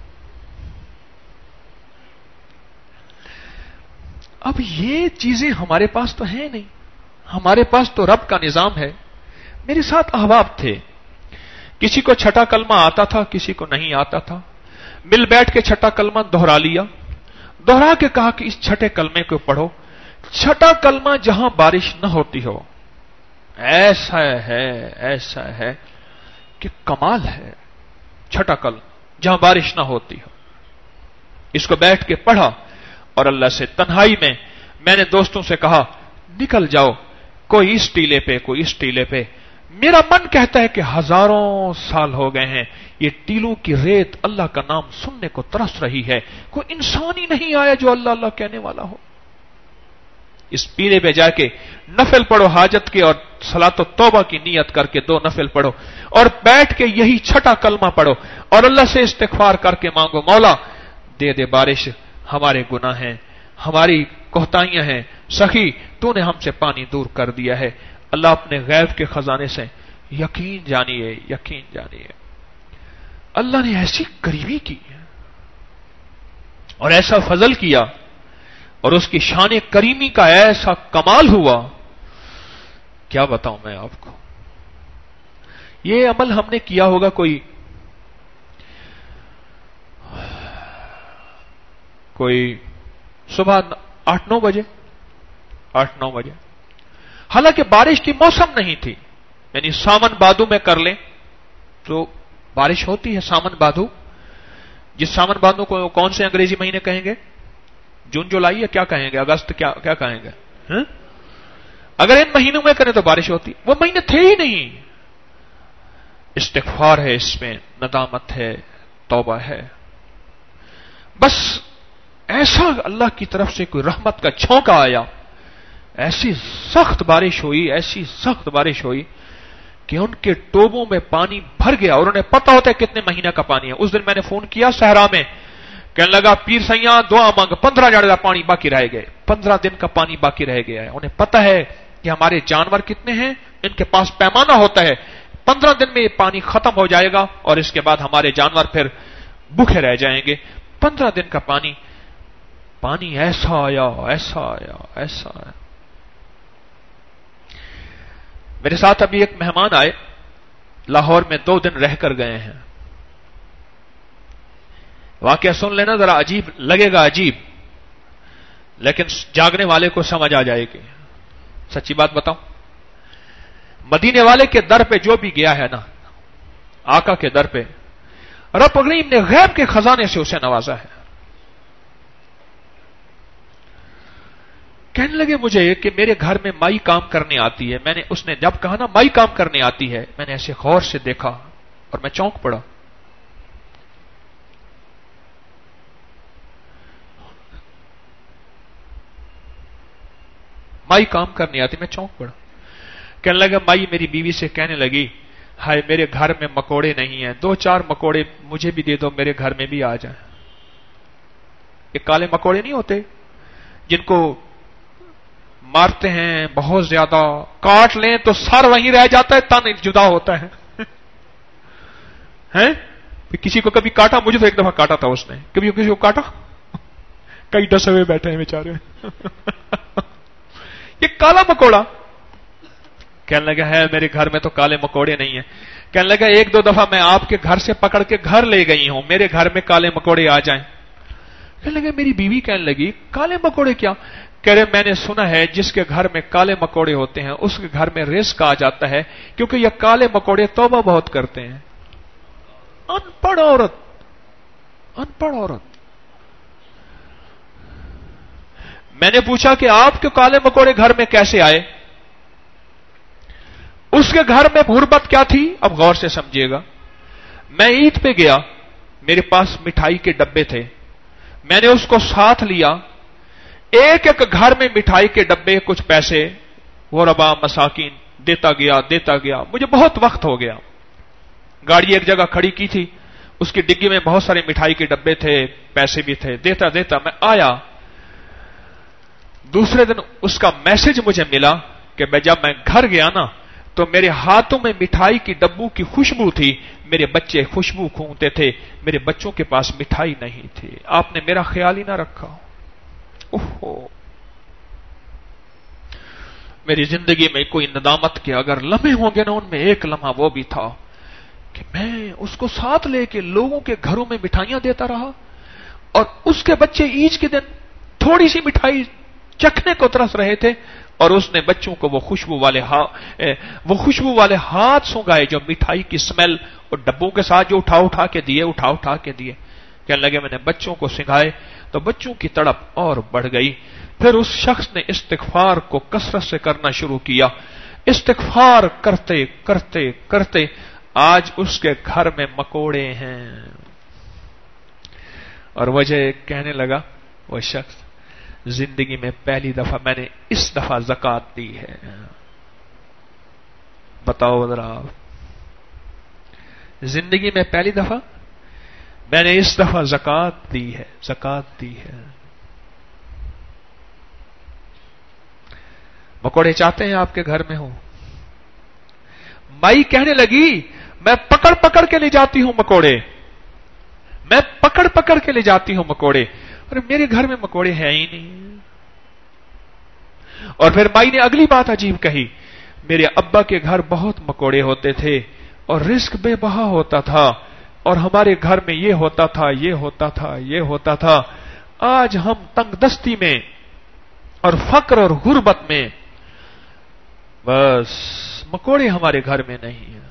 اب یہ چیزیں ہمارے پاس تو ہیں نہیں، ہمارے پاس تو رب کا نظام ہے. میرے ساتھ احباب تھے، کسی کو چھٹا کلمہ آتا تھا کسی کو نہیں آتا تھا، مل بیٹھ کے چھٹا کلمہ دہرا لیا، دہرا کے کہا کہ اس چھٹے کلمے کو پڑھو. چھٹا کلمہ جہاں بارش نہ ہوتی ہو، ایسا ہے ایسا ہے کہ کمال ہے. چھٹا کلمہ جہاں بارش نہ ہوتی ہو، اس کو بیٹھ کے پڑھا، اور اللہ سے تنہائی میں میں نے دوستوں سے کہا نکل جاؤ، کوئی اس ٹیلے پہ کوئی اس ٹیلے پہ. میرا من کہتا ہے کہ ہزاروں سال ہو گئے ہیں یہ ٹیلوں کی ریت اللہ کا نام سننے کو ترس رہی ہے، کوئی انسان ہی نہیں آیا جو اللہ اللہ کہنے والا ہو. اس پیلے پہ جا کے نفل پڑھو حاجت کے، اور صلاۃ و توبہ کی نیت کر کے دو نفل پڑھو، اور بیٹھ کے یہی چھٹا کلمہ پڑھو، اور اللہ سے استغفار کر کے مانگو مولا دے دے بارش، ہمارے گناہ ہیں، ہماری کوتاہیاں ہیں، سخی تو نے ہم سے پانی دور کر دیا ہے. اللہ اپنے غیب کے خزانے سے یقین جانیے یقین جانیے. اللہ نے ایسی قریبی کی اور ایسا فضل کیا، اور اس کی شان کریمی کا ایسا کمال ہوا، کیا بتاؤں میں آپ کو. یہ عمل ہم نے کیا ہوگا کوئی کوئی صبح آٹھ نو بجے آٹھ نو بجے حالانکہ بارش کی موسم نہیں تھی، یعنی ساون بادو میں کر لیں تو بارش ہوتی ہے. ساون بادو، جس ساون بادو کو کون سے انگریزی مہینے کہیں گے؟ جون جولائی یا کیا کہیں گے؟ اگست کیا کیا کہیں گے؟ ہاں؟ اگر ان مہینوں میں کریں تو بارش ہوتی. وہ مہینے تھے ہی نہیں. استغفار ہے اس میں، ندامت ہے، توبہ ہے. بس ایسا اللہ کی طرف سے کوئی رحمت کا چھونکا آیا، ایسی سخت بارش ہوئی، ایسی سخت بارش ہوئی کہ ان کے ٹوبوں میں پانی بھر گیا، اور انہیں پتا ہوتا ہے کتنے مہینہ کا پانی ہے۔ اس دن میں نے فون کیا صحرا میں، کہنے لگا پیر سیاں دعا مانگ، پندرہ جاڑے کا پانی باقی رہ گئے، پندرہ دن کا پانی باقی رہ گیا ہے۔ انہیں پتا ہے کہ ہمارے جانور کتنے ہیں، ان کے پاس پیمانہ ہوتا ہے، پندرہ دن میں یہ پانی ختم ہو جائے گا اور اس کے بعد ہمارے جانور پھر بھوکے رہ جائیں گے۔ پندرہ دن کا پانی پانی ایسا آیا ایسا آیا ایسا آیا۔ میرے ساتھ ابھی ایک مہمان آئے، لاہور میں دو دن رہ کر گئے ہیں۔ واقعہ سن لینا، ذرا عجیب لگے گا، عجیب، لیکن جاگنے والے کو سمجھ آ جائے گی۔ سچی بات بتاؤں، مدینے والے کے در پہ جو بھی گیا ہے نا، آقا کے در پہ، رب کریم نے غیب کے خزانے سے اسے نوازا ہے۔ کہنے لگے مجھے کہ میرے گھر میں مائی کام کرنے آتی ہے۔ میں نے، اس نے جب کہا نا مائی کام کرنے آتی ہے، میں نے ایسے غور سے دیکھا اور میں چونک پڑا۔ مائی کام کرنے آتی، میں چونک پڑا۔ کہنے لگا مائی میری بیوی سے کہنے لگی، ہائے میرے گھر میں مکوڑے نہیں ہیں، دو چار مکوڑے مجھے بھی دے دو، میرے گھر میں بھی آ جائیں۔ یہ کالے مکوڑے نہیں ہوتے جن کو مارتے ہیں بہت زیادہ، کاٹ لیں تو سر وہیں رہ جاتا ہے، تن جدا ہوتا ہے۔ ہیں کسی کو کبھی کاٹا؟ مجھے تو ایک دفعہ کاٹا تھا اس نے۔ کبھی کسی کو کاٹا؟ کئی ڈسے ہوئے بیٹھے ہیں بیچارے۔ یہ کالا مکوڑا۔ کہنے لگا ہے میرے گھر میں تو کالے مکوڑے نہیں ہیں۔ کہنے لگا ایک دو دفعہ میں آپ کے گھر سے پکڑ کے گھر لے گئی ہوں، میرے گھر میں کالے مکوڑے آ جائیں۔ کہنے لگا میری بیوی کہنے لگی کالے مکوڑے کیا؟ کہہ رہے میں نے سنا ہے جس کے گھر میں کالے مکوڑے ہوتے ہیں اس کے گھر میں رزق آ جاتا ہے، کیونکہ یہ کالے مکوڑے توبہ بہت کرتے ہیں۔ ان پڑھ عورت، ان پڑھ عورت۔ میں نے پوچھا کہ آپ کے کالے مکوڑے گھر میں کیسے آئے؟ اس کے گھر میں غربت کیا تھی؟ اب غور سے سمجھیے گا۔ میں عید پہ گیا، میرے پاس مٹھائی کے ڈبے تھے، میں نے اس کو ساتھ لیا، ایک ایک گھر میں مٹھائی کے ڈبے، کچھ پیسے غربا مساکین دیتا گیا دیتا گیا۔ مجھے بہت وقت ہو گیا، گاڑی ایک جگہ کھڑی کی تھی، اس کی ڈگی میں بہت سارے مٹھائی کے ڈبے تھے، پیسے بھی تھے، دیتا دیتا میں آیا۔ دوسرے دن اس کا میسج مجھے ملا کہ جب میں گھر گیا نا تو میرے ہاتھوں میں مٹھائی کی ڈبوں کی خوشبو تھی، میرے بچے خوشبو کھونتے تھے، میرے بچوں کے پاس مٹھائی نہیں تھی۔ آپ نے میرا خیال ہی نہ رکھا۔ اوہو، میری زندگی میں کوئی ندامت کے اگر لمحے ہوں گے نا، ان میں ایک لمحہ وہ بھی تھا کہ میں اس کو ساتھ لے کے لوگوں کے گھروں میں مٹھائیاں دیتا رہا، اور اس کے بچے عید کے دن تھوڑی سی مٹھائی چکھنے کو ترس رہے تھے، اور اس نے بچوں کو وہ خوشبو والے وہ خوشبو والے ہاتھ سونگائے جو مٹھائی کی سمیل، اور ڈبوں کے ساتھ جو اٹھا اٹھا کے دیے اٹھا اٹھا کے دیے۔ کہنے لگے میں نے بچوں کو سنگھائے تو بچوں کی تڑپ اور بڑھ گئی۔ پھر اس شخص نے استغفار کو کثرت سے کرنا شروع کیا، استغفار کرتے کرتے کرتے آج اس کے گھر میں مکوڑے ہیں۔ اور وجہ کہنے لگا وہ شخص، زندگی میں پہلی دفعہ میں نے اس دفعہ زکات دی ہے۔ بتاؤ ذرا، زندگی میں پہلی دفعہ میں نے اس دفعہ زکات دی ہے، زکات دی ہے۔ مکوڑے چاہتے ہیں آپ کے گھر میں ہو؟ مائی کہنے لگی میں پکڑ پکڑ کے لے جاتی ہوں مکوڑے، میں پکڑ پکڑ کے لے جاتی ہوں مکوڑے، اور میرے گھر میں مکوڑے ہیں ہی نہیں۔ اور پھر مائی نے اگلی بات عجیب کہی، میرے ابا کے گھر بہت مکوڑے ہوتے تھے اور رزق بے بہا ہوتا تھا، اور ہمارے گھر میں یہ ہوتا تھا یہ ہوتا تھا یہ ہوتا تھا۔ آج ہم تنگ دستی میں اور فقر اور غربت میں، بس مکوڑے ہمارے گھر میں نہیں ہیں۔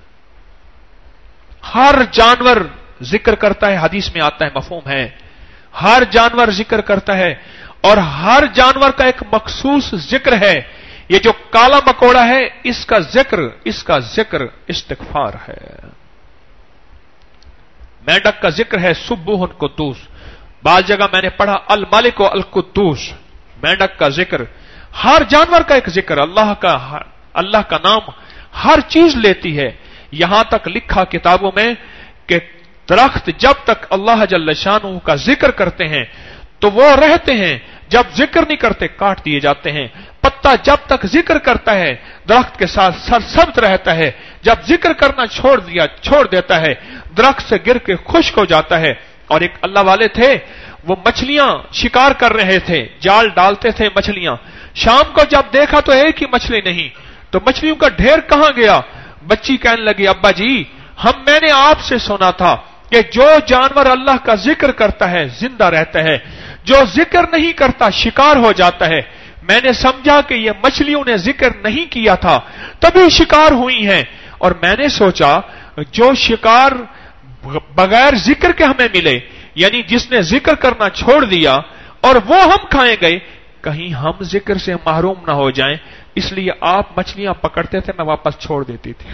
ہر جانور ذکر کرتا ہے، حدیث میں آتا ہے، مفہوم ہے، ہر جانور ذکر کرتا ہے، اور ہر جانور کا ایک مخصوص ذکر ہے۔ یہ جو کالا مکوڑا ہے، اس کا ذکر اس کا ذکر استغفار ہے۔ مینڈک کا ذکر ہے سبوہن قدوس، بعض جگہ میں نے پڑھا الملک و القدوس، مینڈک کا ذکر، ہر جانور کا ایک ذکر، اللہ کا اللہ کا نام ہر چیز لیتی ہے. یہاں تک لکھا کتابوں میں کہ درخت جب تک اللہ جل شانہ کا ذکر کرتے ہیں تو وہ رہتے ہیں، جب ذکر نہیں کرتے کاٹ دیے جاتے ہیں. پتا جب تک ذکر کرتا ہے درخت کے ساتھ سرسبز رہتا ہے، جب ذکر کرنا چھوڑ دیا چھوڑ دیتا ہے درخت سے گر کے خشک ہو جاتا ہے. اور ایک اللہ والے تھے، وہ مچھلیاں شکار کر رہے تھے، جال ڈالتے تھے مچھلیاں. شام کو جب دیکھا تو ایک ہی مچھلی نہیں، تو مچھلیوں کا ڈھیر کہاں گیا؟ بچی کہنے لگی ابا جی ہم میں نے آپ سے سنا تھا کہ جو جانور اللہ کا ذکر کرتا ہے زندہ رہتا ہے، جو ذکر نہیں کرتا شکار ہو جاتا ہے. میں نے سمجھا کہ یہ مچھلیوں نے ذکر نہیں کیا تھا تبھی شکار ہوئی ہیں، اور میں نے سوچا جو شکار بغیر ذکر کے ہمیں ملے، یعنی جس نے ذکر کرنا چھوڑ دیا اور وہ ہم کھائیں گئے، کہیں ہم ذکر سے محروم نہ ہو جائیں، اس لیے آپ مچھلیاں پکڑتے تھے میں واپس چھوڑ دیتی تھی.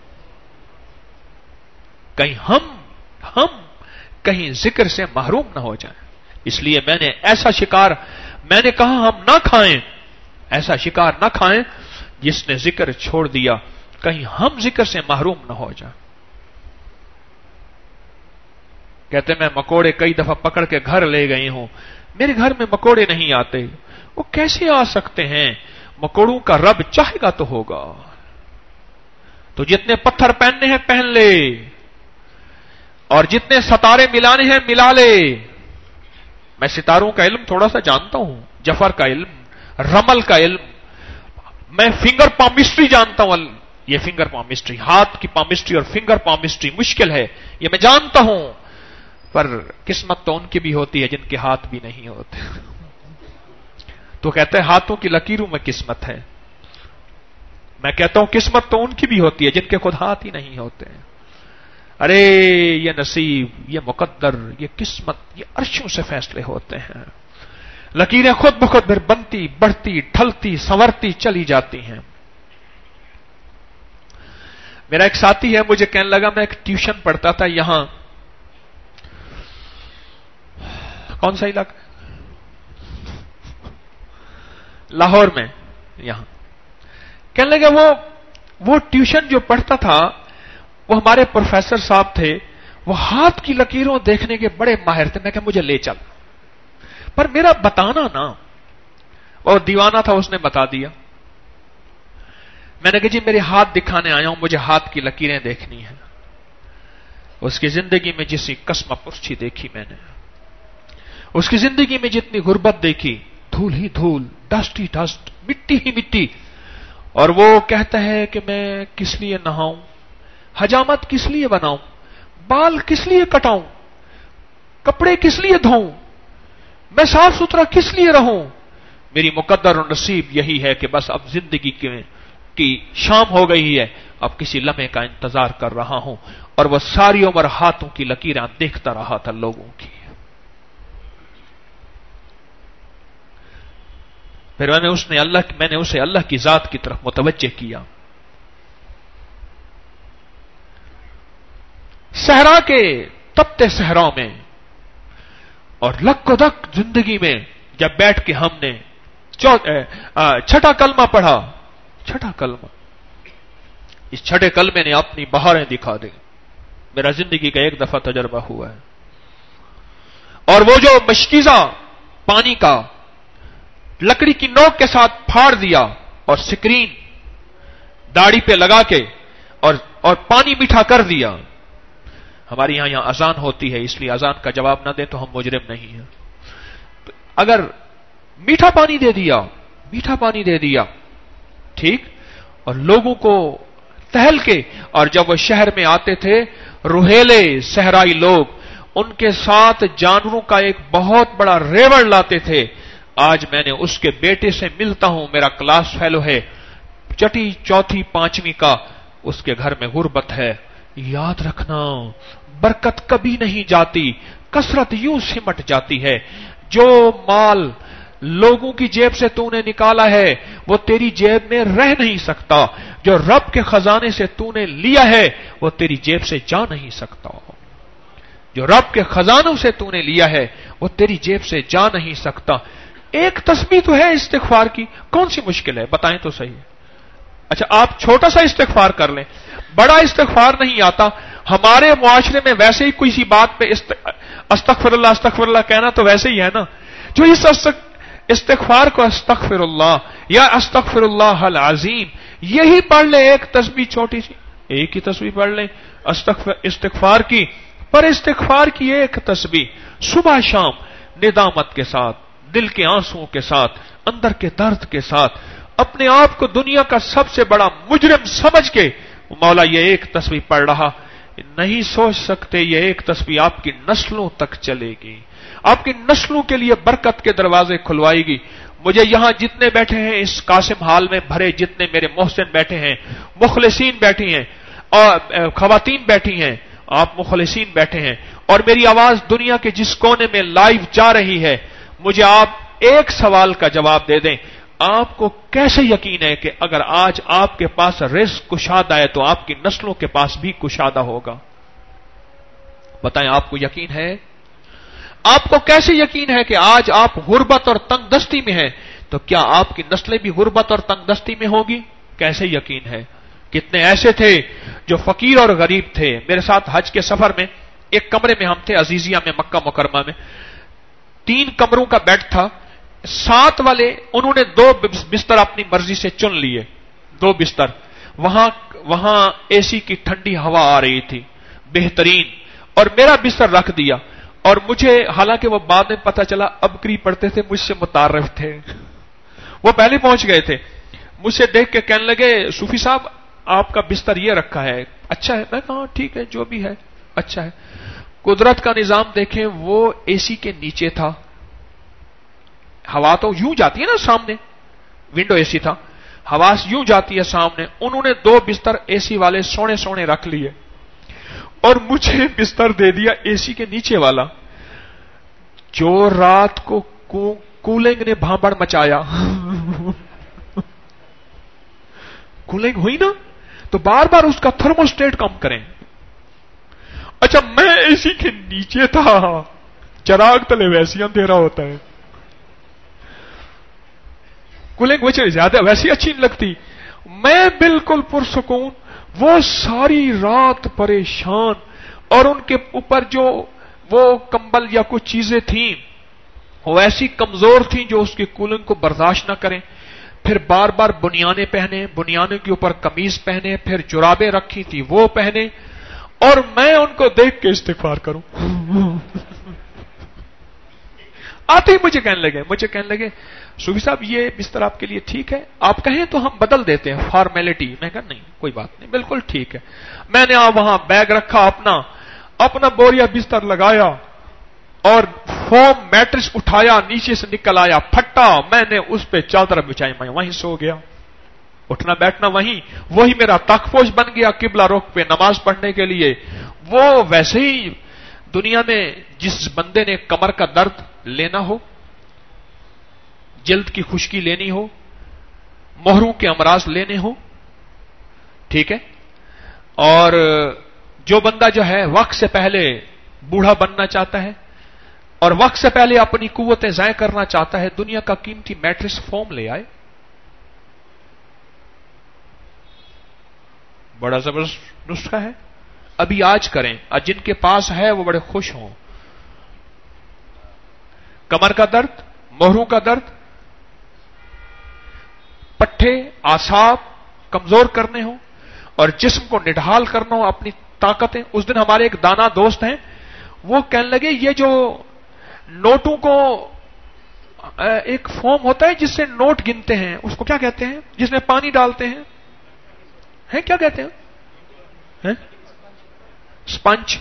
کہیں ہم ہم کہیں ذکر سے محروم نہ ہو جائیں، اس لیے میں نے ایسا شکار میں نے کہا ہم نہ کھائیں، ایسا شکار نہ کھائیں جس نے ذکر چھوڑ دیا، کہیں ہم ذکر سے محروم نہ ہو جائیں. کہتے میں مکوڑے کئی دفعہ پکڑ کے گھر لے گئی ہوں، میرے گھر میں مکوڑے نہیں آتے. وہ کیسے آ سکتے ہیں؟ مکوڑوں کا رب چاہے گا تو ہوگا. تو جتنے پتھر پہننے ہیں پہن لے، اور جتنے ستارے ملانے ہیں ملا لے. میں ستاروں کا علم تھوڑا سا جانتا ہوں، جفر کا علم، رمل کا علم، میں فنگر پامسٹری جانتا ہوں. یہ فنگر پامسٹری، ہاتھ کی پامسٹری اور فنگر پامسٹری مشکل ہے، یہ میں جانتا ہوں، پر قسمت تو ان کی بھی ہوتی ہے جن کے ہاتھ بھی نہیں ہوتے. تو کہتے ہیں ہاتھوں کی لکیروں میں قسمت ہے. میں کہتا ہوں قسمت تو ان کی بھی ہوتی ہے جن کے خود ہاتھ ہی نہیں ہوتے. ارے یہ نصیب، یہ مقدر، یہ قسمت، یہ عرشوں سے فیصلے ہوتے ہیں. لکیریں خود بخود پھر بنتی بڑھتی ڈھلتی سنورتی چلی جاتی ہیں. میرا ایک ساتھی ہے، مجھے کہنے لگا میں ایک ٹیوشن پڑھتا تھا یہاں، کون سا علاقہ؟ لاہور میں. یہاں کہنے لگا وہ وہ ٹیوشن جو پڑھتا تھا وہ ہمارے پروفیسر صاحب تھے، وہ ہاتھ کی لکیروں دیکھنے کے بڑے ماہر تھے. میں کہ مجھے لے چل، پر میرا بتانا نا، اور دیوانہ تھا اس نے بتا دیا. میں نے کہا جی میرے ہاتھ دکھانے آیا ہوں، مجھے ہاتھ کی لکیریں دیکھنی ہیں. اس کی زندگی میں جسی قسمہ پرچھی دیکھی میں نے، اس کی زندگی میں جتنی غربت دیکھی، دھول ہی دھول، ڈسٹ ہی ڈسٹ، مٹی ہی مٹی. اور وہ کہتا ہے کہ میں کس لیے نہاؤں، حجامت کس لیے بناؤں، بال کس لیے کٹاؤں، کپڑے کس لیے دھوؤں، میں صاف ستھرا کس لیے رہوں. میری مقدر اور نصیب یہی ہے کہ بس اب زندگی کی شام ہو گئی ہے، اب کسی لمحے کا انتظار کر رہا ہوں. اور وہ ساری عمر ہاتھوں کی لکیریں دیکھتا رہا تھا لوگوں کی. پھر میں نے اس نے اللہ میں نے اسے اللہ کی ذات کی طرف متوجہ کیا. صحرا کے تپتے صحراؤں میں اور لک و دک زندگی میں جب بیٹھ کے ہم نے چھٹا کلمہ پڑھا، چھٹا کلمہ، اس چھٹے کلمے نے اپنی بہاریں دکھا دی. میرا زندگی کا ایک دفعہ تجربہ ہوا ہے. اور وہ جو مشکیزہ پانی کا لکڑی کی نوک کے ساتھ پھاڑ دیا اور سکرین داڑھی پہ لگا کے اور اور پانی میٹھا کر دیا. ہماری یہاں یہاں اذان ہوتی ہے، اس لیے اذان کا جواب نہ دیں تو ہم مجرم نہیں ہیں. اگر میٹھا پانی دے دیا، میٹھا پانی دے دیا ٹھیک، اور لوگوں کو ٹہل کے، اور جب وہ شہر میں آتے تھے روہیلے صحرائی لوگ ان کے ساتھ جانوروں کا ایک بہت بڑا ریوڑ لاتے تھے. آج میں نے اس کے بیٹے سے ملتا ہوں، میرا کلاس فیلو ہے، چٹی چوتھی پانچویں کا، اس کے گھر میں غربت ہے. یاد رکھنا برکت کبھی نہیں جاتی، کثرت یوں سمٹ جاتی ہے. جو مال لوگوں کی جیب سے تو نے نکالا ہے وہ تیری جیب میں رہ نہیں سکتا، جو رب کے خزانے سے تو نے لیا ہے وہ تیری جیب سے جا نہیں سکتا. جو رب کے خزانوں سے تو نے لیا ہے وہ تیری جیب سے جا نہیں سکتا. ایک تسبیح تو ہے استغفار کی، کون سی مشکل ہے؟ بتائیں تو صحیح. اچھا آپ چھوٹا سا استغفار کر لیں، بڑا استغفار نہیں آتا. ہمارے معاشرے میں ویسے ہی کوئی سی بات پہ استغفر اللہ استغفر اللہ کہنا تو ویسے ہی ہے نا. جو اس استغفار کو استغفر اللہ یا استغفر اللہ العظیم یہی پڑھ لے، ایک تسبیح چھوٹی سی، ایک ہی تسبیح پڑھ لیں استغفار کی. پر استغفار کی ایک تسبیح صبح شام ندامت کے ساتھ، دل کے آنسوؤں کے ساتھ، اندر کے درد کے ساتھ، اپنے آپ کو دنیا کا سب سے بڑا مجرم سمجھ کے مولا یہ ایک تسبیح پڑھ رہا. نہیں سوچ سکتے یہ ایک تسبیح آپ کی نسلوں تک چلے گی، آپ کی نسلوں کے لیے برکت کے دروازے کھلوائے گی. مجھے یہاں جتنے بیٹھے ہیں اس قاسم حال میں بھرے، جتنے میرے محسن بیٹھے ہیں، مخلصین بیٹھی ہیں اور خواتین بیٹھی ہیں، آپ مخلصین بیٹھے ہیں، اور میری آواز دنیا کے جس کونے میں لائیو جا رہی ہے، مجھے آپ ایک سوال کا جواب دے دیں. آپ کو کیسے یقین ہے کہ اگر آج آپ کے پاس رزق کشادہ ہے تو آپ کی نسلوں کے پاس بھی کشادہ ہوگا؟ بتائیں آپ کو یقین ہے؟ آپ کو کیسے یقین ہے کہ آج آپ غربت اور تنگ دستی میں ہیں تو کیا آپ کی نسلیں بھی غربت اور تنگ دستی میں ہوگی؟ کیسے یقین ہے؟ کتنے ایسے تھے جو فقیر اور غریب تھے. میرے ساتھ حج کے سفر میں ایک کمرے میں ہم تھے عزیزیہ میں، مکہ مکرمہ میں. تین کمروں کا بیڈ تھا، سات والے انہوں نے دو بستر اپنی مرضی سے چن لیے، دو بستر. وہاں وہاں اے سی کی ٹھنڈی ہوا آ رہی تھی بہترین، اور میرا بستر رکھ دیا. اور مجھے حالانکہ وہ بعد میں پتہ چلا ابکری پڑھتے تھے، مجھ سے متعارف تھے، وہ پہلے پہنچ گئے تھے. مجھ سے دیکھ کے کہنے لگے صوفی صاحب آپ کا بستر یہ رکھا ہے، اچھا ہے؟ میں کہا ٹھیک ہے جو بھی ہے اچھا ہے. قدرت کا نظام دیکھیں، وہ اے سی کے نیچے تھا، ہوا تو یوں جاتی ہے نا سامنے، ونڈو اے سی تھا، ہوا یوں جاتی ہے سامنے. انہوں نے دو بستر اے سی والے سونے سونے رکھ لیے اور مجھے بستر دے دیا اے سی کے نیچے والا. جو رات کو کولنگ نے بھانبڑ مچایا کولنگ ہوئی نا تو بار بار اس کا تھرموسٹیٹ کم کریں. اچھا میں اے سی کے نیچے تھا، چراغ تلے ویسی اندھیرا ہوتا ہے، کولنگ مجھے زیادہ ویسی اچھی نہیں لگتی. میں بالکل پرسکون، وہ ساری رات پریشان، اور ان کے اوپر جو وہ کمبل یا کچھ چیزیں تھیں وہ ایسی کمزور تھیں جو اس کی کولنگ کو برداشت نہ کریں. پھر بار بار بنیانے پہنے، بنیانوں کے اوپر قمیض پہنے، پھر جرابیں رکھی تھی وہ پہنے، اور میں ان کو دیکھ کے استغفار کروں. آتے ہی مجھے کہنے لگے مجھے کہنے لگے صوفی صاحب یہ بستر آپ کے لیے ٹھیک ہے؟ آپ کہیں تو ہم بدل دیتے ہیں، فارمیلٹی. میں کہا نہیں کوئی بات نہیں، بالکل ٹھیک ہے. میں نے وہاں بیگ رکھا اپنا اپنا بوریا بستر لگایا اور فوم میٹرس اٹھایا، نیچے سے نکل آیا پھٹا، میں نے اس پہ چادر بچائی، میں وہیں سو گیا. اٹھنا بیٹھنا وہیں، وہی میرا تخفوش بن گیا قبلہ رخ پہ نماز پڑھنے کے لیے. وہ ویسے ہی دنیا میں جس بندے نے کمر کا درد لینا ہو، جلد کی خشکی لینی ہو، مہروں کے امراض لینے ہو، ٹھیک ہے، اور جو بندہ جو ہے وقت سے پہلے بوڑھا بننا چاہتا ہے اور وقت سے پہلے اپنی قوتیں ضائع کرنا چاہتا ہے، دنیا کا قیمتی میٹرس فوم لے آئے. بڑا زبردست نسخہ ہے، ابھی آج کریں، اور جن کے پاس ہے وہ بڑے خوش ہوں. کمر کا درد، مہروں کا درد، پٹھے اعصاب کمزور کرنے ہوں اور جسم کو نڈھال کرنا ہو، اپنی طاقتیں. اس دن ہمارے ایک دانا دوست ہیں، وہ کہنے لگے یہ جو نوٹوں کو ایک فارم ہوتا ہے جس سے نوٹ گنتے ہیں، اس کو کیا کہتے ہیں؟ جس میں پانی ڈالتے ہیں، ہیں کیا کہتے ہیں؟ سپنج،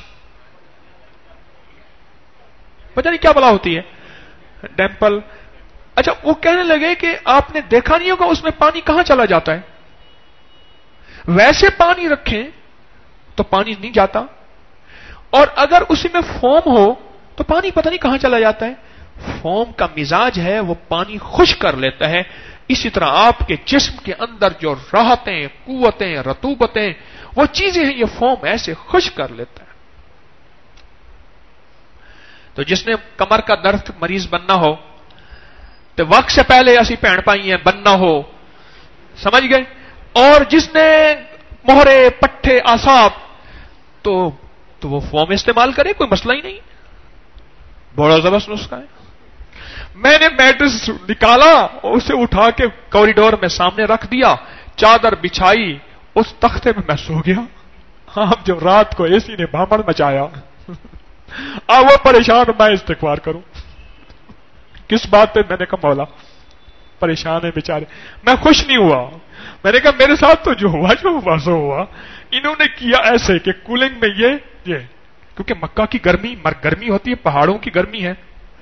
پتہ نہیں کیا بلا ہوتی ہے، ڈیمپل. اچھا وہ کہنے لگے کہ آپ نے دیکھا نہیں ہوگا اس میں پانی کہاں چلا جاتا ہے. ویسے پانی رکھیں تو پانی نہیں جاتا، اور اگر اسی میں فوم ہو تو پانی پتہ نہیں کہاں چلا جاتا ہے. فوم کا مزاج ہے وہ پانی خشک کر لیتا ہے. اسی طرح آپ کے جسم کے اندر جو راحتیں، قوتیں، رطوبتیں، وہ چیزیں ہیں، یہ فوم ایسے خشک کر لیتا ہے. تو جس نے کمر کا درد مریض بننا ہو تو وقت سے پہلے ایسی بہن پائی ہیں بننا ہو، سمجھ گئے؟ اور جس نے مہرے پٹھے اعصاب تو تو وہ فوم استعمال کرے، کوئی مسئلہ ہی نہیں، بڑا زبردست نسخہ ہے۔ میں نے میٹرس نکالا اور اسے اٹھا کے کوریڈور میں سامنے رکھ دیا، چادر بچھائی، اس تختے میں میں سو گیا۔ اب جو رات کو اے سی نے بھامڑ مچایا، اب وہ پریشان، میں استغفار کروں کس بات پہ؟ میں نے کہا مولا پریشان ہے بیچارے، میں خوش نہیں ہوا، میں نے کہا میرے ساتھ تو جو ہوا جو ہوا سو ہوا، انہوں نے کیا ایسے کہ کولنگ میں یہ یہ کیونکہ مکہ کی گرمی گرمی ہوتی ہے، پہاڑوں کی گرمی ہے۔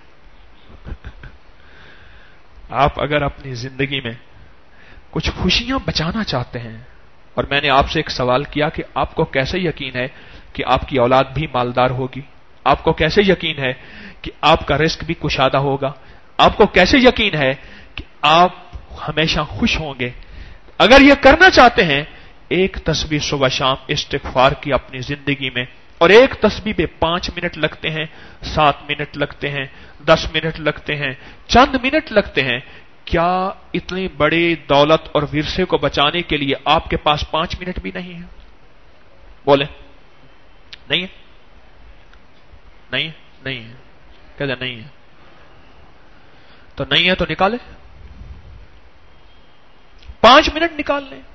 آپ اگر اپنی زندگی میں کچھ خوشیاں بچانا چاہتے ہیں، اور میں نے آپ سے ایک سوال کیا کہ آپ کو کیسے یقین ہے کہ آپ کی اولاد بھی مالدار ہوگی؟ آپ کو کیسے یقین ہے کہ آپ کا رزق بھی کشادہ ہوگا؟ آپ کو کیسے یقین ہے کہ آپ ہمیشہ خوش ہوں گے؟ اگر یہ کرنا چاہتے ہیں، ایک تسبیح صبح شام استغفار کی اپنی زندگی میں، اور ایک تسبیح پہ پانچ منٹ لگتے ہیں، سات منٹ لگتے ہیں، دس منٹ لگتے ہیں، چند منٹ لگتے ہیں، کیا اتنی بڑی دولت اور ورثے کو بچانے کے لیے آپ کے پاس پانچ منٹ بھی نہیں ہے؟ بولیں نہیں ہے؟ نہیں ہے؟ نہیں ہے؟ کہتے نہیں ہے تو نہیں ہے تو نکالے، پانچ منٹ نکال لیں۔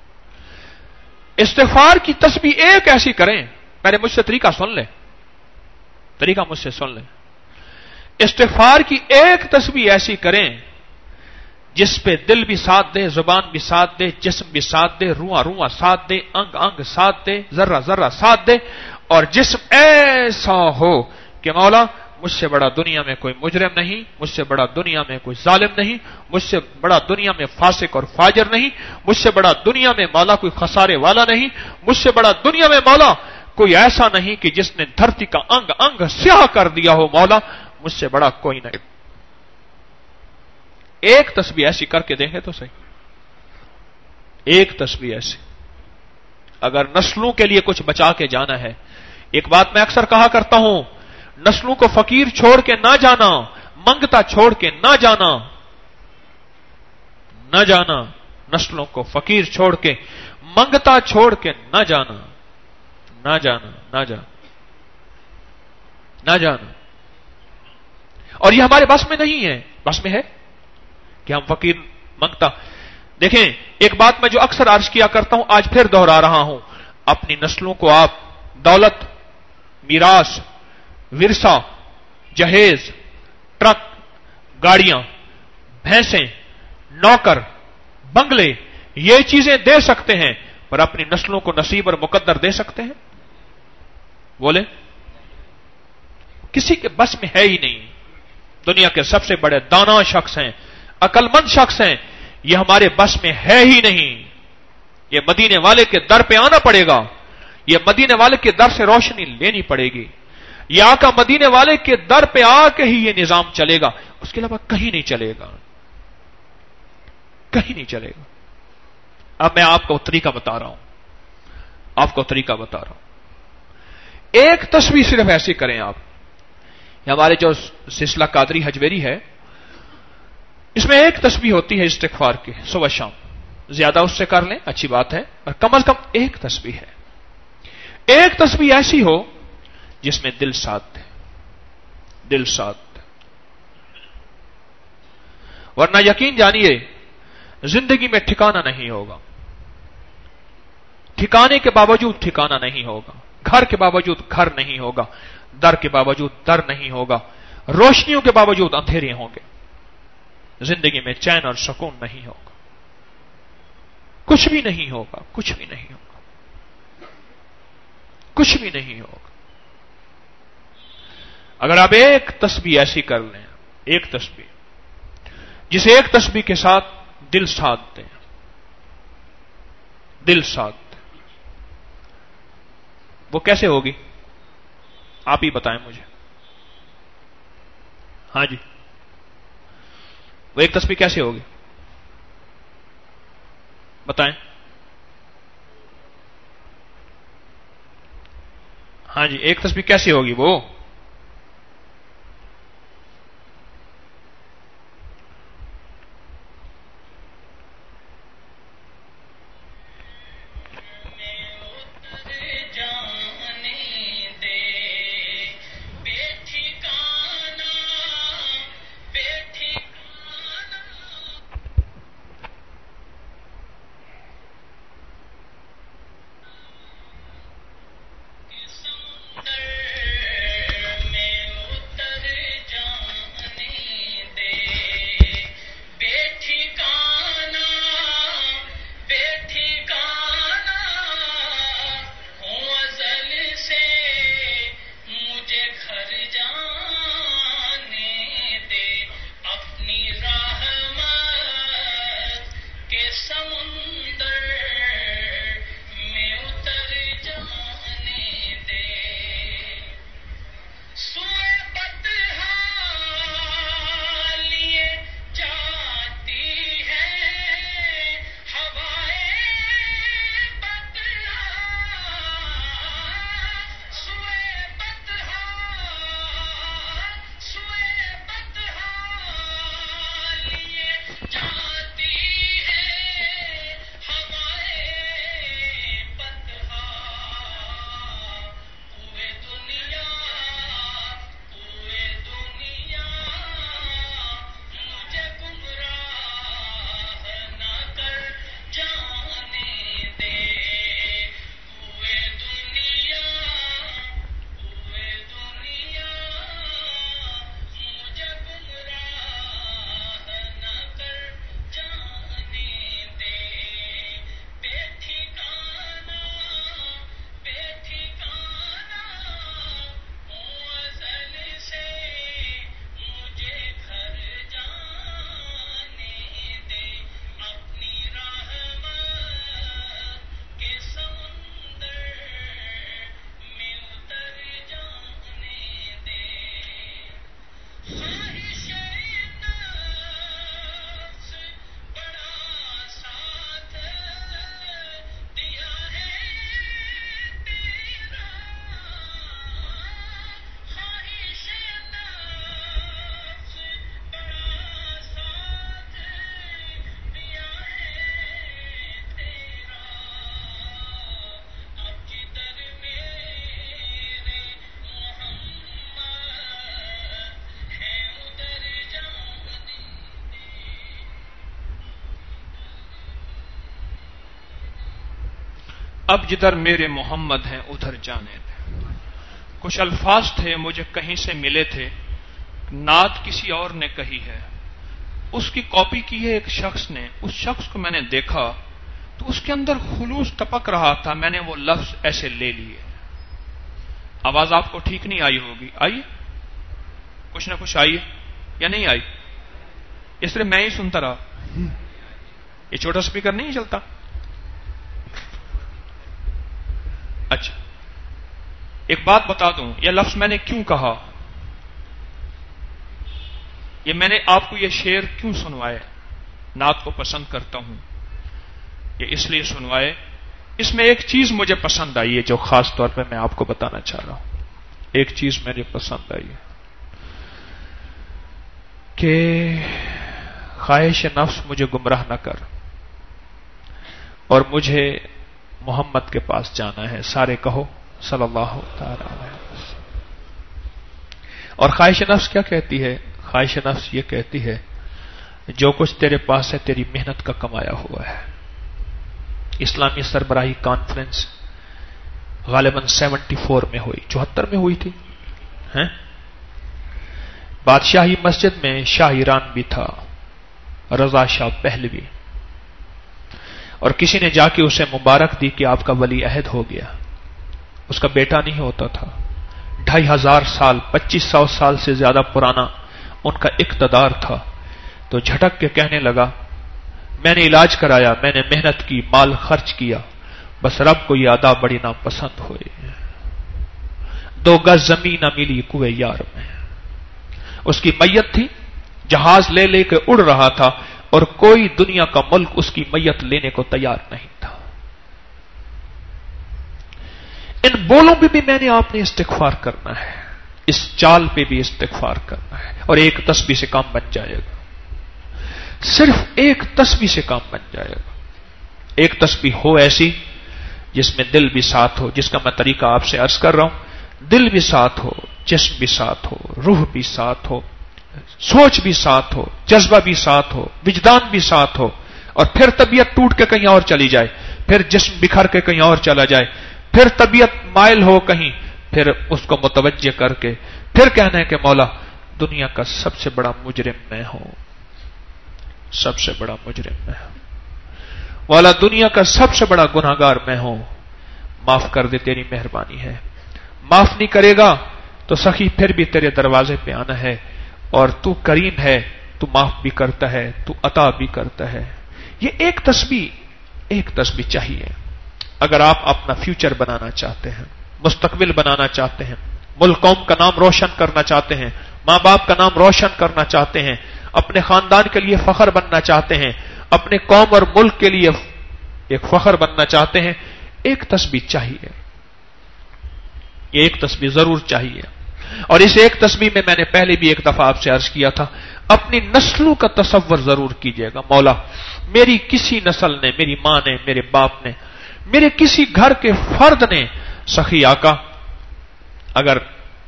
استغفار کی تسبیح ایک ایسی کریں، پہلے مجھ سے طریقہ سن لیں، طریقہ مجھ سے سن لیں۔ استغفار کی ایک تسبیح ایسی کریں جس پہ دل بھی ساتھ دے، زبان بھی ساتھ دے، جسم بھی ساتھ دے، رواں رواں ساتھ دے، انگ انگ ساتھ دے، ذرہ ذرہ ساتھ دے، اور جسم ایسا ہو کہ مولا مجھ سے بڑا دنیا میں کوئی مجرم نہیں، مجھ سے بڑا دنیا میں کوئی ظالم نہیں، مجھ سے بڑا دنیا میں فاسق اور فاجر نہیں، مجھ سے بڑا دنیا میں مولا کوئی خسارے والا نہیں، مجھ سے بڑا دنیا میں مولا کوئی ایسا نہیں کہ جس نے دھرتی کا انگ انگ سیاہ کر دیا ہو، مولا مجھ سے بڑا کوئی نہیں۔ ایک تسبیح ایسی کر کے دیکھیں تو صحیح، ایک تسبیح ایسی، اگر نسلوں کے لیے کچھ بچا کے جانا ہے۔ ایک بات میں اکثر کہا کرتا ہوں، نسلوں کو فقیر چھوڑ کے نہ جانا، منگتا چھوڑ کے نہ جانا، نہ جانا، نسلوں کو فقیر چھوڑ کے منگتا چھوڑ کے نہ جانا، نہ جانا، نہ جانا، نہ جانا۔ اور یہ ہمارے بس میں نہیں ہے، بس میں ہے کہ ہم فقیر منگتا۔ دیکھیں ایک بات میں جو اکثر عرض کیا کرتا ہوں، آج پھر دوہرا رہا ہوں، اپنی نسلوں کو آپ دولت، میراث، ورثہ، جہیز، ٹرک، گاڑیاں، بھینسیں، نوکر، بنگلے، یہ چیزیں دے سکتے ہیں، پر اپنی نسلوں کو نصیب اور مقدر دے سکتے ہیں؟ بولے کسی کے بس میں ہے ہی نہیں۔ دنیا کے سب سے بڑے دانا شخص ہیں، عقل مند شخص ہیں، یہ ہمارے بس میں ہے ہی نہیں۔ یہ مدینے والے کے در پہ آنا پڑے گا، یہ مدینے والے کے در سے روشنی لینی پڑے گی، یہ آقا مدینے والے کے در پہ آ کے ہی یہ نظام چلے گا، اس کے علاوہ کہیں نہیں چلے گا، کہیں نہیں چلے گا۔ اب میں آپ کو طریقہ بتا رہا ہوں، آپ کو طریقہ بتا رہا ہوں۔ ایک تسبیح صرف ایسی کریں آپ، ہمارے جو سلسلہ قادری حجویری ہے، اس میں ایک تسبیح ہوتی ہے استغفار کی صبح شام، زیادہ اس سے کر لیں اچھی بات ہے، اور کم از کم ایک تسبیح ہے۔ ایک تسبیح ایسی ہو جس میں دل ساتھ دے، دل ساتھ دے، ورنہ یقین جانیے زندگی میں ٹھکانہ نہیں ہوگا، ٹھکانے کے باوجود ٹھکانہ نہیں ہوگا، گھر کے باوجود گھر نہیں ہوگا، در کے باوجود در نہیں ہوگا، روشنیوں کے باوجود اندھیرے ہوں گے، زندگی میں چین اور سکون نہیں ہوگا، کچھ بھی نہیں ہوگا، کچھ بھی نہیں ہوگا، کچھ بھی نہیں ہوگا۔ اگر آپ ایک تسبیح ایسی کر لیں، ایک تسبیح جسے ایک تسبیح کے ساتھ دل ساتھ دیں، دل ساتھ دیں، وہ کیسے ہوگی آپ ہی بتائیں مجھے؟ ہاں جی، وہ ایک تسبیح کیسے ہوگی بتائیں؟ ہاں جی، ایک تسبیح کیسے ہوگی وہ؟ اب جدھر میرے محمد ہیں ادھر جانے دیں. کچھ الفاظ تھے مجھے کہیں سے ملے تھے، نعت کسی اور نے کہی ہے، اس کی کاپی کی ہے ایک شخص نے. اس شخص کو میں نے دیکھا تو اس کے اندر خلوص ٹپک رہا تھا، میں نے وہ لفظ ایسے لے لیے. آواز آپ کو ٹھیک نہیں آئی ہوگی، آئیے کچھ نہ کچھ آئیے یا نہیں آئی؟ اس لیے میں ہی سنتا رہا. یہ چھوٹا سپیکر نہیں چلتا. اچھا ایک بات بتا دوں، یہ لفظ میں نے کیوں کہا، یہ میں نے آپ کو یہ شعر کیوں سنوائے. نعت کو پسند کرتا ہوں، یہ اس لیے سنوائے، اس میں ایک چیز مجھے پسند آئی ہے جو خاص طور پہ میں آپ کو بتانا چاہ رہا ہوں. ایک چیز مجھے پسند آئی ہے کہ خواہش نفس مجھے گمراہ نہ کر اور مجھے محمد کے پاس جانا ہے. سارے کہو صلی اللہ تعالی علیہ وسلم. اور خواہش نفس کیا کہتی ہے؟ خواہش نفس یہ کہتی ہے جو کچھ تیرے پاس ہے تیری محنت کا کمایا ہوا ہے. اسلامی سربراہی کانفرنس غالباً سیونٹی فور میں ہوئی، چوہتر میں ہوئی تھی. ہیں بادشاہی مسجد میں شاہ ایران بھی تھا، رضا شاہ پہلوی، اور کسی نے جا کے اسے مبارک دی کہ آپ کا ولی عہد ہو گیا. اس کا بیٹا نہیں ہوتا تھا. ڈھائی ہزار سال پچیس سو سال سے زیادہ پرانا ان کا اقتدار تھا. تو جھٹک کے کہنے لگا میں نے علاج کرایا، میں نے محنت کی، مال خرچ کیا، بس رب کو یہ ادا بڑی ناپسند ہوئی. دو گز زمین نہ ملی کوئے یار میں. اس کی میت تھی، جہاز لے لے کے اڑ رہا تھا اور کوئی دنیا کا ملک اس کی میت لینے کو تیار نہیں تھا. ان بولوں پہ بھی میں نے آپ نے استغفار کرنا ہے، اس چال پہ بھی استغفار کرنا ہے، اور ایک تسبیح سے کام بن جائے گا. صرف ایک تسبیح سے کام بن جائے گا. ایک تسبیح ہو ایسی جس میں دل بھی ساتھ ہو، جس کا میں طریقہ آپ سے عرض کر رہا ہوں. دل بھی ساتھ ہو، جسم بھی ساتھ ہو، روح بھی ساتھ ہو، سوچ بھی ساتھ ہو، جذبہ بھی ساتھ ہو، وجدان بھی ساتھ ہو، اور پھر طبیعت ٹوٹ کے کہیں اور چلی جائے، پھر جسم بکھر کے کہیں اور چلا جائے، پھر طبیعت مائل ہو کہیں، پھر اس کو متوجہ کر کے پھر کہنا ہے کہ مولا دنیا کا سب سے بڑا مجرم میں ہوں، سب سے بڑا مجرم میں ہوں، مولا دنیا کا سب سے بڑا گناہگار میں ہوں، معاف کر دے، تیری مہربانی ہے. معاف نہیں کرے گا تو سخی پھر بھی تیرے دروازے پہ آنا ہے، اور تو کریم ہے، تو معاف بھی کرتا ہے، تو عطا بھی کرتا ہے. یہ ایک تسبیح ایک تسبیح چاہیے. اگر آپ اپنا فیوچر بنانا چاہتے ہیں، مستقبل بنانا چاہتے ہیں، ملک قوم کا نام روشن کرنا چاہتے ہیں، ماں باپ کا نام روشن کرنا چاہتے ہیں، اپنے خاندان کے لیے فخر بننا چاہتے ہیں، اپنے قوم اور ملک کے لیے ایک فخر بننا چاہتے ہیں، ایک تسبیح چاہیے. یہ ایک تسبیح ضرور چاہیے. اور اس ایک تسبیح میں میں نے پہلے بھی ایک دفعہ آپ سے عرض کیا تھا، اپنی نسلوں کا تصور ضرور کیجئے گا. مولا میری کسی نسل نے، میری ماں نے، میرے باپ نے، میرے کسی گھر کے فرد نے، سخی آقا اگر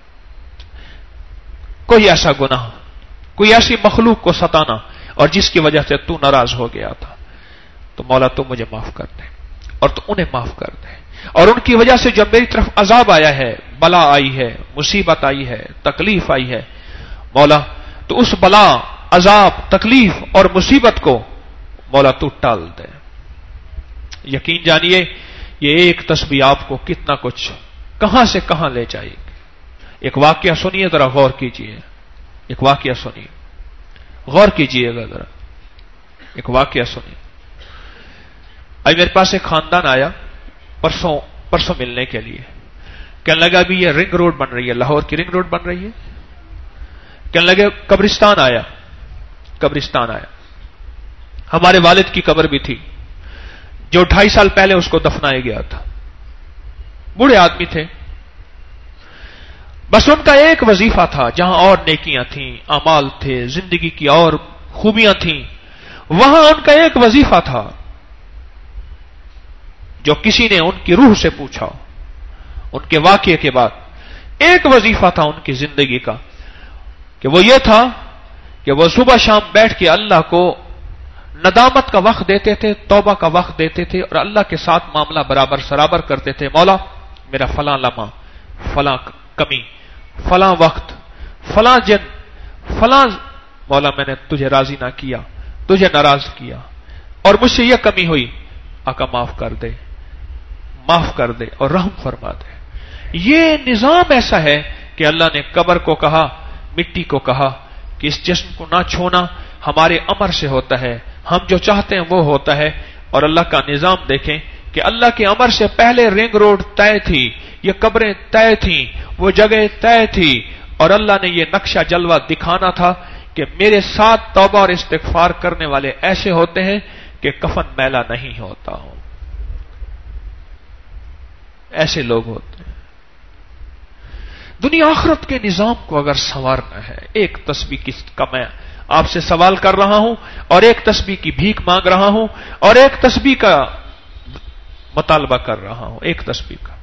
کوئی ایسا گناہ، کوئی ایسی مخلوق کو ستانا اور جس کی وجہ سے تو ناراض ہو گیا تھا، تو مولا تو مجھے معاف کر دے اور تو انہیں معاف کر دے. اور ان کی وجہ سے جب میری طرف عذاب آیا ہے، بلا آئی ہے، مصیبت آئی ہے، تکلیف آئی ہے، مولا تو اس بلا، عذاب، تکلیف اور مصیبت کو مولا تو ٹال دے. یقین جانیے یہ ایک تسبیح آپ کو کتنا کچھ کہاں سے کہاں لے جائے گی. ایک واقعہ سنیے، ذرا غور کیجیے. ایک واقعہ سنیے، غور کیجیے گا ذرا. ایک واقعہ سنیے. آج میرے پاس ایک خاندان آیا پرسوں پرسوں ملنے کے لیے. کہنے لگا ابھی یہ رنگ روڈ بن رہی ہے، لاہور کی رنگ روڈ بن رہی ہے. کہنے لگے قبرستان آیا، قبرستان آیا. ہمارے والد کی قبر بھی تھی جو ڈھائی سال پہلے اس کو دفنایا گیا تھا. بوڑھے آدمی تھے، بس ان کا ایک وظیفہ تھا، جہاں اور نیکیاں تھیں، اعمال تھے، زندگی کی اور خوبیاں تھیں، وہاں ان کا ایک وظیفہ تھا جو کسی نے ان کی روح سے پوچھا ان کے واقعے کے بعد. ایک وظیفہ تھا ان کی زندگی کا کہ وہ یہ تھا کہ وہ صبح شام بیٹھ کے اللہ کو ندامت کا وقت دیتے تھے، توبہ کا وقت دیتے تھے اور اللہ کے ساتھ معاملہ برابر سرابر کرتے تھے. مولا میرا فلاں لمحہ، فلاں کمی، فلاں وقت، فلاں جن، فلاں مولا میں نے تجھے راضی نہ کیا، تجھے ناراض کیا اور مجھ سے یہ کمی ہوئی، آقا معاف کر دے، معاف کر دے اور رحم فرما دے. یہ نظام ایسا ہے کہ اللہ نے قبر کو کہا، مٹی کو کہا کہ اس جسم کو نہ چھونا، ہمارے امر سے ہوتا ہے، ہم جو چاہتے ہیں وہ ہوتا ہے. اور اللہ کا نظام دیکھیں کہ اللہ کے امر سے پہلے رنگ روڈ طے تھی، یہ قبریں طے تھیں، وہ جگہ طے تھی، اور اللہ نے یہ نقشہ جلوہ دکھانا تھا کہ میرے ساتھ توبہ اور استغفار کرنے والے ایسے ہوتے ہیں کہ کفن میلا نہیں ہوتا ہوں. ایسے لوگ ہوتے ہیں. دنیا آخرت کے نظام کو اگر سنوارنا ہے، ایک تسبیح کی کا میں آپ سے سوال کر رہا ہوں اور ایک تسبیح کی بھیک مانگ رہا ہوں اور ایک تسبیح کا مطالبہ کر رہا ہوں، ایک تسبیح کا.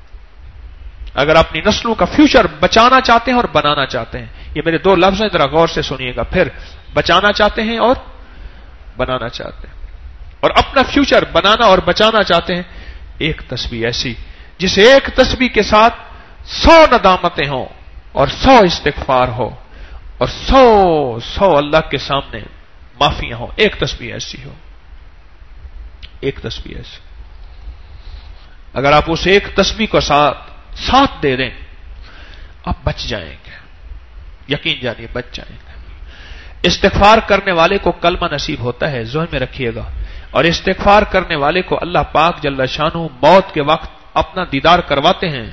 اگر اپنی نسلوں کا فیوچر بچانا چاہتے ہیں اور بنانا چاہتے ہیں، یہ میرے دو لفظ ہیں، ذرا غور سے سنیے گا. پھر بچانا چاہتے ہیں اور بنانا چاہتے ہیں، اور اپنا فیوچر بنانا اور بچانا چاہتے ہیں، ایک تسبیح ایسی جس ایک تسبیح کے ساتھ سو ندامتیں ہوں اور سو استغفار ہو اور سو سو اللہ کے سامنے معافیاں ہوں. ایک تسبیح ایسی ہو، ایک تسبیح ایسی. اگر آپ اس ایک تسبیح کو ساتھ ساتھ دے دیں، آپ بچ جائیں گے، یقین جانیے بچ جائیں گے. استغفار کرنے والے کو کلمہ نصیب ہوتا ہے، ذہن میں رکھیے گا. اور استغفار کرنے والے کو اللہ پاک جل شانہ موت کے وقت اپنا دیدار کرواتے ہیں،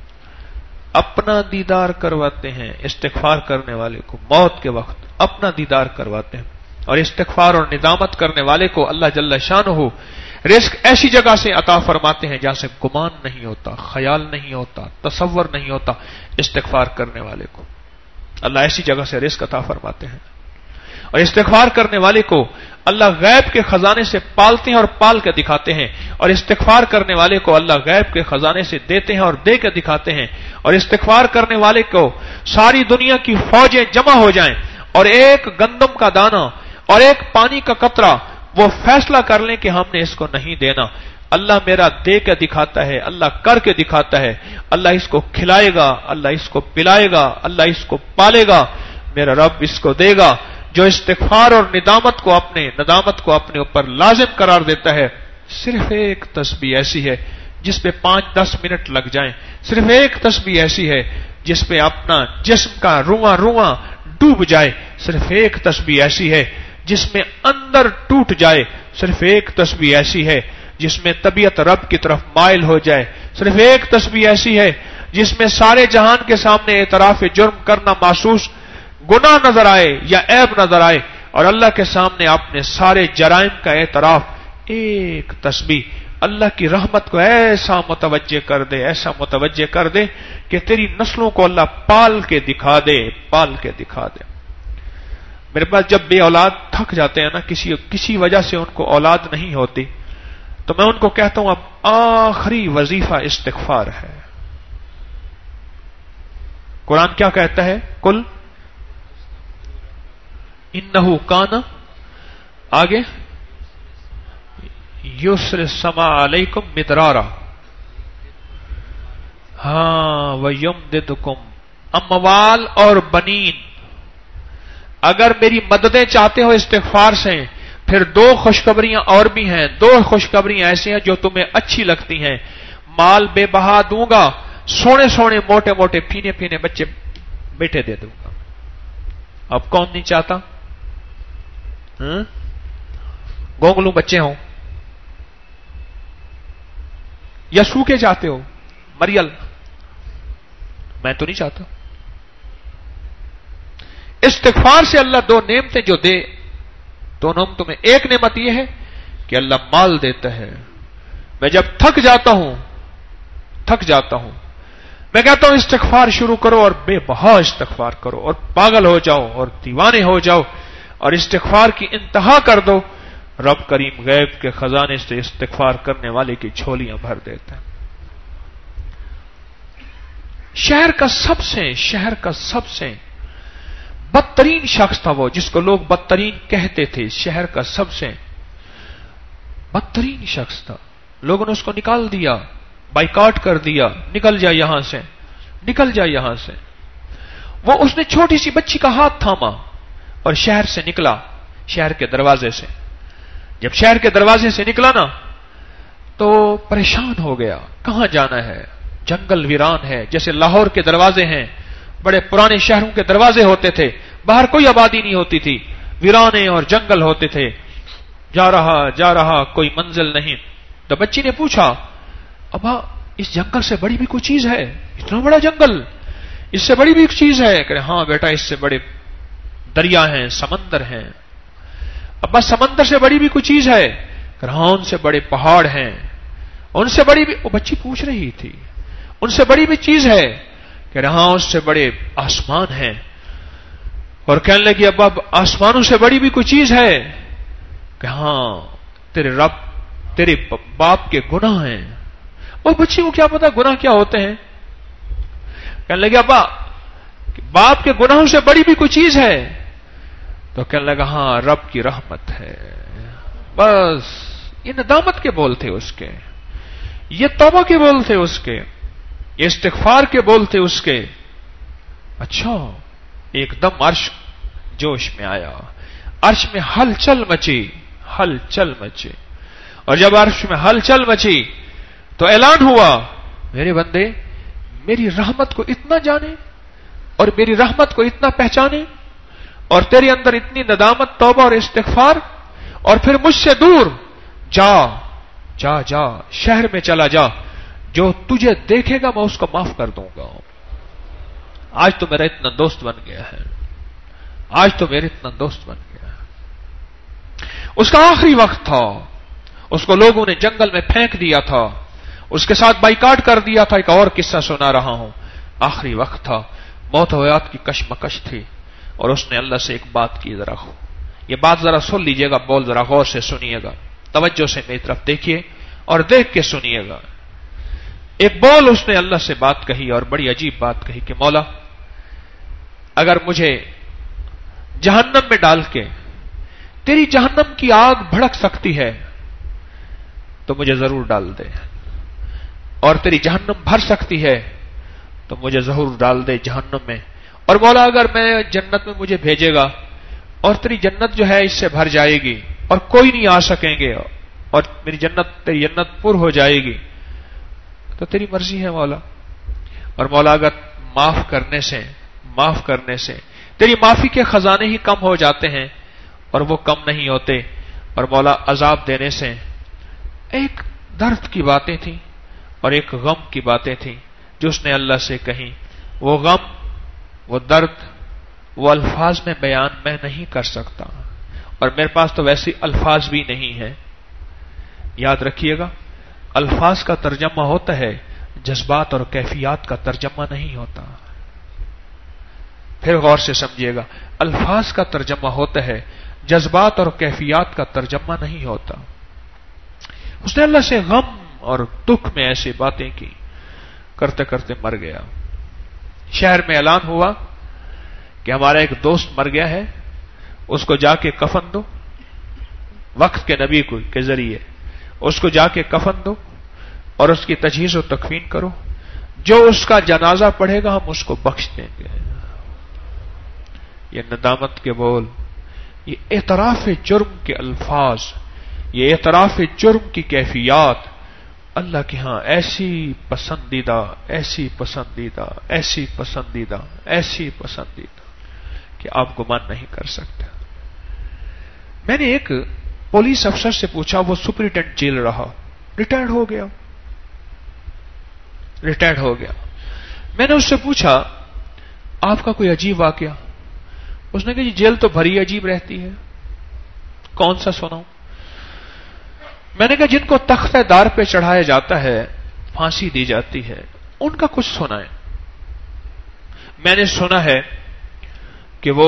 اپنا دیدار کرواتے ہیں. استغفار کرنے والے کو موت کے وقت اپنا دیدار کرواتے ہیں. اور استغفار اور ندامت کرنے والے کو اللہ جل شانہ رزق ایسی جگہ سے عطا فرماتے ہیں جہاں سے گمان نہیں ہوتا، خیال نہیں ہوتا، تصور نہیں ہوتا. استغفار کرنے والے کو اللہ ایسی جگہ سے رزق عطا فرماتے ہیں. اور استغفار کرنے والے کو اللہ غیب کے خزانے سے پالتے ہیں اور پال کے دکھاتے ہیں. اور استغفار کرنے والے کو اللہ غیب کے خزانے سے دیتے ہیں اور دے کے دکھاتے ہیں. اور استغفار کرنے والے کو ساری دنیا کی فوجیں جمع ہو جائیں اور ایک گندم کا دانہ اور ایک پانی کا قطرہ وہ فیصلہ کر لیں کہ ہم نے اس کو نہیں دینا، اللہ میرا دے کے دکھاتا ہے، اللہ کر کے دکھاتا ہے. اللہ اس کو کھلائے گا، اللہ اس کو پلائے گا، اللہ اس کو پالے گا، میرا رب اس کو دے گا. جو استغفار اور ندامت کو اپنے ندامت کو اپنے اوپر لازم قرار دیتا ہے، صرف ایک تسبیح ایسی ہے جس پہ پانچ دس منٹ لگ جائیں. صرف ایک تسبیح ایسی ہے جس پہ اپنا جسم کا رواں رواں ڈوب جائے. صرف ایک تسبیح ایسی ہے جس میں اندر ٹوٹ جائے. صرف ایک تسبیح ایسی ہے جس میں طبیعت رب کی طرف مائل ہو جائے. صرف ایک تسبیح ایسی ہے جس میں سارے جہان کے سامنے اعتراف جرم کرنا محسوس گناہ نظر آئے یا عیب نظر آئے، اور اللہ کے سامنے اپنے سارے جرائم کا اعتراف. ایک تسبیح اللہ کی رحمت کو ایسا متوجہ کر دے، ایسا متوجہ کر دے کہ تیری نسلوں کو اللہ پال کے دکھا دے، پال کے دکھا دے. میرے پاس جب بے اولاد تھک جاتے ہیں نا، کسی کسی وجہ سے ان کو اولاد نہیں ہوتی، تو میں ان کو کہتا ہوں اب آخری وظیفہ استغفار ہے. قرآن کیا کہتا ہے؟ کل انہو کان آگے یسر سما علیکم مدرارا ہاں ویمددکم اموال اور بنین. اگر میری مددیں چاہتے ہو استغفار سے، پھر دو خوشخبریاں اور بھی ہیں. دو خوشخبریاں ایسی ہیں جو تمہیں اچھی لگتی ہیں. مال بے بہا دوں گا، سونے سونے موٹے موٹے پینے پینے بچے بیٹے دے دوں گا. اب کون نہیں چاہتا؟ گونگلو بچے ہوں یا سوکھے چاہتے ہو، مریل. میں تو نہیں چاہتا. استغفار سے اللہ دو نعمتیں جو دے، دو نعمتوں میں ایک نعمت یہ ہے کہ اللہ مال دیتا ہے. میں جب تھک جاتا ہوں تھک جاتا ہوں میں کہتا ہوں استغفار شروع کرو اور بے بہا استغفار کرو اور پاگل ہو جاؤ اور دیوانے ہو جاؤ اور استغفار کی انتہا کر دو. رب کریم غیب کے خزانے سے استغفار کرنے والے کی جھولیاں بھر دیتا ہے. شہر کا سب سے شہر کا سب سے بدترین شخص تھا وہ، جس کو لوگ بدترین کہتے تھے، شہر کا سب سے بدترین شخص تھا. لوگوں نے اس کو نکال دیا، بائیکاٹ کر دیا، نکل جا یہاں سے، نکل جا یہاں سے. وہ اس نے چھوٹی سی بچی کا ہاتھ تھاما اور شہر سے نکلا، شہر کے دروازے سے. جب شہر کے دروازے سے نکلا نا تو پریشان ہو گیا، کہاں جانا ہے؟ جنگل ویران ہے، جیسے لاہور کے دروازے ہیں، بڑے پرانے شہروں کے دروازے ہوتے تھے، باہر کوئی آبادی نہیں ہوتی تھی، ویرانے اور جنگل ہوتے تھے. جا رہا جا رہا کوئی منزل نہیں. تو بچی نے پوچھا، ابا اس جنگل سے بڑی بھی کوئی چیز ہے؟ اتنا بڑا جنگل، اس سے بڑی بھی ایک چیز ہے؟ کہ ہاں بیٹا، اس سے بڑے دریا ہیں، سمندر ہیں. ابا سمندر سے بڑی بھی کوئی چیز ہے؟ کہ ہاں ان سے بڑے پہاڑ ہیں، ان سے بڑی بھی. وہ بچی پوچھ رہی تھی ان سے بڑی بھی چیز ہے؟ کہ ہاں اس سے بڑے آسمان ہیں. اور کہنے لگی، ابا آسمانوں سے بڑی بھی کوئی چیز ہے؟ کہ ہاں تیرے رب، تیرے باپ کے گناہ ہیں. وہ بچی کو کیا پتا گناہ کیا ہوتے ہیں. کہنے لگے، ابا باپ کے گناہوں سے بڑی بھی کوئی چیز ہے؟ تو کہنے لگا، ہاں رب کی رحمت ہے. بس یہ ندامت کے بول تھے اس کے، یہ توبہ کے بول تھے اس کے، یہ استغفار کے بول تھے اس کے. اچھا، ایک دم عرش جوش میں آیا، عرش میں ہلچل مچی، ہلچل مچی. اور جب عرش میں ہلچل مچی تو اعلان ہوا، میرے بندے میری رحمت کو اتنا جانے اور میری رحمت کو اتنا پہچانے اور تیرے اندر اتنی ندامت، توبہ اور استغفار، اور پھر مجھ سے دور جا جا جا شہر میں چلا جا، جو تجھے دیکھے گا میں اس کو معاف کر دوں گا. آج تو میرا اتنا دوست بن گیا ہے، آج تو میرا اتنا دوست بن گیا ہے. اس کا آخری وقت تھا، اس کو لوگوں نے جنگل میں پھینک دیا تھا، اس کے ساتھ بائیکاٹ کر دیا تھا. ایک اور قصہ سنا رہا ہوں. آخری وقت تھا، موت و حیات کی کشمکش تھی، اور اس نے اللہ سے ایک بات کی. ذرا یہ بات ذرا سن لیجئے گا، بول ذرا غور سے سنیے گا، توجہ سے میری طرف دیکھیے اور دیکھ کے سنیے گا. ایک بول اس نے اللہ سے بات کہی اور بڑی عجیب بات کہی کہ مولا، اگر مجھے جہنم میں ڈال کے تیری جہنم کی آگ بھڑک سکتی ہے تو مجھے ضرور ڈال دے، اور تیری جہنم بھر سکتی ہے تو مجھے ضرور ڈال دے جہنم میں. اور مولا اگر میں جنت میں مجھے بھیجے گا اور تیری جنت جو ہے اس سے بھر جائے گی اور کوئی نہیں آ سکیں گے اور میری جنت تیری جنت پر ہو جائے گی تو تیری مرضی ہے مولا. اور مولا اگر معاف کرنے سے معاف کرنے سے تیری معافی کے خزانے ہی کم ہو جاتے ہیں اور وہ کم نہیں ہوتے، اور مولا عذاب دینے سے، ایک درد کی باتیں تھیں اور ایک غم کی باتیں تھیں جو اس نے اللہ سے کہیں. وہ غم، وہ درد، وہ الفاظ میں بیان میں نہیں کر سکتا، اور میرے پاس تو ویسے الفاظ بھی نہیں ہیں. یاد رکھیے گا، الفاظ کا ترجمہ ہوتا ہے، جذبات اور کیفیات کا ترجمہ نہیں ہوتا. پھر غور سے سمجھیے گا، الفاظ کا ترجمہ ہوتا ہے، جذبات اور کیفیات کا ترجمہ نہیں ہوتا. اس نے اللہ سے غم اور دکھ میں ایسی باتیں کی، کرتے کرتے مر گیا. شہر میں اعلان ہوا کہ ہمارا ایک دوست مر گیا ہے، اس کو جا کے کفن دو. وقت کے نبی کو کے ذریعے اس کو جا کے کفن دو اور اس کی تجہیز و تکفین کرو، جو اس کا جنازہ پڑھے گا ہم اس کو بخش دیں گے. یہ ندامت کے بول، یہ اعتراف جرم کے الفاظ، یہ اعتراف جرم کی کیفیات اللہ کے ہاں ایسی پسندیدہ، ایسی پسندیدہ، ایسی پسندیدہ، ایسی پسندیدہ کہ آپ گمان نہیں کر سکتے. میں نے ایک پولیس افسر سے پوچھا، وہ سپرنٹینڈنٹ جیل رہا، ریٹائرڈ ہو گیا ریٹائرڈ ہو گیا میں نے اس سے پوچھا، آپ کا کوئی عجیب واقعہ؟ اس نے کہا، جی جیل تو بھری عجیب رہتی ہے. کون سا سناؤں؟ میں نے کہا، جن کو تختہ دار پہ چڑھایا جاتا ہے، پھانسی دی جاتی ہے، ان کا کچھ سنائیں. میں نے سنا ہے کہ وہ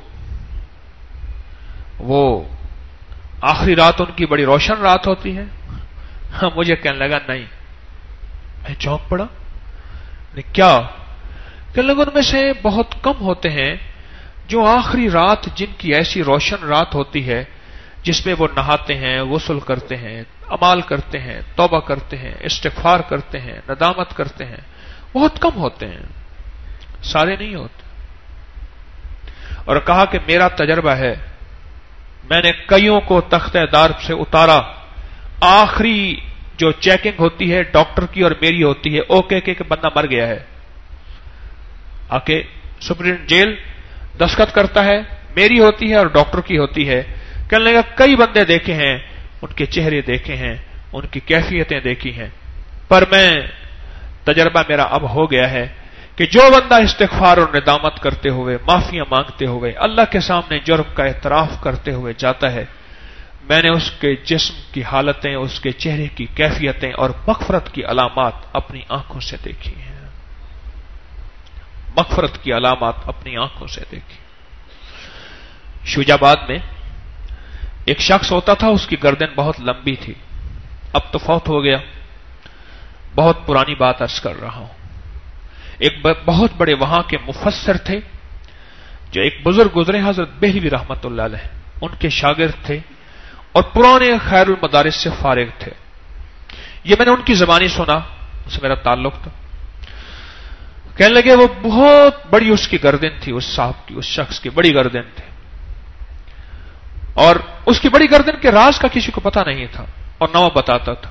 وہ آخری رات ان کی بڑی روشن رات ہوتی ہے. ہاں، مجھے کہنے لگا نہیں. میں چونک پڑا، کیا؟ کہنے لگا ان میں سے بہت کم ہوتے ہیں جو آخری رات جن کی ایسی روشن رات ہوتی ہے جس میں وہ نہاتے ہیں، غسل کرتے ہیں، اعمال کرتے ہیں، توبہ کرتے ہیں، استغفار کرتے ہیں، ندامت کرتے ہیں، بہت کم ہوتے ہیں، سارے نہیں ہوتے. اور کہا کہ میرا تجربہ ہے، میں نے کئیوں کو تختہ دار سے اتارا، آخری جو چیکنگ ہوتی ہے ڈاکٹر کی اور میری ہوتی ہے، اوکے کہ بندہ مر گیا ہے، آ کے سپرنٹ جیل دستخط کرتا ہے، میری ہوتی ہے اور ڈاکٹر کی ہوتی ہے. کہنے لگا کئی بندے دیکھے ہیں، ان کے چہرے دیکھے ہیں، ان کی کیفیتیں دیکھی ہیں، پر میں تجربہ میرا اب ہو گیا ہے کہ جو بندہ استغفار اور ندامت کرتے ہوئے، معافیاں مانگتے ہوئے، اللہ کے سامنے جرم کا اعتراف کرتے ہوئے جاتا ہے، میں نے اس کے جسم کی حالتیں، اس کے چہرے کی کیفیتیں اور مغفرت کی علامات اپنی آنکھوں سے دیکھی ہیں. مغفرت کی علامات اپنی آنکھوں سے دیکھی. شوج آباد میں ایک شخص ہوتا تھا، اس کی گردن بہت لمبی تھی، اب تو فوت ہو گیا، بہت پرانی بات عرض کر رہا ہوں. ایک بہت بڑے وہاں کے مفسر تھے جو ایک بزرگ گزرے حضرت بہلوی رحمت اللہ علیہ، ان کے شاگرد تھے اور پرانے خیر المدارس سے فارغ تھے. یہ میں نے ان کی زبانی سنا، ان سے میرا تعلق تھا. کہنے لگے وہ بہت بڑی اس کی گردن تھی، اس صاحب کی، اس شخص کی بڑی گردن تھی، اور اس کی بڑی گردن کے راز کا کسی کو پتا نہیں تھا اور نہ وہ بتاتا تھا.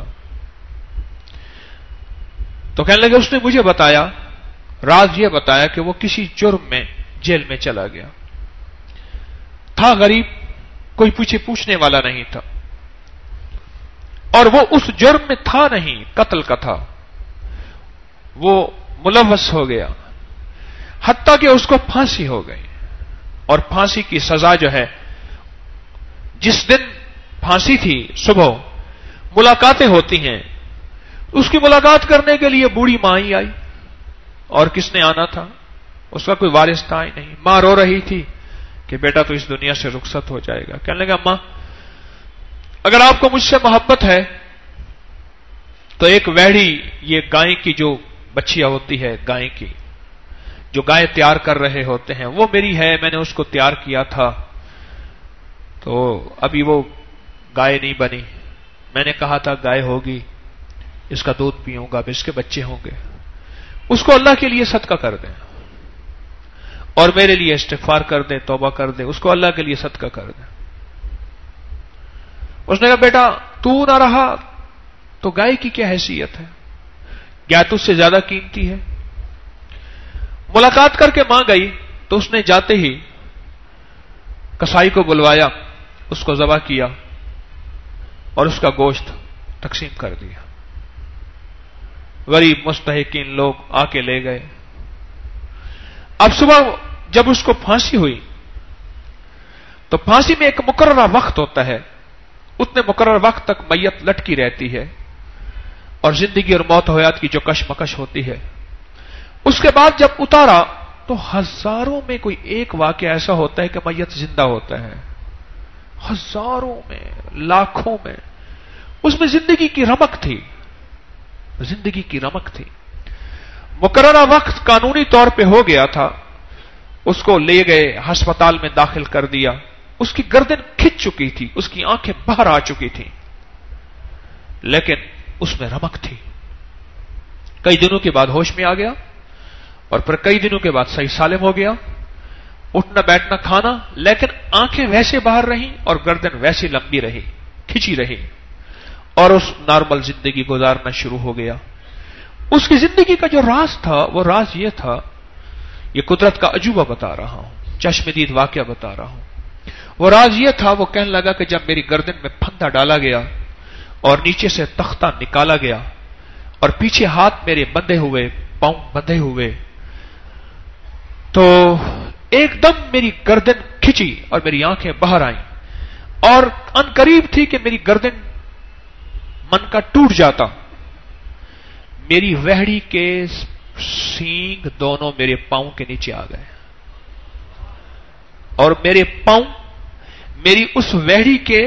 تو کہنے لگے اس نے مجھے بتایا، راز یہ بتایا کہ وہ کسی جرم میں جیل میں چلا گیا تھا، غریب، کوئی پیچھے پوچھنے والا نہیں تھا، اور وہ اس جرم میں تھا نہیں، قتل کا تھا، وہ ملوث ہو گیا، حتیٰ کہ اس کو پھانسی ہو گئی. اور پھانسی کی سزا جو ہے، جس دن پھانسی تھی صبح ملاقاتیں ہوتی ہیں، اس کی ملاقات کرنے کے لیے بوڑھی ماں ہی آئی، اور کس نے آنا تھا؟ اس کا کوئی وارث تھا ہی نہیں. ماں رو رہی تھی کہ بیٹا تو اس دنیا سے رخصت ہو جائے گا. کہنے لگا ماں اگر آپ کو مجھ سے محبت ہے تو ایک ویڑی، یہ گائے کی جو بچیا ہوتی ہے، گائے کی جو گائے تیار کر رہے ہوتے ہیں، وہ میری ہے، میں نے اس کو تیار کیا تھا، تو ابھی وہ گائے نہیں بنی. میں نے کہا تھا گائے ہوگی، اس کا دودھ پیوں گا، اب اس کے بچے ہوں گے، اس کو اللہ کے لیے صدقہ کر دیں، اور میرے لیے استغفار کر دیں، توبہ کر دیں، اس کو اللہ کے لیے صدقہ کر دیں. اس نے کہا بیٹا تو نہ رہا تو گائے کی کیا حیثیت ہے، گائے تجھ سے زیادہ قیمتی ہے. ملاقات کر کے ماں گئی تو اس نے جاتے ہی کسائی کو بلوایا، اس کو ذبح کیا اور اس کا گوشت تقسیم کر دیا. غریب مستحقین لوگ آ کے لے گئے. اب صبح جب اس کو پھانسی ہوئی تو پھانسی میں ایک مقررہ وقت ہوتا ہے، اتنے مقررہ وقت تک میت لٹکی رہتی ہے اور زندگی اور موت و حیات کی جو کشمکش ہوتی ہے. اس کے بعد جب اتارا تو ہزاروں میں کوئی ایک واقعہ ایسا ہوتا ہے کہ میت زندہ ہوتا ہے، ہزاروں میں، لاکھوں میں. اس میں زندگی کی رمق تھی، زندگی کی رمق تھی. مقررہ وقت قانونی طور پہ ہو گیا تھا، اس کو لے گئے، ہسپتال میں داخل کر دیا. اس کی گردن کھچ چکی تھی، اس کی آنکھیں باہر آ چکی تھیں، لیکن اس میں رمق تھی. کئی دنوں کے بعد ہوش میں آ گیا اور پھر کئی دنوں کے بعد صحیح سالم ہو گیا، اٹھنا بیٹھنا کھانا، لیکن آنکھیں ویسے باہر رہیں اور گردن ویسی لمبی رہی، کھچی رہی، اور اس نارمل زندگی گزارنا شروع ہو گیا. اس کی زندگی کا جو راز تھا وہ راز یہ تھا، یہ قدرت کا عجوبہ بتا رہا ہوں، چشم دید واقعہ بتا رہا ہوں. وہ راز یہ تھا، وہ کہنے لگا کہ جب میری گردن میں پھندا ڈالا گیا اور نیچے سے تختہ نکالا گیا اور پیچھے ہاتھ میرے بندھے ہوئے، پاؤں بندھے ہوئے، تو ایک دم میری گردن کھچی اور میری آنکھیں باہر آئیں، اور ان قریب تھی کہ میری گردن من کا ٹوٹ جاتا. میری وہڑی کے سینگ دونوں میرے پاؤں کے نیچے آ گئے، اور میرے پاؤں میری اس وہڑی کے،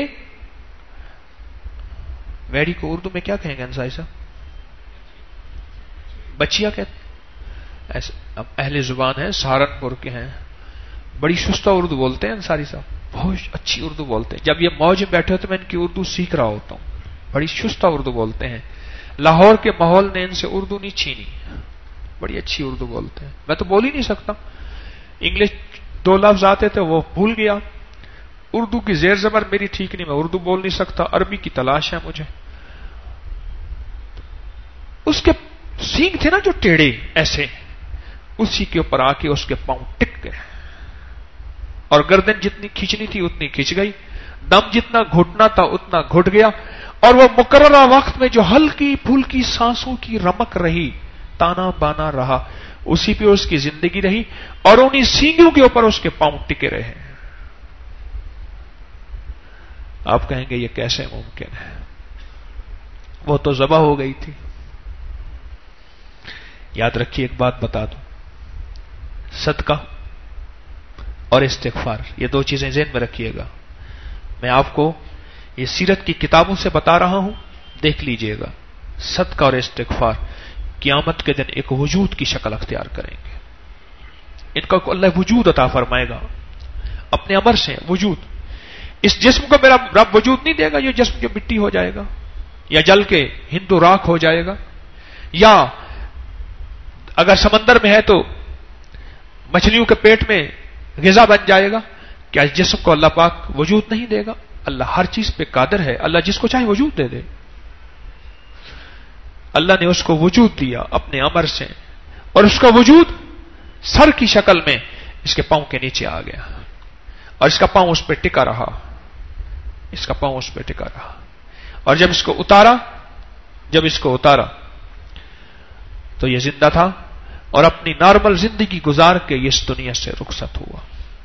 وہڑی کو اردو میں کیا کہیں گے انصاری صاحب؟ بچیا کہتے ایسے. اب اہل زبان ہیں، سہارنپور کے ہیں، بڑی شستہ اردو بولتے ہیں انصاری صاحب، بہت اچھی اردو بولتے ہیں. جب یہ موج میں بیٹھے ہوتے میں ان کی اردو سیکھ رہا ہوتا ہوں. بڑی شستہ اردو بولتے ہیں. لاہور کے ماحول نے ان سے اردو نہیں چھینی. بڑی اچھی اردو بولتے ہیں. میں تو بول ہی نہیں سکتا. انگلش دو لفظ آتے تھے وہ بھول گیا. اردو کی زیر زبر میری ٹھیک نہیں، میں اردو بول نہیں سکتا. عربی کی تلاش ہے مجھے. اس کے سینگ تھے نا جو ٹیڑے ایسے، اسی کے اوپر آ کے اس کے پاؤں ٹک گئے، اور گردن جتنی کھینچنی تھی اتنی کھینچ گئی، دم جتنا گھٹنا تھا اتنا گھٹ گیا، اور وہ مقررہ وقت میں جو ہلکی پھلکی سانسوں کی رمک رہی، تانا بانا رہا، اسی پہ اس کی زندگی رہی، اور انہی سینگوں کے اوپر اس کے پاؤں ٹکے رہے. آپ کہیں گے یہ کیسے ممکن ہے؟ وہ تو ذبح ہو گئی تھی. یاد رکھیے ایک بات بتا دوں، صدقہ اور استغفار، یہ دو چیزیں ذہن میں رکھیے گا. میں آپ کو یہ سیرت کی کتابوں سے بتا رہا ہوں، دیکھ لیجئے گا. صدقہ اور استغفار قیامت کے دن ایک وجود کی شکل اختیار کریں گے. ان کا اللہ وجود عطا فرمائے گا اپنے امر سے. وجود، اس جسم کو میرا رب وجود نہیں دے گا، یہ جسم جو مٹی ہو جائے گا یا جل کے ہندو راکھ ہو جائے گا، یا اگر سمندر میں ہے تو مچھلیوں کے پیٹ میں غذا بن جائے گا. کیا اس جسم کو اللہ پاک وجود نہیں دے گا؟ اللہ ہر چیز پہ قادر ہے. اللہ جس کو چاہے وجود دے دے. اللہ نے اس کو وجود دیا اپنے امر سے، اور اس کا وجود سر کی شکل میں اس کے پاؤں کے نیچے آ گیا، اور اس کا پاؤں اس پہ ٹکا رہا. اس کا پاؤں اس پہ ٹکا رہا. اور جب اس کو اتارا جب اس کو اتارا تو یہ زندہ تھا، اور اپنی نارمل زندگی گزار کے یہ اس دنیا سے رخصت ہوا.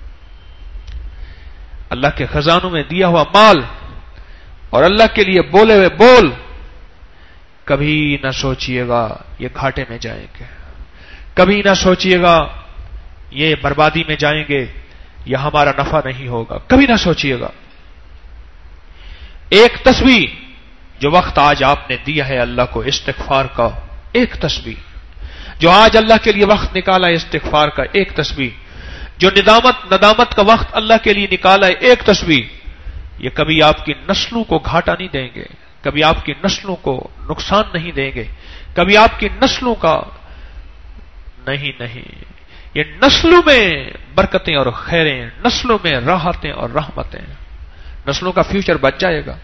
اللہ کے خزانوں میں دیا ہوا مال اور اللہ کے لیے بولے ہوئے بول، کبھی نہ سوچئے گا یہ گھاٹے میں جائیں گے، کبھی نہ سوچئے گا یہ بربادی میں جائیں گے یا ہمارا نفع نہیں ہوگا، کبھی نہ سوچئے گا. ایک تسبیح جو وقت آج آپ نے دیا ہے اللہ کو استغفار کا، ایک تسبیح جو آج اللہ کے لیے وقت نکالا ہے استغفار کا، ایک تسبیح جو ندامت ندامت کا وقت اللہ کے لیے نکالا ہے، ایک تسبیح، یہ کبھی آپ کی نسلوں کو گھاٹا نہیں دیں گے، کبھی آپ کی نسلوں کو نقصان نہیں دیں گے، کبھی آپ کی نسلوں کا نہیں نہیں یہ نسلوں میں برکتیں اور خیریں، نسلوں میں راحتیں اور رحمتیں، نسلوں کا فیوچر بچ جائے گا.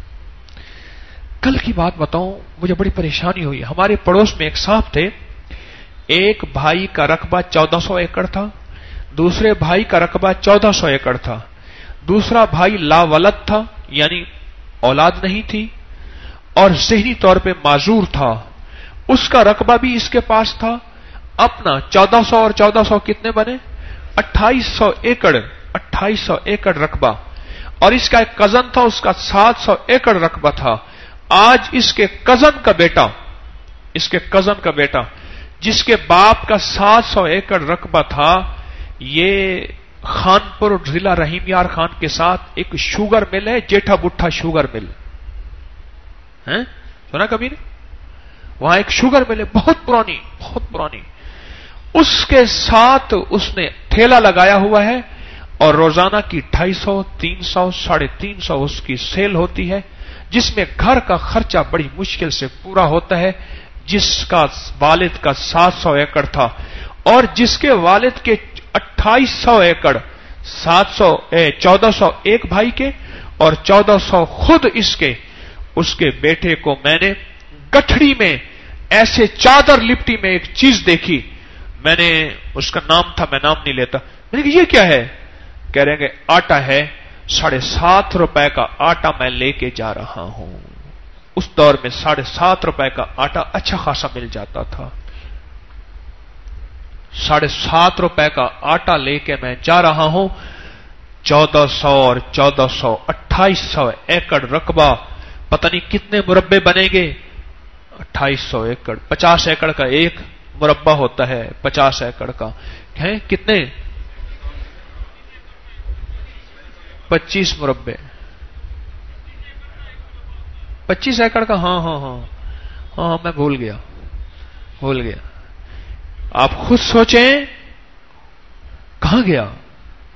کل کی بات بتاؤں، مجھے بڑی پریشانی ہوئی. ہمارے پڑوس میں ایک صاحب تھے، ایک بھائی کا رقبہ چودہ سو ایکڑ تھا، دوسرے بھائی کا رقبہ چودہ سو ایکڑ تھا، دوسرا بھائی لا ولد تھا یعنی اولاد نہیں تھی، اور ذہنی طور پہ معذور تھا. اس کا رقبہ بھی اس کے پاس تھا اپنا. چودہ سو اور چودہ سو کتنے بنے؟ اٹھائیس سو ایکڑ اٹھائیس سو ایکڑ رقبہ. اور اس کا ایک کزن تھا، اس کا سات سو ایکڑ رقبہ تھا. آج اس کے کزن کا بیٹا اس کے کزن کا بیٹا جس کے باپ کا سات سو ایکڑ رقبہ تھا، یہ خانپور ضلع رحیم یار خان کے ساتھ ایک شوگر مل ہے، جیٹھا بٹھا شوگر مل ہے، سنا کبھی نہیں؟ وہاں ایک شوگر مل ہے، بہت پرانی بہت پرانی. اس کے ساتھ اس نے ٹھیلا لگایا ہوا ہے، اور روزانہ کی ڈھائی سو تین سو ساڑھے تین سو اس کی سیل ہوتی ہے، جس میں گھر کا خرچہ بڑی مشکل سے پورا ہوتا ہے. جس کا والد کا سات سو ایکڑ تھا اور جس کے والد کے اٹھائیس سو ایکڑ، سات سو چودہ سو ایک بھائی کے اور چودہ سو خود اس کے اس کے بیٹے کو میں نے گٹھڑی میں ایسے چادر لپٹی میں ایک چیز دیکھی. میں نے اس کا نام تھا، میں نام نہیں لیتا. میں نے کہا یہ کیا ہے؟ کہہ رہے ہیں کہ آٹا ہے، ساڑھے سات روپے کا آٹا میں لے کے جا رہا ہوں. اس دور میں ساڑھے سات روپے کا آٹا اچھا خاصا مل جاتا تھا. ساڑھے سات روپے کا آٹا لے کے میں جا رہا ہوں. چودہ سو اور چودہ سو اٹھائیس سو ایکڑ رقبہ، پتہ نہیں کتنے مربع بنیں گے. اٹھائیس سو ایکڑ، پچاس ایکڑ کا ایک مربع ہوتا ہے، پچاس ایکڑ کا ہے کتنے؟ پچیس مربع، پچیس ایکڑ کا. ہاں ہاں ہاں ہاں میں بھول گیا بھول گیا آپ خود سوچیں کہاں گیا.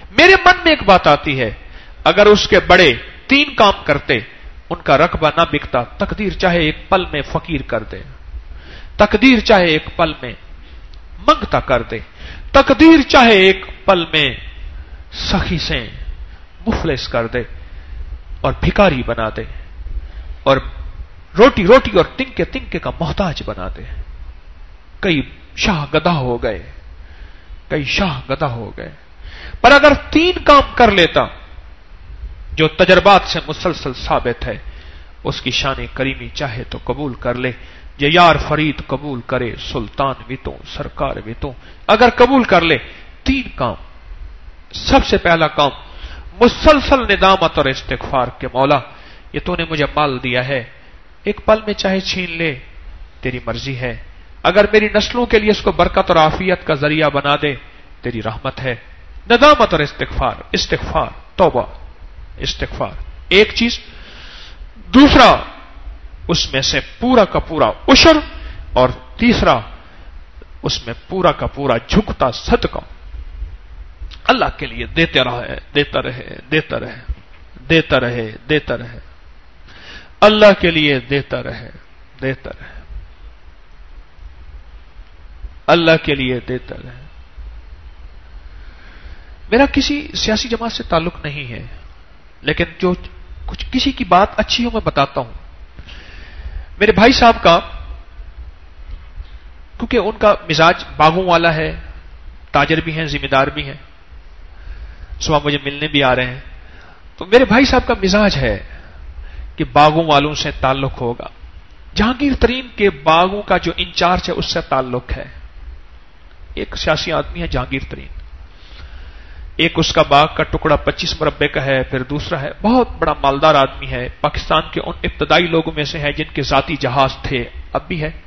میرے من میں ایک بات آتی ہے، اگر اس کے بڑے تین کام کرتے ان کا رقبہ نہ بکتا، تقدیر چاہے ایک پل میں فقیر کر دے، تقدیر چاہے ایک پل میں منگتا کر دے، تقدیر چاہے ایک پل میں سخی سے مفلس کر دے اور بھکاری بنا دے اور روٹی روٹی اور تنکے تنکے کا محتاج بنا دے۔ کئی شاہ گدھا ہو گئے، کئی شاہ گدھا ہو گئے، پر اگر تین کام کر لیتا جو تجربات سے مسلسل ثابت ہے، اس کی شان کریمی چاہے تو قبول کر لے، یہ یار فرید قبول کرے سلطان بھی تو سرکار بھی تو، اگر قبول کر لے تین کام۔ سب سے پہلا کام مسلسل ندامت اور استغفار کے مولا یہ تو نے مجھے مال دیا ہے، ایک پل میں چاہے چھین لے تیری مرضی ہے، اگر میری نسلوں کے لیے اس کو برکت اور عافیت کا ذریعہ بنا دے تیری رحمت ہے۔ ندامت اور استغفار، استغفار، توبہ، استغفار ایک چیز۔ دوسرا اس میں سے پورا کا پورا عشر، اور تیسرا اس میں پورا کا پورا جھکتا صدقہ اللہ کے لیے دیتے رہے دیتا رہے دیتا رہے دیتا رہے دیتا رہے اللہ کے لیے دیتا رہے دیتا رہے اللہ کے لیے دیتا رہے۔ میرا کسی سیاسی جماعت سے تعلق نہیں ہے، لیکن جو کچھ کسی کی بات اچھی ہو میں بتاتا ہوں۔ میرے بھائی صاحب کا، کیونکہ ان کا مزاج باغوں والا ہے، تاجر بھی ہیں، ذمہ دار بھی ہیں، صبح مجھے ملنے بھی آ رہے ہیں، تو میرے بھائی صاحب کا مزاج ہے کہ باغوں والوں سے تعلق ہوگا۔ جہانگیر ترین کے باغوں کا جو انچارج ہے اس سے تعلق ہے، ایک سیاسی آدمی ہے جہانگیر ترین، ایک اس کا باغ کا ٹکڑا پچیس مربے کا ہے، پھر دوسرا ہے، بہت بڑا مالدار آدمی ہے، پاکستان کے ان ابتدائی لوگوں میں سے ہے جن کے ذاتی جہاز تھے، اب بھی ہے۔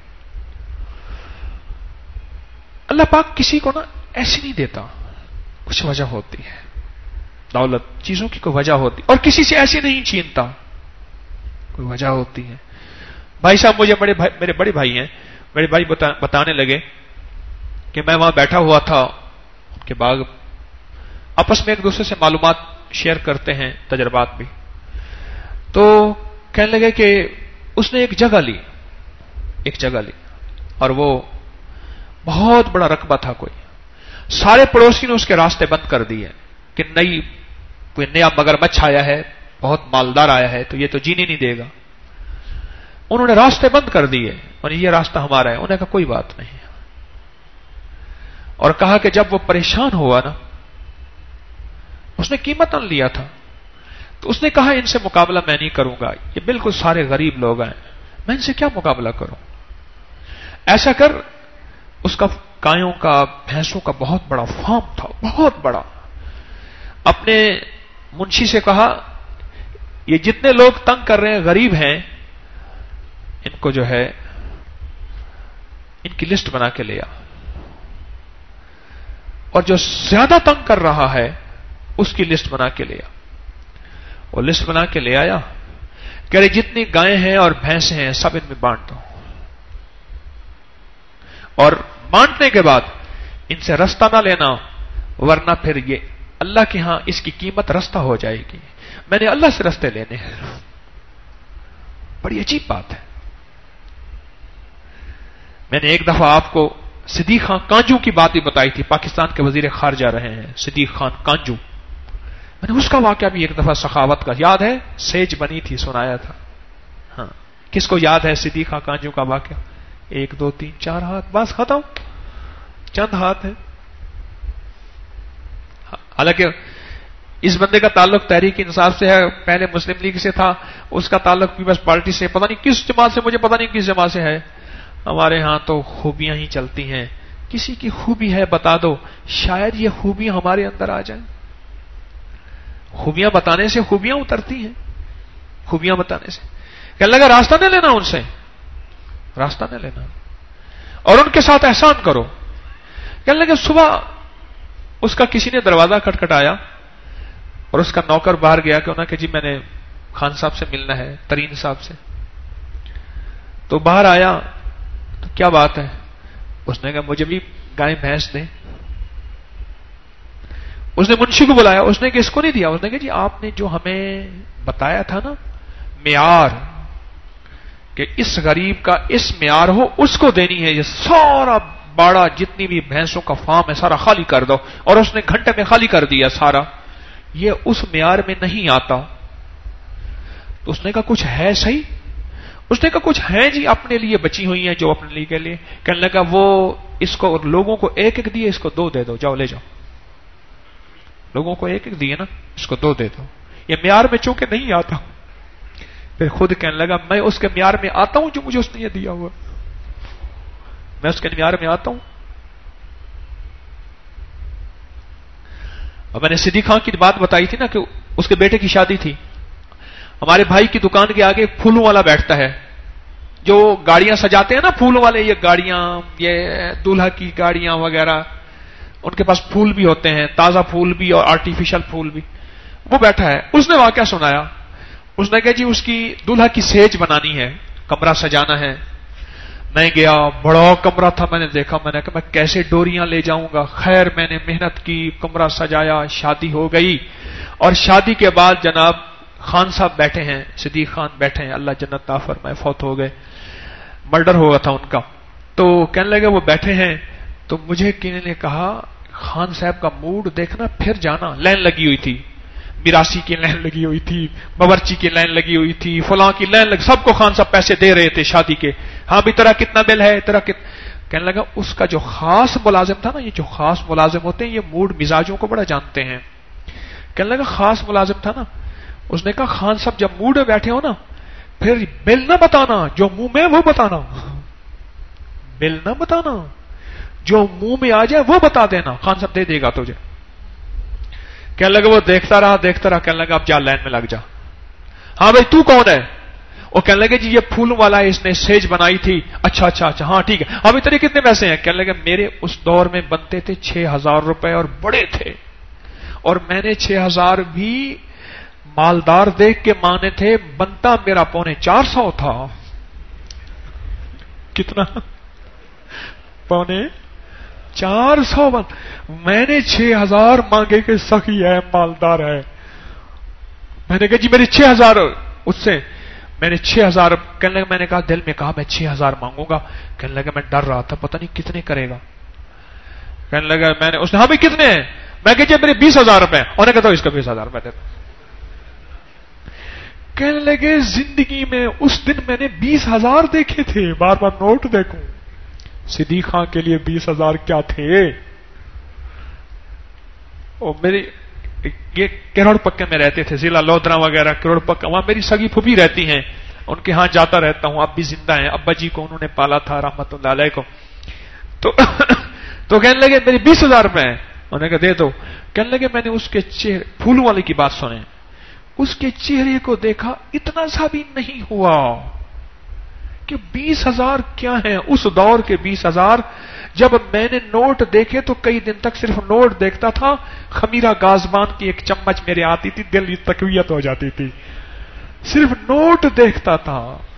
اللہ پاک کسی کو نا ایسی نہیں دیتا، کچھ وجہ ہوتی ہے، دولت چیزوں کی کوئی وجہ ہوتی، اور کسی سے ایسی نہیں چھینتا، کوئی وجہ ہوتی ہے۔ بھائی صاحب مجھے بڑے بھائی، میرے بڑے بھائی ہیں، بڑے بھائی بتا, بتانے لگے کہ میں وہاں بیٹھا ہوا تھا، ان کے باغ آپس میں ایک دوسرے سے معلومات شیئر کرتے ہیں، تجربات بھی، تو کہنے لگے کہ اس نے ایک جگہ لی ایک جگہ لی اور وہ بہت بڑا رقبہ تھا، کوئی سارے پڑوسی نے اس کے راستے بند کر دیے کہ نئی کوئی نیا مگرمچھ آیا ہے، بہت مالدار آیا ہے، تو یہ تو جینے نہیں دے گا۔ انہوں نے راستے بند کر دیے اور یہ راستہ ہمارا ہے، انہوں نے کہا کوئی بات نہیں، اور کہا کہ جب وہ پریشان ہوا نا، اس نے قیمت ان لیا تھا، تو اس نے کہا ان سے مقابلہ میں نہیں کروں گا، یہ بالکل سارے غریب لوگ ہیں، میں ان سے کیا مقابلہ کروں۔ ایسا کر اس کا گایوں کا، بھینسوں کا بہت بڑا فارم تھا، بہت بڑا۔ اپنے منشی سے کہا یہ جتنے لوگ تنگ کر رہے ہیں غریب ہیں، ان کو جو ہے ان کی لسٹ بنا کے لیا، اور جو زیادہ تنگ کر رہا ہے اس کی لسٹ بنا کے لیا، اور لسٹ بنا کے لے آیا، کہہ رہے جتنی گائیں ہیں اور بھینسیں ہیں سب ان میں بانٹ دو، اور بانٹنے کے بعد ان سے رستہ نہ لینا، ورنہ پھر یہ اللہ کے ہاں اس کی قیمت رستہ ہو جائے گی، میں نے اللہ سے رستے لینے ہیں۔ بڑی عجیب بات ہے۔ میں نے ایک دفعہ آپ کو صدیق خان کانجو کی بات بھی بتائی تھی، پاکستان کے وزیر خارجہ رہے ہیں صدیق خان کانجو، میں نے اس کا واقعہ بھی ایک دفعہ سخاوت کا یاد ہے، سیج بنی تھی، سنایا تھا۔ ہاں کس کو یاد ہے صدیق خان کانجو کا واقعہ؟ ایک دو تین چار ہاتھ، بس ختم، چند ہاتھ ہیں۔ حالانکہ اس بندے کا تعلق تحریک انصاف سے ہے، پہلے مسلم لیگ سے تھا، اس کا تعلق پیپلز پارٹی سے، پتہ نہیں کس جماعت سے، مجھے پتہ نہیں کس جماعت سے ہے۔ ہمارے ہاں تو خوبیاں ہی چلتی ہیں، کسی کی خوبی ہے بتا دو، شاید یہ خوبیاں ہمارے اندر آ جائیں۔ خوبیاں بتانے سے خوبیاں اترتی ہیں، خوبیاں بتانے سے۔ کہ اللہ کا راستہ نہ لینا، ان سے راستہ نہ لینا، اور ان کے ساتھ احسان کرو۔ کہنے لگے صبح اس کا کسی نے دروازہ کھٹکھٹایا اور اس کا نوکر باہر گیا کہ انہوں نے کہ جی میں نے خان صاحب سے ملنا ہے، ترین صاحب سے۔ تو باہر آیا تو کیا بات ہے؟ اس نے کہا مجھے بھی گائے بھینس دیں۔ اس نے منشی کو بلایا، اس نے کہ اس کو نہیں دیا، اس نے کہا جی آپ نے جو ہمیں بتایا تھا نا معیار کہ اس غریب کا اس معیار ہو، اس کو دینی ہے، یہ سارا باڑا جتنی بھی بھینسوں کا فارم ہے سارا خالی کر دو، اور اس نے گھنٹے میں خالی کر دیا سارا، یہ اس معیار میں نہیں آتا۔ تو اس نے کہا کچھ ہے صحیح؟ اس نے کہا کچھ ہیں جی اپنے لیے بچی ہوئی ہیں جو اپنے لیے کے لیے، کہنے لگا وہ اس کو لوگوں کو ایک ایک دیے، اس کو دو دے دو، جاؤ لے جاؤ، لوگوں کو ایک ایک دیے نا، اس کو دو دے دو، یہ معیار میں چونکہ نہیں آتا۔ پھر خود کہنے لگا میں اس کے معیار میں آتا ہوں جو مجھے اس نے یہ دیا ہوا، میں اس کے معیار میں آتا ہوں۔ اور میں نے صدیق خان کی بات بتائی تھی نا کہ اس کے بیٹے کی شادی تھی، ہمارے بھائی کی دکان کے آگے پھولوں والا بیٹھتا ہے، جو گاڑیاں سجاتے ہیں نا پھولوں والے، یہ گاڑیاں، یہ دولہا کی گاڑیاں وغیرہ، ان کے پاس پھول بھی ہوتے ہیں، تازہ پھول بھی اور آرٹیفیشل پھول بھی، وہ بیٹھا ہے۔ اس نے واقعہ سنایا، اس نے کہا جی اس کی دولہا کی سیج بنانی ہے، کمرہ سجانا ہے۔ میں گیا، بڑا کمرہ تھا، میں نے دیکھا، میں نے کہا میں کیسے ڈوریاں لے جاؤں گا، خیر میں نے محنت کی، کمرہ سجایا، شادی ہو گئی۔ اور شادی کے بعد جناب خان صاحب بیٹھے ہیں، صدیق خان بیٹھے ہیں، اللہ جنت عطا فرمائے، فوت ہو گئے، مرڈر ہوا تھا ان کا۔ تو کہنے لگے وہ بیٹھے ہیں، تو مجھے کسی نے کہا خان صاحب کا موڈ دیکھنا پھر جانا، لائن لگی ہوئی تھی، میراسی کی لائن لگی ہوئی تھی، باورچی کی لائن لگی ہوئی تھی، فلاں کی لائن لگی، سب کو خان صاحب پیسے دے رہے تھے شادی کے، ہاں بھی تیرا کتنا بل ہے، تیرا کتنا۔ کہنے لگا اس کا جو خاص ملازم تھا نا، یہ جو خاص ملازم ہوتے ہیں یہ موڈ مزاجوں کو بڑا جانتے ہیں، کہنے لگا خاص ملازم تھا نا، اس نے کہا خان صاحب جب موڈ میں بیٹھے ہو نا پھر بل نہ بتانا، جو منہ میں وہ بتانا، بل نہ بتانا، جو منہ میں آ جائے وہ بتا دینا، خان صاحب دے دے گا تجھے۔ کہنے لگا وہ دیکھتا رہا دیکھتا رہا، کہنے لگا اب جا لائن میں لگ جا۔ ہاں بھائی تو کون ہے؟ وہ کہنے لگے جی یہ پھول والا ہے، اس نے سیج بنائی تھی۔ اچھا اچھا اچھا ہاں ٹھیک ہے، ابھی تیرے کتنے پیسے ہیں؟ کہنے لگے میرے اس دور میں بنتے تھے چھ ہزار روپے اور بڑے تھے، اور میں نے چھ ہزار بھی مالدار دیکھ کے مانے تھے، بنتا میرا پونے چار سو تھا۔ کتنا؟ پونے چار سو بن، میں نے چھ ہزار مانگے کہ سخی ہے، مالدار ہے۔ میں نے کہا جی میرے چھ ہزار، اس سے میں نے چھ ہزار، کہنے لگا میں نے کہا دل میں کہا میں چھ ہزار مانگوں گا، کہنے لگا میں ڈر رہا تھا پتہ نہیں کتنے کرے گا، کہنے لگا میں نے، اس نے ہاں بھی کتنے ہیں؟ میں کہ جی میرے بیس ہزار روپے، انہوں نے کہا تو اس کا بیس ہزار روپے دیتا۔ کہنے لگے زندگی میں اس دن میں نے بیس ہزار دیکھے تھے، بار بار نوٹ دیکھوں، صدیق خان کے لیے بیس ہزار کیا تھے؟ اور میری یہ کروڑ پکے میں رہتے تھے، ضلع لودرا وغیرہ کروڑ پکا، وہاں میری سگی پھوپھی رہتی ہیں، ان کے ہاں جاتا رہتا ہوں، اب بھی زندہ ہیں، ابا جی کو انہوں نے پالا تھا رحمت اللہ علیہ کو۔ تو تو کہنے لگے میرے بیس ہزار روپے ہیں، انہوں نے کہا دے دو۔ کہنے لگے میں نے اس کے چہرے، پھولوں والے کی بات سنیں، اس کے چہرے کو دیکھا، اتنا سا بھی نہیں ہوا کہ بیس ہزار کیا ہیں اس دور کے بیس ہزار۔ جب میں نے نوٹ دیکھے تو کئی دن تک صرف نوٹ دیکھتا تھا، خمیرہ گازبان کی ایک چمچ میرے آتی تھی، دل کی تقویت ہو جاتی تھی، صرف نوٹ دیکھتا تھا،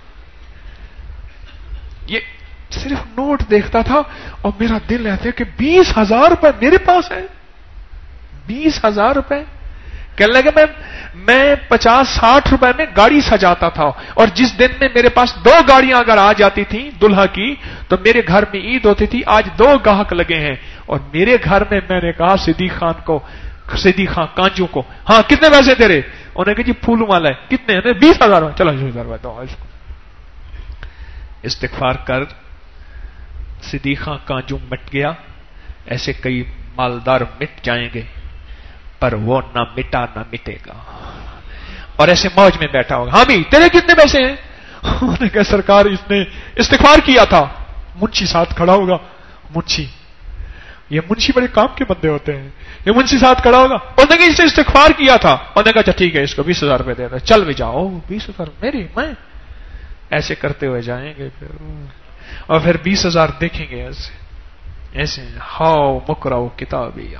یہ صرف نوٹ دیکھتا تھا، اور میرا دل ایسے کہ بیس ہزار روپے میرے پاس ہے، بیس ہزار روپے۔ کہنے لگے میں میں پچاس ساٹھ روپے میں گاڑی سجاتا تھا، اور جس دن میں میرے پاس دو گاڑیاں اگر آ جاتی تھیں دلہا کی تو میرے گھر میں عید ہوتی تھی، آج دو گاہک لگے ہیں، اور میرے گھر میں میں نے کہا صدیق خان کو، صدیق خان کانجو کو، ہاں کتنے پیسے تیرے؟ انہوں نے کہا جی پھولوں والا ہے، کتنے؟ بیس ہزار، چلو بیس ہزار روپے دو اس کو۔ استغفار کر صدیق خان کانجو مٹ گیا، ایسے کئی مالدار مٹ جائیں گے پر وہ نہ مٹا نہ مٹے گا، اور ایسے موج میں بیٹھا ہوگا، ہاں بھی تیرے کتنے پیسے ہیں؟ انہوں نے کہا سرکار اس نے استغفار کیا تھا، منشی ساتھ کھڑا ہوگا، منشی، یہ منشی بڑے کام کے بندے ہوتے ہیں، یہ منشی ساتھ کھڑا ہوگا، انہوں نے کہا اس نے استغفار کیا تھا، انہوں نے کہا اچھا ٹھیک ہے اس کو بیس ہزار روپے دے دو، چل بھی جاؤ، بیس ہزار میری، میں ایسے کرتے ہوئے جائیں گے پھر، اور پھر بیس ہزار دیکھیں گے ایسے ایسے ہاؤ مکراؤ کتابیا،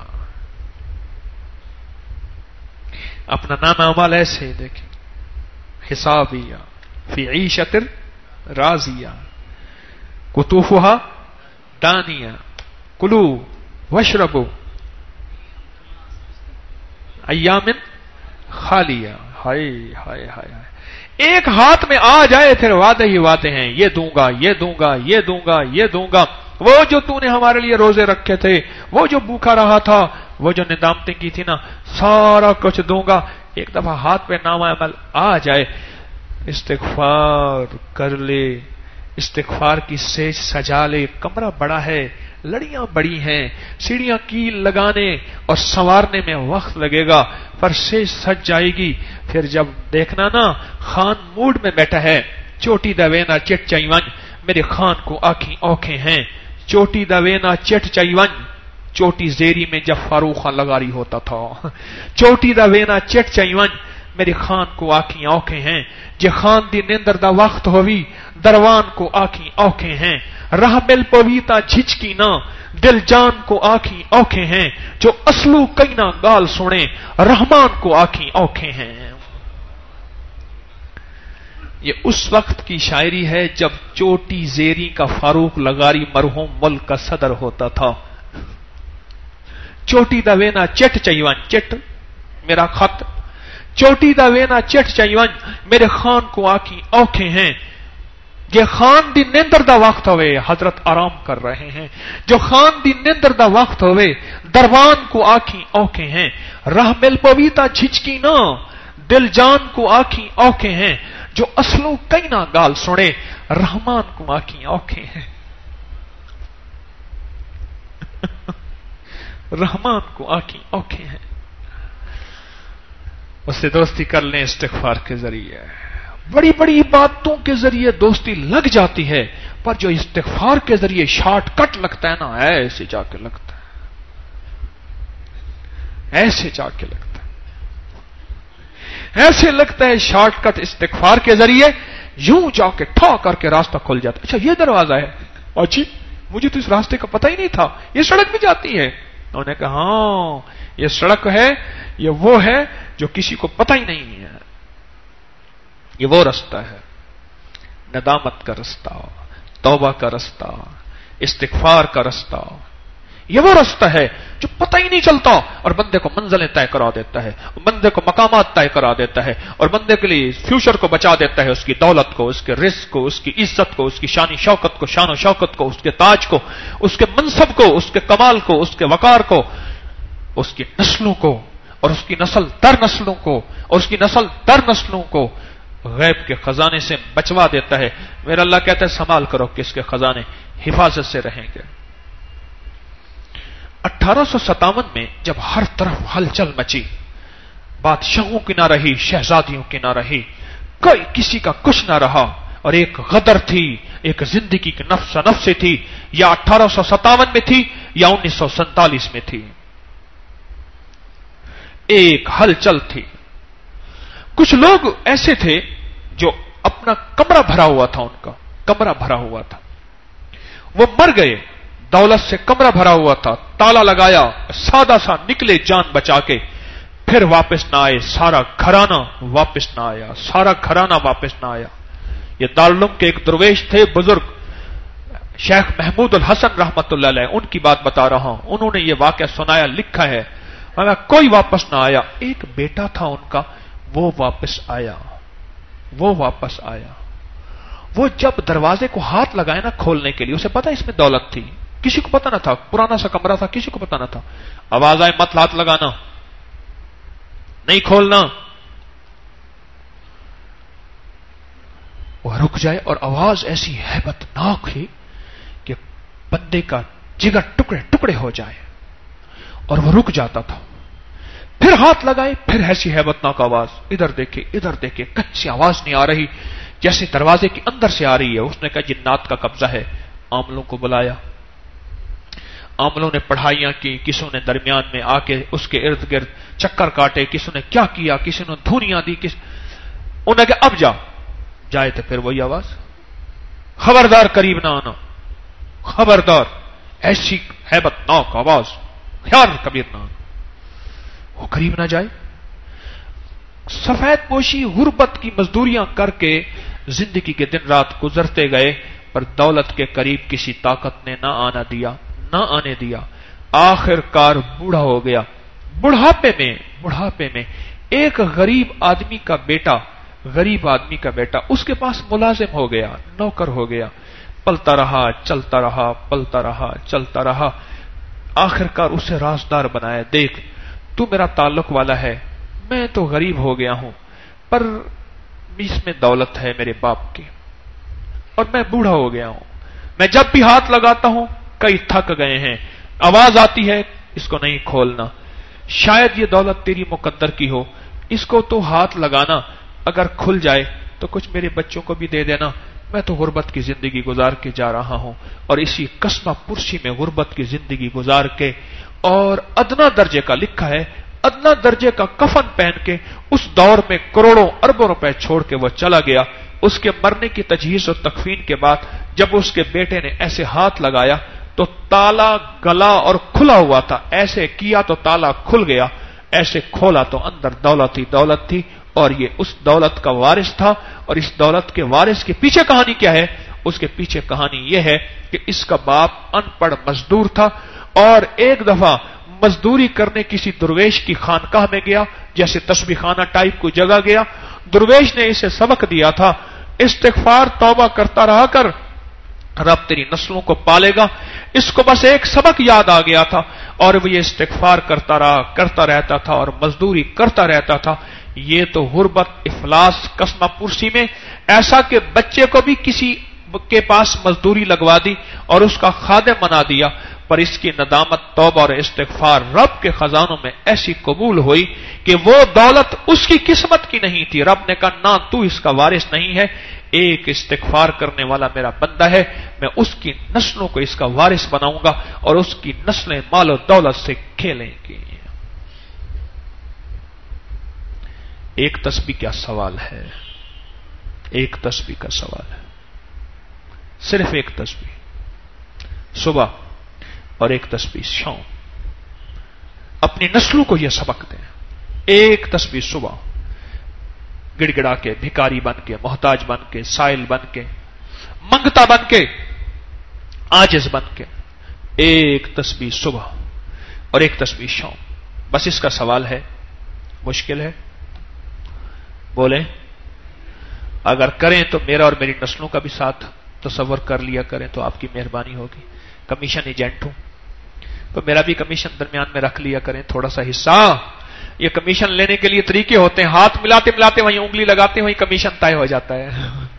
اپنا نام اعمال ایسے دیکھیں، حسابیہ فی عیشت راضیہ قطوفها دانیہ کلوا واشربوا، ایامن خالیہ. ہائے ہائے ہائے ہائے. ایک ہاتھ میں آ جائے پھر وعدے ہی وعدے ہیں. یہ دوں گا یہ دوں گا یہ دوں گا یہ دوں گا. وہ جو تو نے ہمارے لیے روزے رکھے تھے, وہ جو بھوکا رہا تھا, وہ جو ندامتیں کی تھی نا, سارا کچھ دوں گا. ایک دفعہ ہاتھ پہ نامہ عمل آ جائے, استغفار کر لے, استغفار کی سیج سجا لے. کمرہ بڑا ہے, لڑیاں بڑی ہیں, سیڑھیاں کیل لگانے اور سنوارنے میں وقت لگے گا, پر سیج سج جائے گی. پھر جب دیکھنا نا خان موڈ میں بیٹھا ہے, چوٹی دوینا چٹ چائیون, میرے خان کو آنکھیں اوکھیں ہیں. چوٹی دوینا چٹ چائیون, چوٹی زیری میں جب فاروق لگاری ہوتا تھا. چوٹی دوینا چٹ چائیون, میرے خان کو آنکھیں اوکھیں ہیں. جے خان دی نیندر دا وقت ہوئی, دروان کو آنکھیں اوکھیں ہیں. راہ مل پویتا جھچکی نہ, دل جان کو آنکھیں اوکھیں ہیں. جو اسلو کئی نہ گال سنے, رحمان کو آنکھیں اوکھیں ہیں. یہ اس وقت کی شاعری ہے جب چوٹی زیری کا فاروق لغاری مرحوم ملک کا صدر ہوتا تھا. چوٹی دا وینا چٹ چائیون, چٹ میرا خط, چوٹی دا وینا چٹ چائیون, میرے خان کو آنکھیں اوکھیں ہیں. یہ خان دی نیندر دا وقت ہوئے, حضرت آرام کر رہے ہیں. جو خان دی نیندر دا وقت ہوئے, دروان کو آنکھیں اوکھیں ہیں. راہ مل پویتا جھچکی نہ, دل جان کو آنکھیں اوکھیں ہیں. جو اسلو کئی نہ گال سنے, رحمان کو آنکھیں اوکھیں ہیں. رحمان کو آنکھیں اوکھیں ہیں. اس سے دوستی کر لیں استغفار کے ذریعے. بڑی بڑی باتوں کے ذریعے دوستی لگ جاتی ہے, پر جو استغفار کے ذریعے شارٹ کٹ لگتا ہے نا, ایسے جا کے لگتا ہے, ایسے جا کے لگتا ہے, ایسے لگتا ہے شارٹ کٹ استغفار کے ذریعے, یوں جا کے ٹھا کر کے راستہ کھل جاتا ہے. اچھا یہ دروازہ ہے, اچھی مجھے تو اس راستے کا پتہ ہی نہیں تھا, یہ سڑک بھی جاتی ہے. انہوں نے کہا ہاں یہ سڑک ہے, یہ وہ ہے جو کسی کو پتہ ہی نہیں ہے. یہ وہ رستہ ہے, ندامت کا رستہ, توبہ کا رستہ, استغفار کا رستہ. یہ وہ رستہ ہے جو پتہ ہی نہیں چلتا اور بندے کو منزلیں طے کرا دیتا ہے, بندے کو مقامات طے کرا دیتا ہے, اور بندے کے لیے فیوچر کو بچا دیتا ہے, اس کی دولت کو, اس کے رزق کو, اس کی عزت کو, اس کی شان شوکت کو, شان و شوکت کو, اس کے تاج کو, اس کے منصب کو, اس کے کمال کو, اس کے وقار کو, اس کی نسلوں کو, اور اس کی نسل در نسلوں کو, اور اس کی نسل در نسلوں کو غیب کے خزانے سے بچوا دیتا ہے. میرا اللہ کہتا ہے سنبھال کرو کہ اس کے خزانے حفاظت سے رہیں گے. اٹھارہ سو ستاون میں جب ہر طرف ہلچل مچی, بادشاہوں کی نہ رہی, شہزادیوں کی نہ رہی, کوئی کسی کا کچھ نہ رہا, اور ایک غدر تھی, ایک زندگی کی نفس نفس تھی, یا اٹھارہ سو ستاون میں تھی یا انیس سو سینتالیس میں تھی, ایک ہلچل تھی. کچھ لوگ ایسے تھے جو اپنا کمرہ بھرا ہوا تھا, ان کا کمرہ بھرا ہوا تھا, وہ مر گئے, دولت سے کمرہ بھرا ہوا تھا, تالا لگایا, سادہ سا نکلے جان بچا کے, پھر واپس نہ آئے, سارا گھرانہ واپس نہ آیا, سارا گھرانہ واپس نہ آیا. یہ دارالعلوم کے ایک درویش تھے بزرگ, شیخ محمود الحسن رحمت اللہ علیہ, ان کی بات بتا رہا ہوں. انہوں نے یہ واقعہ سنایا, لکھا ہے, کوئی واپس نہ آیا. ایک بیٹا تھا ان کا, وہ واپس آیا, وہ واپس آیا. وہ جب دروازے کو ہاتھ لگائے نا کھولنے کے لیے, اسے پتا اس میں دولت تھی, کسی کو پتا نہ تھا, پرانا سا کمرہ تھا, کسی کو پتا نہ تھا. آواز آئے مت ہاتھ لگانا, نہیں کھولنا. وہ رک جائے, اور آواز ایسی ہیبت ناک ہے کہ بندے کا جگر ٹکڑے ٹکڑے ہو جائے, اور وہ رک جاتا تھا. پھر ہاتھ لگائے, پھر ایسی ہیبت ناک آواز, ادھر دیکھے ادھر دیکھے, کہیں سے آواز نہیں آ رہی, جیسے دروازے کے اندر سے آ رہی ہے. اس نے کہا جنات کا قبضہ ہے. عاملوں کو بلایا, عاملوں نے پڑھائیاں کی, کسی نے درمیان میں آ کے اس کے ارد گرد چکر کاٹے, کسی نے کیا کیا, کسی نے دھونیاں دی, کس انہوں نے کہا اب جا. جائے تو پھر وہی آواز, خبردار قریب نہ آنا, خبردار, ایسی ہیبت ناک آواز, خیال کبیر نہ آنا. وہ قریب نہ جائے. سفید پوشی غربت کی مزدوریاں کر کے زندگی کے دن رات گزرتے گئے, پر دولت کے قریب کسی طاقت نے نہ آنا دیا, نہ آنے دیا. آخر کار بوڑھا ہو گیا. بڑھاپے میں بڑھاپے میں ایک غریب آدمی کا بیٹا غریب آدمی کا بیٹا اس کے پاس ملازم ہو گیا، نوکر ہو گیا، پلتا رہا چلتا رہا پلتا رہا چلتا رہا، آخر کار اسے رازدار بنایا، دیکھ تو میرا تعلق والا ہے، میں تو غریب ہو گیا ہوں پر اس میں دولت ہے میرے باپ کی، اور میں بوڑھا ہو گیا ہوں، میں جب بھی ہاتھ لگاتا ہوں کئی تھک گئے ہیں، آواز آتی ہے اس کو نہیں کھولنا، شاید یہ دولت تیری مقدر کی ہو، اس کو تو ہاتھ لگانا، اگر کھل جائے تو کچھ میرے بچوں کو بھی دے دینا، میں تو غربت کی زندگی گزار کے جا رہا ہوں، اور اسی قصبہ پرسی میں غربت کی زندگی گزار کے، اور ادنا درجے کا لکھا ہے ادنا درجے کا کفن پہن کے اس دور میں کروڑوں اربوں روپے چھوڑ کے وہ چلا گیا۔ اس کے مرنے کی تجہیز و تکفین کے بعد جب اس کے بیٹے نے ایسے ہاتھ لگایا تو تالا گلا اور کھلا ہوا تھا، ایسے کیا تو تالا کھل گیا، ایسے کھولا تو اندر دولت ہی دولت تھی، اور یہ اس دولت کا وارث تھا۔ اور اس دولت کے وارث کے پیچھے کہانی کیا ہے؟ اس کے پیچھے کہانی یہ ہے کہ اس کا باپ ان پڑھ مزدور تھا، اور ایک دفعہ مزدوری کرنے کسی درویش کی خانقاہ میں گیا، جیسے تسبیح خانہ ٹائپ کو جگہ گیا، درویش نے اسے سبق دیا تھا، استغفار توبہ کرتا رہا کر، رب تیری نسلوں کو پالے گا۔ اس کو بس ایک سبق یاد آ گیا تھا، اور وہ یہ استغفار کرتا رہا کرتا رہتا تھا اور مزدوری کرتا رہتا تھا۔ یہ تو غربت افلاس قسمہ پرسی میں ایسا کہ بچے کو بھی کسی کے پاس مزدوری لگوا دی اور اس کا خادم بنا دیا، پر اس کی ندامت توبہ اور استغفار رب کے خزانوں میں ایسی قبول ہوئی کہ وہ دولت اس کی قسمت کی نہیں تھی۔ رب نے کہا نہ تو اس کا وارث نہیں ہے، ایک استغفار کرنے والا میرا بندہ ہے، میں اس کی نسلوں کو اس کا وارث بناؤں گا اور اس کی نسلیں مال و دولت سے کھیلیں گی۔ ایک تسبیح کا سوال ہے، ایک تسبیح کا سوال ہے، صرف ایک تسبیح صبح اور ایک تسبیح شام، اپنی نسلوں کو یہ سبق دیں۔ ایک تسبیح صبح گڑ گڑا کے، بھکاری بن کے، محتاج بن کے، سائل بن کے، منگتا بن کے، عاجز بن کے، ایک تسبیح صبح اور ایک تسبیح شام، بس اس کا سوال ہے۔ مشکل ہے؟ بولیں اگر کریں تو میرا اور میری نسلوں کا بھی ساتھ تصور کر لیا کریں تو آپ کی مہربانی ہوگی۔ کمیشن ایجنٹ ہوں تو میرا بھی کمیشن درمیان میں رکھ لیا کریں تھوڑا سا حصہ۔ یہ کمیشن لینے کے لیے طریقے ہوتے ہیں، ہاتھ ملاتے ملاتے وہیں انگلی لگاتے وہیں کمیشن طے ہو جاتا ہے۔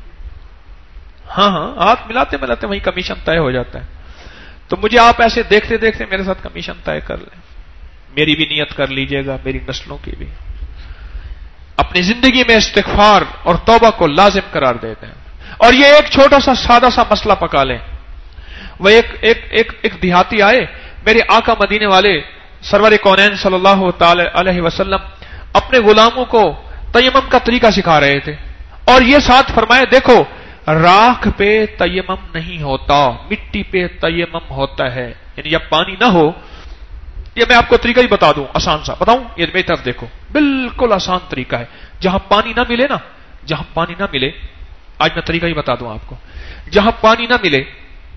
ہاں ہاں ہاتھ ملاتے ملاتے وہیں کمیشن طے ہو جاتا ہے۔ تو مجھے آپ ایسے دیکھتے دیکھتے میرے ساتھ کمیشن طے کر لیں، میری بھی نیت کر لیجئے گا، میری نسلوں کی بھی۔ اپنی زندگی میں استغفار اور توبہ کو لازم قرار دیتے ہیں، اور یہ ایک چھوٹا سا سادہ سا مسئلہ پکا لیں۔ وہ ایک ایک ایک ایک دیہاتی آئے، میرے آقا مدینے والے سرور کونین صلی اللہ تعالی علیہ وسلم اپنے غلاموں کو تیمم کا طریقہ سکھا رہے تھے، اور یہ ساتھ فرمائے دیکھو راکھ پہ تیمم نہیں ہوتا، مٹی پہ تیمم ہوتا ہے، یعنی جب پانی نہ ہو، یہ میں آپ کو طریقہ ہی بتا دوں، آسان سا بتاؤں، یہ میری طرف دیکھو، بالکل آسان طریقہ ہے۔ جہاں پانی نہ ملے نا، جہاں پانی نہ ملے، آج میں طریقہ ہی بتا دوں آپ کو، جہاں پانی نہ ملے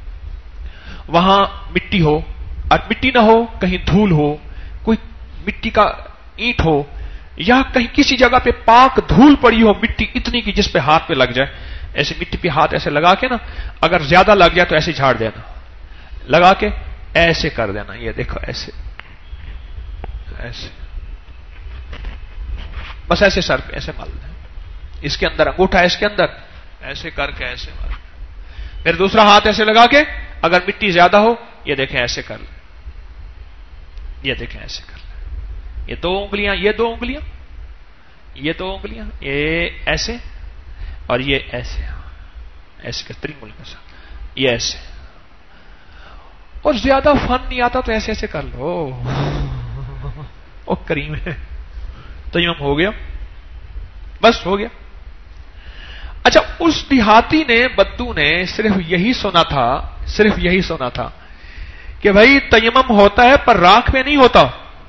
وہاں مٹی ہو، اور مٹی نہ ہو کہیں دھول ہو، کوئی مٹی کا اینٹ ہو، یا کہیں کسی جگہ پہ پاک دھول پڑی ہو، مٹی اتنی کی جس پہ ہاتھ پہ لگ جائے، ایسے مٹی پہ ہاتھ ایسے لگا کے نا، اگر زیادہ لگ جائے تو ایسے جھاڑ دینا، لگا کے ایسے کر دینا، یہ دیکھو ایسے ایسے بس ایسے سر پہ ایسے مال دیں، اس کے اندر انگوٹھا ہے، اس کے اندر ایسے کر کے ایسے مال، پھر دوسرا ہاتھ ایسے لگا کے اگر مٹی زیادہ ہو یہ دیکھیں ایسے کر لیں، یہ دیکھیں ایسے کر لیں، یہ دو انگلیاں، یہ دو انگلیاں، یہ دو انگلیاں، یہ ایسے اور یہ ایسے ایسے کر ترنگل کے ساتھ، یہ ایسے، اور زیادہ فن نہیں آتا تو ایسے ایسے کر لو، او کریم ہے، تیمم ہو گیا، بس ہو گیا۔ اچھا اس دیہاتی نے، بدو نے صرف یہی سنا تھا، صرف یہی سنا تھا کہ بھائی تیمم ہوتا ہے پر راکھ میں نہیں ہوتا۔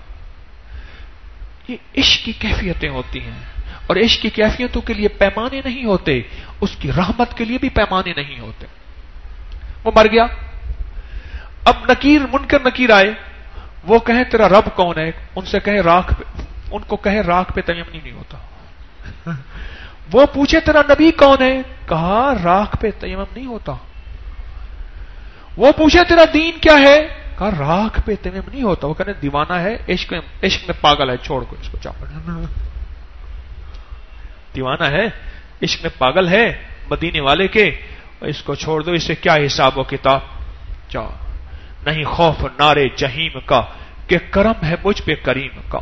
یہ عشق کی کیفیتیں ہوتی ہیں، اور عشق کی کیفیتوں کے لیے پیمانے نہیں ہوتے، اس کی رحمت کے لیے بھی پیمانے نہیں ہوتے۔ وہ مر گیا، اب نکیر منکر نکیر آئے، وہ کہیں تیرا رب کون ہے، ان سے کہیں راکھ پہ ان کو کہے راکھ پہ تیمم نہیں ہوتا. وہ پوچھے تیرا نبی کون ہے؟ کہا راکھ پہ تیمم نہیں ہوتا. وہ پوچھے تیرا دین کیا ہے؟ کہا راکھ پہ تیمم نہیں ہوتا. وہ کہنے دیوانہ ہے، عشق عشق میں پاگل ہے، چھوڑ کو اس کو چاپڑ. دیوانہ ہے، عشق میں پاگل ہے مدینے والے کے، اس کو چھوڑ دو، اس سے کیا حساب و کتاب. کیا نہیں خوف نارے جہیم کا کہ کرم ہے مجھ پہ کریم کا.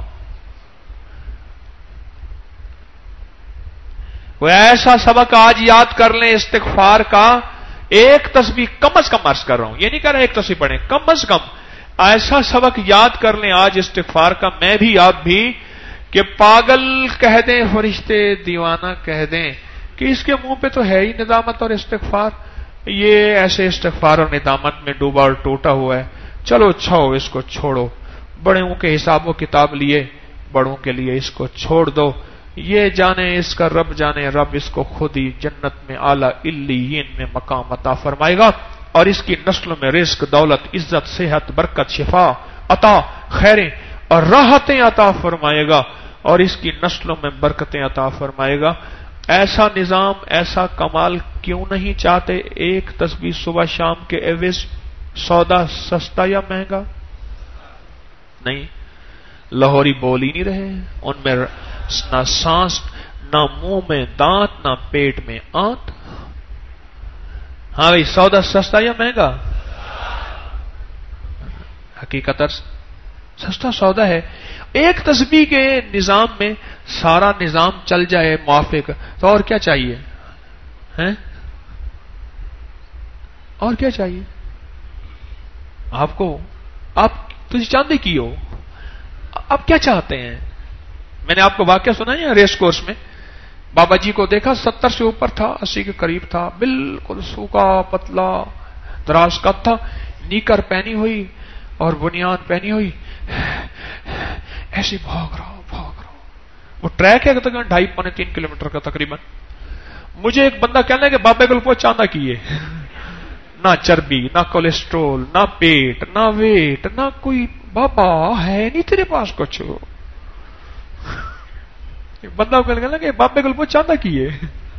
وہ ایسا سبق آج یاد کر لیں استغفار کا، ایک تسبیح کم از کم عرض کر رہا ہوں، یہ نہیں کہہ رہا ایک تسبیح پڑھیں، کم از کم ایسا سبق یاد کر لیں آج استغفار کا، میں بھی آپ بھی، کہ پاگل کہہ دیں فرشتے، دیوانہ کہہ دیں کہ اس کے منہ پہ تو ہے ہی ندامت اور استغفار، یہ ایسے استغفار اور ندامت میں ڈوبا اور ٹوٹا ہوا ہے، چلو چھوڑو اس کو، چھوڑو، بڑوں کے حساب و کتاب لیے بڑوں کے لیے اس کو چھوڑ دو. یہ جانے اس کا رب جانے، رب اس کو خود ہی جنت میں اعلی علیین میں مقام عطا فرمائے گا، اور اس کی نسلوں میں رزق، دولت، عزت، صحت، برکت، شفا، عطا، خیریں اور راحتیں عطا فرمائے گا، اور اس کی نسلوں میں برکتیں عطا فرمائے گا. ایسا نظام، ایسا کمال کیوں نہیں چاہتے؟ ایک تسبیح صبح شام کے ایوز سودا سستا یا مہنگا نہیں. لاہوری بول ہی نہیں رہے، ان میں نہ سانس، نہ منہ میں دانت، نہ پیٹ میں آنت. ہاں بھائی، سودا سستا یا مہنگا؟ حقیقت سستا سودا ہے. ایک تسبیح کے نظام میں سارا نظام چل جائے موافق، تو اور کیا چاہیے ہیں؟ اور کیا چاہیے آپ کو؟ آپ تجھے چاندی کی ہو، آپ کیا چاہتے ہیں؟ میں نے آپ کو واقعہ سنا ہے ریس کورس میں، بابا جی کو دیکھا ستر سے اوپر تھا، اسی کے قریب تھا، بالکل سوکھا پتلا دراز قد تھا، نیکر پہنی ہوئی اور بنیان پہنی ہوئی، ایسے بھاگ رہا بھاگ رہا. وہ ٹریک ہے تقریباً ڈھائی پونے تین کلو میٹر کا تقریباً. مجھے ایک بندہ کہنا ہے کہ بابے گلپو چاندہ کیے، نہ چربی، نہ کولیسٹرول، نہ پیٹ، نہ ویٹ، نہ کوئی، بابا ہے نہیں تیرے پاس کچھ. بندہ کہنے لگا کہ بابے گلپو چاندہ کیے،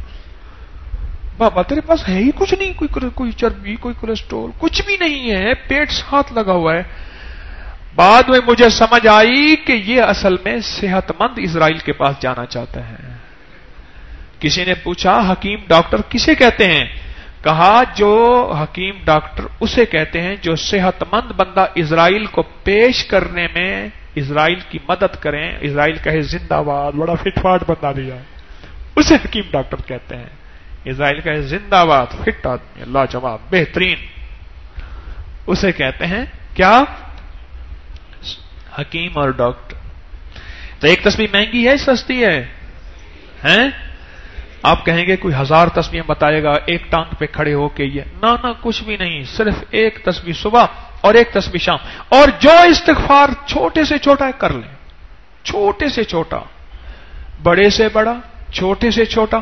بابا تیرے پاس ہے ہی کچھ نہیں، کوئی کوئی چربی، کوئی کولیسٹرول، کچھ بھی نہیں ہے، پیٹ ساتھ لگا ہوا ہے. بعد میں مجھے سمجھ آئی کہ یہ اصل میں صحت مند اسرائیل کے پاس جانا چاہتا ہے. کسی نے پوچھا حکیم ڈاکٹر کسے کہتے ہیں؟ کہا جو حکیم ڈاکٹر اسے کہتے ہیں جو صحت مند بندہ اسرائیل کو پیش کرنے میں اسرائیل کی مدد کریں، اسرائیل کہے زندہ باد، بڑا فٹ فاٹ بندہ دیا، اسے حکیم ڈاکٹر کہتے ہیں. اسرائیل کہے زندہ باد، فٹ آدمی، لاجواب، بہترین، اسے کہتے ہیں کیا؟ حکیم اور ڈاکٹر. تو ایک تسبیح مہنگی ہے سستی ہے ہیں؟ آپ کہیں گے کوئی ہزار تسبیح بتائے گا ایک ٹانگ پہ کھڑے ہو کے، یہ نہ نہ کچھ بھی نہیں، صرف ایک تسبیح صبح اور ایک تسبیح شام. اور جو استغفار چھوٹے سے چھوٹا ہے کر لیں، چھوٹے سے چھوٹا، بڑے سے بڑا، چھوٹے سے چھوٹا،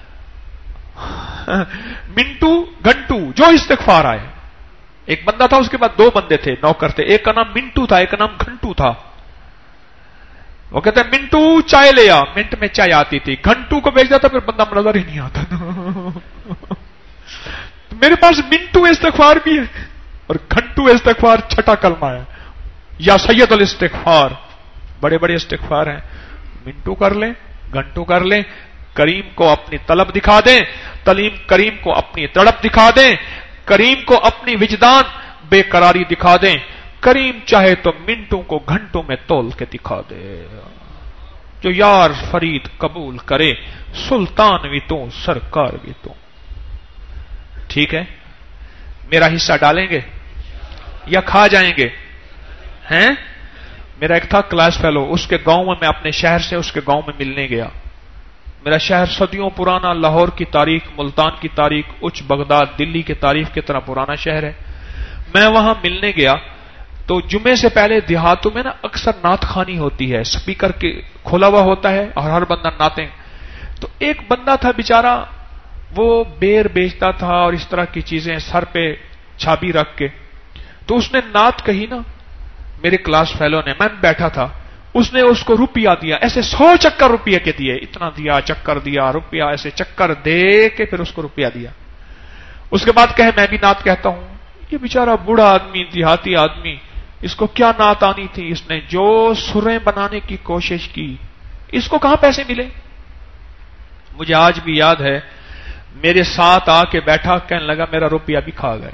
منٹو گھنٹو جو استغفار آئے. ایک بندہ تھا، اس کے بعد دو بندے تھے نوکر تھے، ایک کا نام منٹو تھا، ایک کا نام گھنٹو تھا. وہ کہتے ہیں منٹو چائے لے آ، منٹ میں چائے آتی تھی، گھنٹو کو بھیج دیتا پھر بندہ نظر ہی نہیں آتا. میرے پاس منٹو استغفار بھی ہے اور گھنٹو استغفار چھٹا کلمہ ہے، یا سید الاستغفار، بڑے بڑے استغفار ہیں. منٹو کر لیں، گھنٹو کر لیں، کریم کو اپنی طلب دکھا دیں، تلیم کریم کو اپنی تڑپ دکھا دیں، کریم کو اپنی وجدان بے قراری دکھا دیں. کریم چاہے تو منٹوں کو گھنٹوں میں تول کے دکھا دے. جو یار فرید قبول کرے، سلطان بھی تو سرکار بھی تو. ٹھیک ہے، میرا حصہ ڈالیں گے یا کھا جائیں گے ہیں؟ میرا ایک تھا کلاس فیلو، اس کے گاؤں میں میں اپنے شہر سے اس کے گاؤں میں ملنے گیا. میرا شہر صدیوں پرانا، لاہور کی تاریخ، ملتان کی تاریخ، اچ بغداد، دلی کی تاریخ کی طرح پرانا شہر ہے. میں وہاں ملنے گیا تو جمعے سے پہلے دیہاتوں میں نا اکثر نعت خوانی ہوتی ہے، سپیکر کے کھولا ہوا ہوتا ہے اور ہر بندہ نعتیں. تو ایک بندہ تھا بیچارہ، وہ بیر بیچتا تھا اور اس طرح کی چیزیں سر پہ چھابی رکھ کے. تو اس نے نعت کہی نا، میرے کلاس فیلو نے، میں بیٹھا تھا، اس نے اس کو روپیہ دیا، ایسے سو چکر روپیہ کے دیے، اتنا دیا، چکر دیا، روپیہ، ایسے چکر دے کے پھر اس کو روپیہ دیا۔ اس کے بعد کہے میں بھی نعت کہتا ہوں۔ یہ بیچارہ بوڑھا آدمی، دیہاتی آدمی، اس کو کیا نعت آنی تھی؟ اس نے جو سریں بنانے کی کوشش کی، اس کو کہاں پیسے ملے؟ مجھے آج بھی یاد ہے، میرے ساتھ آ کے بیٹھا، کہنے لگا میرا روپیہ بھی کھا گئے۔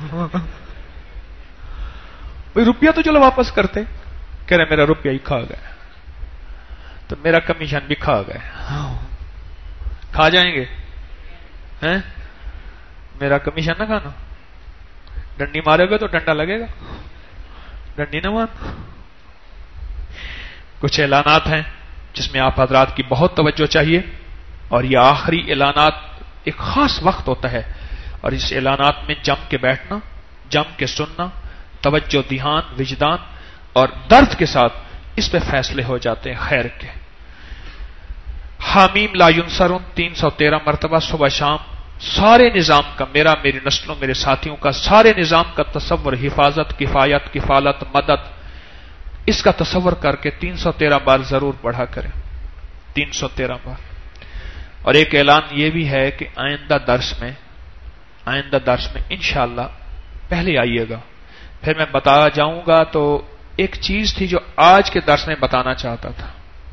روپیہ تو چلو واپس کرتے، کہہ رہے میرا روپیہ ہی کھا گئے، تو میرا کمیشن بھی کھا گئے۔ کھا جائیں گے ہیں؟ میرا کمیشن نہ کھانا، ڈنڈی مارے گا تو ڈنڈا لگے گا، ڈنڈی نہ مان۔ کچھ اعلانات ہیں جس میں آپ حضرات کی بہت توجہ چاہیے، اور یہ آخری اعلانات ایک خاص وقت ہوتا ہے، اور اس اعلانات میں جم کے بیٹھنا، جم کے سننا، توجہ، دھیان، وجدان اور درد کے ساتھ اس پہ فیصلے ہو جاتے ہیں خیر کے۔ حامیم لا ینصرون تین سو تیرہ مرتبہ صبح شام، سارے نظام کا، میرا، میری نسلوں، میرے ساتھیوں کا سارے نظام کا تصور، حفاظت، کفایت، کفالت، مدد، اس کا تصور کر کے تین سو تیرہ بار ضرور پڑھا کریں، تین سو تیرہ بار۔ اور ایک اعلان یہ بھی ہے کہ آئندہ درس میں آئندہ درس میں انشاءاللہ پہلے آئیے گا، پھر میں بتا جاؤں گا۔ تو ایک چیز تھی جو آج کے درس میں بتانا چاہتا تھا،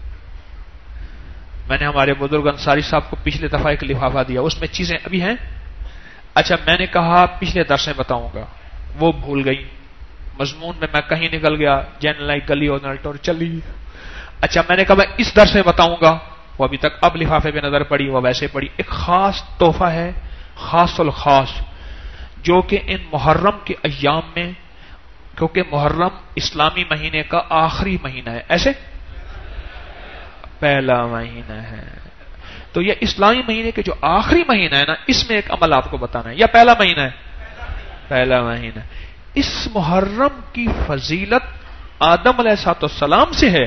میں نے ہمارے بزرگ انصاری صاحب کو پچھلے دفعہ ایک لفافہ دیا، اس میں چیزیں ابھی ہیں، اچھا میں نے کہا پچھلے درس میں بتاؤں گا، وہ بھول گئی، مضمون میں میں کہیں نکل گیا، جین لائک گلی اور نلٹور چلی۔ اچھا میں نے کہا میں اس درس میں بتاؤں گا، وہ ابھی تک اب لفافے پہ نظر پڑی، وہ ویسے پڑی۔ ایک خاص تحفہ ہے، خاص الخاص، جو کہ ان محرم کے ایام میں، کیونکہ محرم اسلامی مہینے کا آخری مہینہ ہے، ایسے پہلا مہینہ ہے، تو یہ اسلامی مہینے کے جو آخری مہینہ ہے نا، اس میں ایک عمل آپ کو بتانا ہے۔ یا پہلا مہینہ ہے؟ پہلا مہینہ۔ اس محرم کی فضیلت آدم علیہ الصلوۃ والسلام سے ہے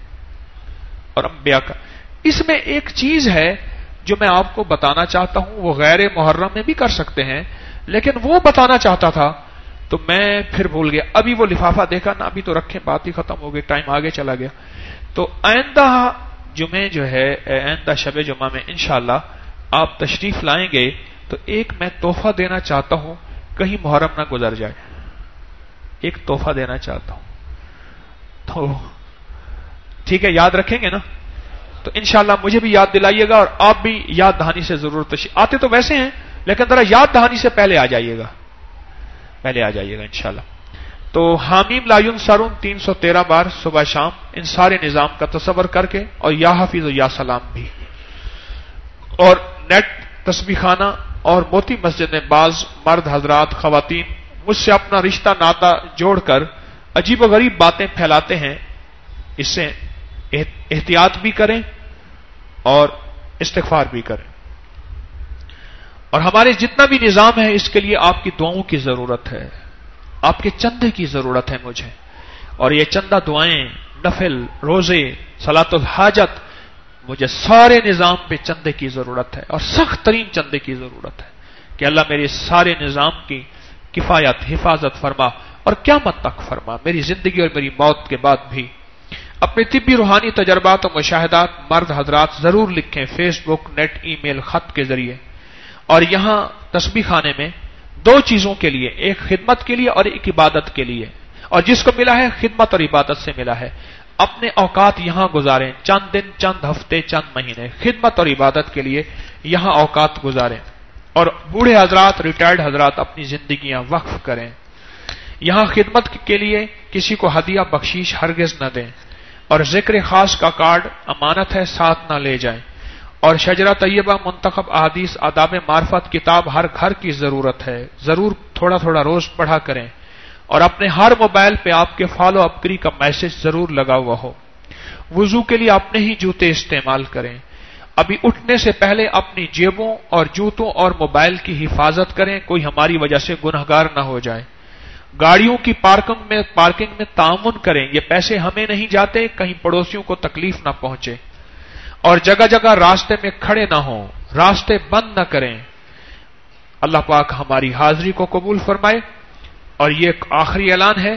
اور انبیاء کا۔ اس میں ایک چیز ہے جو میں آپ کو بتانا چاہتا ہوں، وہ غیر محرم میں بھی کر سکتے ہیں، لیکن وہ بتانا چاہتا تھا تو میں پھر بھول گیا۔ ابھی وہ لفافہ دیکھا نا، ابھی تو رکھیں، بات ہی ختم ہو گئی، ٹائم آگے چلا گیا۔ تو آئندہ جمعے جو ہے، آئندہ شب جمعہ میں انشاءاللہ آپ تشریف لائیں گے تو ایک میں تحفہ دینا چاہتا ہوں، کہیں محرم نہ گزر جائے، ایک تحفہ دینا چاہتا ہوں، تو ٹھیک ہے، یاد رکھیں گے نا؟ تو انشاءاللہ مجھے بھی یاد دلائیے گا، اور آپ بھی یاد دہانی سے ضرور تشریف، آتے تو ویسے ہیں لیکن ذرا یاد دہانی سے پہلے آ جائیے گا، پہلے آ جائیے گا انشاءاللہ۔ تو حامیم لا ینصرون تین سو تیرہ بار صبح شام ان سارے نظام کا تصور کر کے، اور یا حافظ و یا سلام بھی۔ اور نیٹ تسبیح خانہ اور موتی مسجد میں بعض مرد حضرات، خواتین مجھ سے اپنا رشتہ ناطہ جوڑ کر عجیب و غریب باتیں پھیلاتے ہیں، اس سے احتیاط بھی کریں اور استغفار بھی کریں۔ اور ہمارے جتنا بھی نظام ہے، اس کے لیے آپ کی دعاؤں کی ضرورت ہے، آپ کے چندے کی ضرورت ہے مجھے، اور یہ چندہ دعائیں، نفل، روزے، صلاۃ الحاجت، مجھے سارے نظام پہ چندے کی ضرورت ہے، اور سخت ترین چندے کی ضرورت ہے کہ اللہ میرے سارے نظام کی کفایت، حفاظت فرما اور قیامت تک فرما، میری زندگی اور میری موت کے بعد بھی۔ اپنے طبی روحانی تجربات و مشاہدات مرد حضرات ضرور لکھیں، فیس بک، نیٹ، ای میل، خط کے ذریعے۔ اور یہاں تسبیح خانے میں دو چیزوں کے لیے، ایک خدمت کے لیے اور ایک عبادت کے لیے، اور جس کو ملا ہے خدمت اور عبادت سے ملا ہے، اپنے اوقات یہاں گزاریں، چند دن، چند ہفتے، چند مہینے خدمت اور عبادت کے لیے یہاں اوقات گزاریں، اور بوڑھے حضرات، ریٹائرڈ حضرات اپنی زندگیاں وقف کریں۔ یہاں خدمت کے لیے کسی کو ہدیہ بخشیش ہرگز نہ دیں، اور ذکر خاص کا کارڈ امانت ہے، ساتھ نہ لے جائیں، اور شجرہ طیبہ، منتخب احادیث، آداب معرفت کتاب ہر گھر کی ضرورت ہے، ضرور تھوڑا تھوڑا روز پڑھا کریں، اور اپنے ہر موبائل پہ آپ کے فالو اپ کری کا میسج ضرور لگا ہوا ہو۔ وضو کے لیے اپنے ہی جوتے استعمال کریں، ابھی اٹھنے سے پہلے اپنی جیبوں اور جوتوں اور موبائل کی حفاظت کریں، کوئی ہماری وجہ سے گنہگار نہ ہو جائے۔ گاڑیوں کی پارکنگ میں پارکنگ میں تعاون کریں، یہ پیسے ہمیں نہیں جاتے، کہیں پڑوسیوں کو تکلیف نہ پہنچے، اور جگہ جگہ راستے میں کھڑے نہ ہوں، راستے بند نہ کریں۔ اللہ پاک ہماری حاضری کو قبول فرمائے۔ اور یہ ایک آخری اعلان ہے،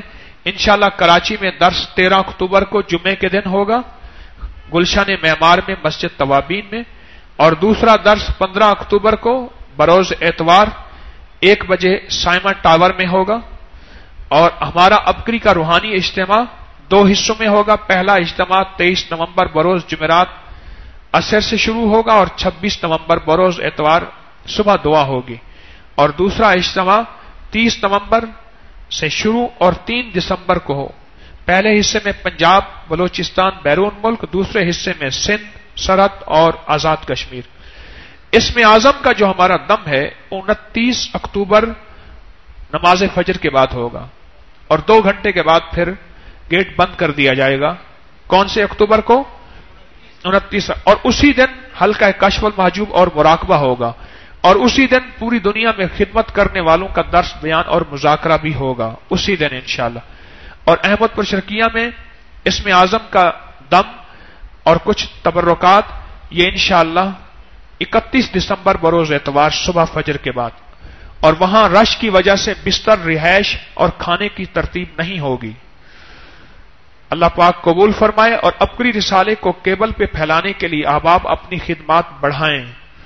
انشاءاللہ کراچی میں درس تیرہ اکتوبر کو جمعے کے دن ہوگا گلشن معمار میں مسجد توابین میں، اور دوسرا درس پندرہ اکتوبر کو بروز اتوار ایک بجے سائما ٹاور میں ہوگا۔ اور ہمارا ابکری کا روحانی اجتماع دو حصوں میں ہوگا۔ پہلا اجتماع تیئیس نومبر بروز جمعرات عصر سے شروع ہوگا اور چھبیس نومبر بروز اتوار صبح دعا ہوگی، اور دوسرا اجتماع تیس نومبر سے شروع اور تین دسمبر کو ہو۔ پہلے حصے میں پنجاب، بلوچستان، بیرون ملک، دوسرے حصے میں سندھ، سرحد اور آزاد کشمیر۔ اسم اعظم کا جو ہمارا دم ہے انتیس اکتوبر نماز فجر کے بعد ہوگا، اور دو گھنٹے کے بعد پھر گیٹ بند کر دیا جائے گا۔ کون سے اکتوبر کو؟ انتیس، اور اسی دن حلقہ کشف المحجوب اور مراقبہ ہوگا، اور اسی دن پوری دنیا میں خدمت کرنے والوں کا درس بیان اور مذاکرہ بھی ہوگا اسی دن انشاءاللہ۔ اور احمد پور شرقیہ میں اسم اعظم کا دم اور کچھ تبرکات یہ انشاءاللہ اکتیس دسمبر بروز اتوار صبح فجر کے بعد، اور وہاں رش کی وجہ سے بستر، رہائش اور کھانے کی ترتیب نہیں ہوگی۔ اللہ پاک قبول فرمائے، اور ابکری رسالے کو کیبل پہ پھیلانے کے لیے احباب اپنی خدمات بڑھائیں،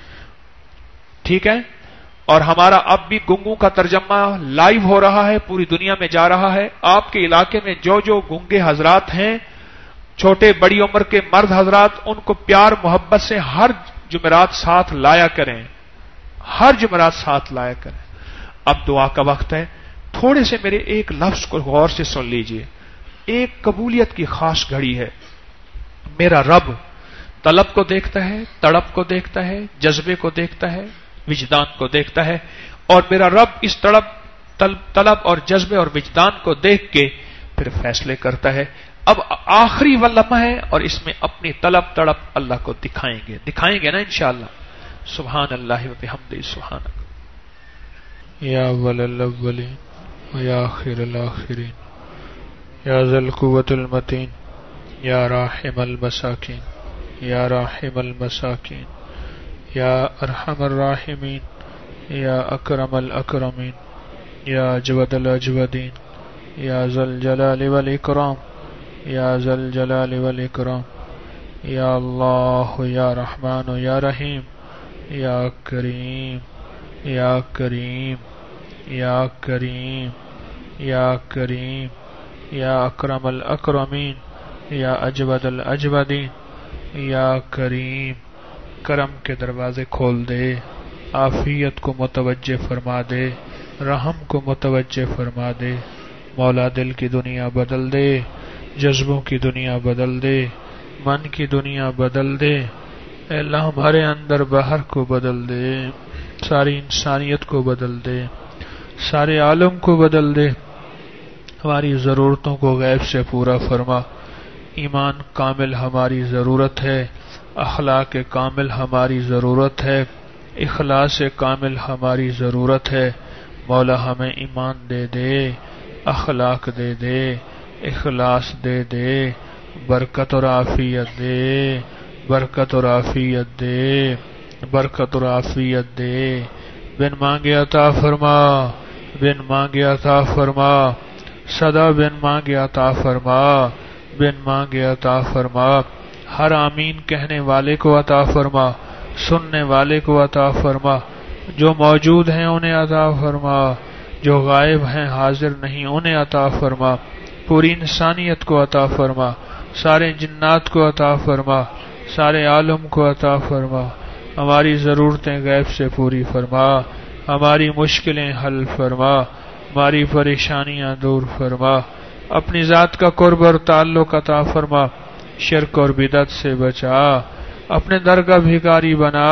ٹھیک ہے؟ اور ہمارا اب بھی گنگوں کا ترجمہ لائیو ہو رہا ہے، پوری دنیا میں جا رہا ہے۔ آپ کے علاقے میں جو جو گنگے حضرات ہیں، چھوٹے بڑی عمر کے مرد حضرات، ان کو پیار محبت سے ہر جمعرات ساتھ لایا کریں، ہر جمعرات ساتھ لایا کریں۔ اب دعا کا وقت ہے، تھوڑے سے میرے ایک لفظ کو غور سے سن لیجئے۔ ایک قبولیت کی خاص گھڑی ہے۔ میرا رب طلب کو دیکھتا ہے، تڑپ کو دیکھتا ہے، جذبے کو دیکھتا ہے، وجدان کو دیکھتا ہے، اور میرا رب اس تڑپ طلب اور جذبے اور وجدان کو دیکھ کے پھر فیصلے کرتا ہے۔ اب آخری وہ لمحہ ہے، اور اس میں اپنی طلب تڑپ اللہ کو دکھائیں گے دکھائیں گے نا انشاءاللہ۔ سبحان اللہ و بحمدہ، سبحان اللہ۔ یا اول الاولین و یا آخر الاخرین، یا ذا القوة المتین، یا راحم المساکین، یا راحم المساکین، یا ارحم الراحمین، یا اکرم الاکرمین، یا اجود الاجودین، یا ذا الجلال والاکرام، یا ذا الجلال والاکرام، یا اللہ، یا رحمان، یا رحیم، یا کریم، یا کریم، یا کریم، یا کریم، یا اکرم الاکرمین، یا اجود الاجودین، یا کریم، کرم کے دروازے کھول دے، عافیت کو متوجہ فرما دے، رحم کو متوجہ فرما دے، مولا دل کی دنیا بدل دے، جذبوں کی دنیا بدل دے، من کی دنیا بدل دے، اے اللہ ہمارے اندر باہر کو بدل دے، ساری انسانیت کو بدل دے، سارے عالم کو بدل دے، ہماری ضرورتوں کو غیب سے پورا فرما۔ ایمان کامل ہماری ضرورت ہے، اخلاق کامل ہماری ضرورت ہے، اخلاص کامل ہماری ضرورت ہے۔ مولا ہمیں ایمان دے دے، اخلاق دے دے، اخلاص دے دے، برکت اور عافیت دے، برکت اور عافیت دے، برکت اور عافیت دے، بن مانگے عطا فرما، بن مانگے عطا فرما، صدا بن مانگے عطا فرما، بن مانگے عطا فرما، ہر آمین کہنے والے کو عطا فرما، سننے والے کو عطا فرما، جو موجود ہیں انہیں عطا فرما، جو غائب ہیں حاضر نہیں انہیں عطا فرما، پوری انسانیت کو عطا فرما، سارے جنات کو عطا فرما، سارے عالم کو عطا فرما، ہماری ضرورتیں غیب سے پوری فرما، ہماری مشکلیں حل فرما، ہماری پریشانیاں دور فرما، اپنی ذات کا قرب اور تعلق عطا فرما، شرک اور بدعت سے بچا، اپنے در کا بھیکاری بنا،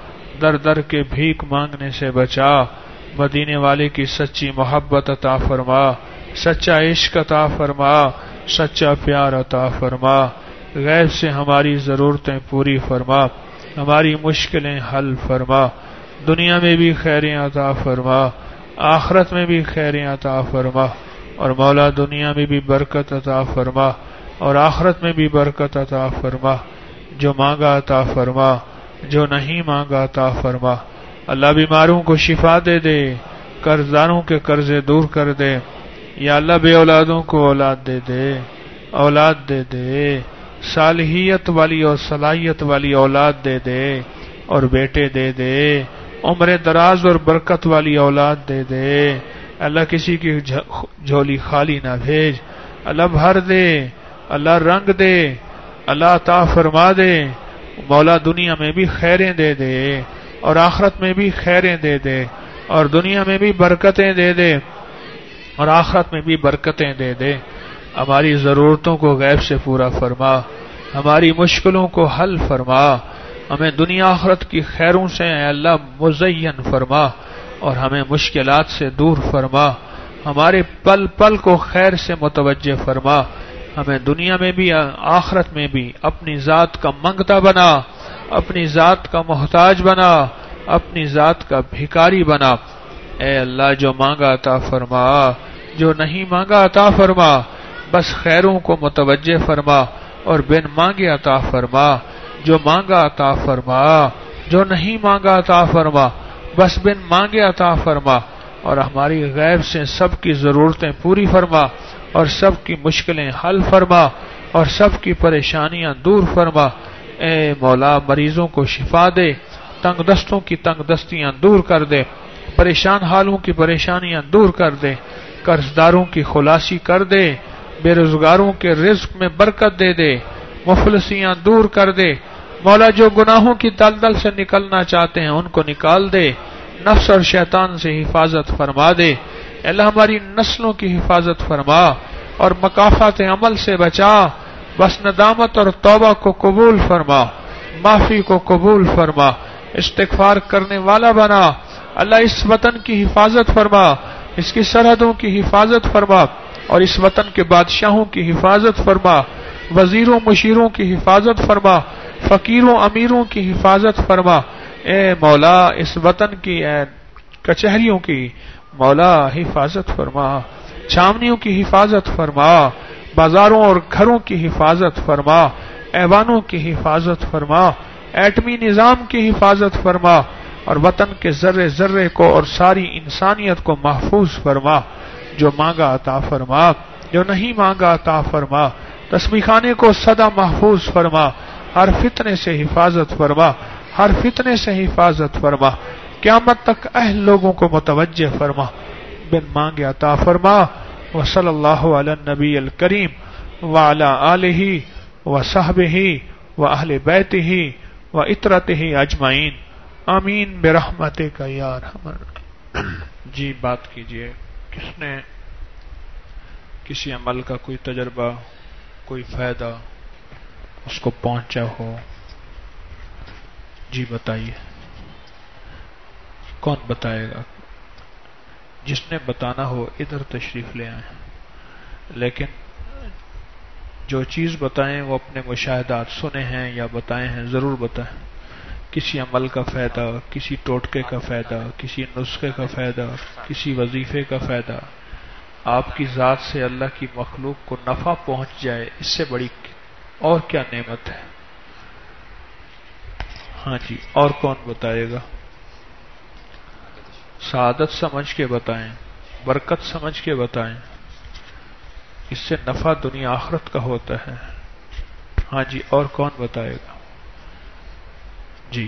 در در کے بھیک مانگنے سے بچا، مدینے والے کی سچی محبت عطا فرما، سچا عشق عطا فرما، سچا پیار عطا فرما، غیب سے ہماری ضرورتیں پوری فرما، ہماری مشکلیں حل فرما، دنیا میں بھی خیریں عطا فرما، آخرت میں بھی خیریں عطا فرما، اور مولا دنیا میں بھی برکت عطا فرما اور آخرت میں بھی برکت عطا فرما، جو مانگا عطا فرما، جو نہیں مانگا عطا فرما۔ اللہ بیماروں کو شفا دے دے، قرضداروں کے قرضے دور کر دے، یا اللہ بے اولادوں کو اولاد دے دے، اولاد دے دے، صالحیت والی اور صلاحیت والی اولاد دے دے اور بیٹے دے دے، عمر دراز اور برکت والی اولاد دے دے، اللہ کسی کی جھولی خالی نہ بھیج، اللہ بھر دے، اللہ رنگ دے، اللہ عطا فرما دے، مولا دنیا میں بھی خیریں دے دے اور آخرت میں بھی خیریں دے دے اور دنیا میں بھی برکتیں دے دے اور آخرت میں بھی برکتیں دے دے، ہماری ضرورتوں کو غیب سے پورا فرما، ہماری مشکلوں کو حل فرما، ہمیں دنیا آخرت کی خیروں سے اے اللہ مزین فرما اور ہمیں مشکلات سے دور فرما، ہمارے پل پل کو خیر سے متوجہ فرما، ہمیں دنیا میں بھی آخرت میں بھی اپنی ذات کا منگتا بنا، اپنی ذات کا محتاج بنا، اپنی ذات کا بھکاری بنا۔ اے اللہ جو مانگا عطا فرما، جو نہیں مانگا عطا فرما، بس خیروں کو متوجہ فرما اور بن مانگے عطا فرما، جو مانگا عطا فرما، جو نہیں مانگا عطا فرما، بس بن مانگے عطا فرما اور ہماری غیب سے سب کی ضرورتیں پوری فرما اور سب کی مشکلیں حل فرما اور سب کی پریشانیاں دور فرما۔ اے مولا مریضوں کو شفا دے، تنگ دستوں کی تنگ دستیاں دور کر دے، پریشان حالوں کی پریشانیاں دور کر دے، قرض داروں کی خلاصی کر دے، بے روزگاروں کے رزق میں برکت دے دے، مفلسیاں دور کر دے، مولا جو گناہوں کی دلدل سے نکلنا چاہتے ہیں ان کو نکال دے، نفس اور شیطان سے حفاظت فرما دے، اللہ ہماری نسلوں کی حفاظت فرما اور مکافات عمل سے بچا، بس ندامت اور توبہ کو قبول فرما، معافی کو قبول فرما، استغفار کرنے والا بنا، اللہ اس وطن کی حفاظت فرما، اس کی سرحدوں کی حفاظت فرما اور اس وطن کے بادشاہوں کی حفاظت فرما، وزیروں مشیروں کی حفاظت فرما، فقیروں امیروں کی حفاظت فرما۔ اے مولا اس وطن کی اے کچہریوں کی مولا حفاظت فرما، چھاونیوں کی حفاظت فرما، بازاروں اور گھروں کی حفاظت فرما، ایوانوں کی حفاظت فرما، ایٹمی نظام کی حفاظت فرما اور وطن کے ذرے ذرے کو اور ساری انسانیت کو محفوظ فرما، جو مانگا عطا فرما، جو نہیں مانگا عطا فرما، تسبیح خانے کو سدا محفوظ فرما، ہر فتنے سے حفاظت فرما، ہر فتنے سے حفاظت فرما، قیامت تک اہل لوگوں کو متوجہ فرما، بن مانگے عطا فرما۔ وصلی اللہ علی النبی الکریم وعلی آلہ وصحبہ واہل بیتہ وعطرتہ اجمعین، آمین برحمتک یا ارحم الراحمین۔ جی بات کیجئے، کس نے کسی عمل کا کوئی تجربہ، کوئی فائدہ اس کو پہنچا ہو، جی بتائیے، کون بتائے گا؟ جس نے بتانا ہو ادھر تشریف لے آئیں، لیکن جو چیز بتائیں وہ اپنے مشاہدات سنے ہیں یا بتائے ہیں ضرور بتائیں، کسی عمل کا فائدہ، کسی ٹوٹکے کا فائدہ، کسی نسخے کا فائدہ، کسی وظیفے کا فائدہ، آپ کی ذات سے اللہ کی مخلوق کو نفع پہنچ جائے، اس سے بڑی اور کیا نعمت ہے؟ ہاں جی، اور کون بتائے گا؟ سعادت سمجھ کے بتائیں، برکت سمجھ کے بتائیں، اس سے نفع دنیا آخرت کا ہوتا ہے۔ ہاں جی، اور کون بتائے گا؟ جی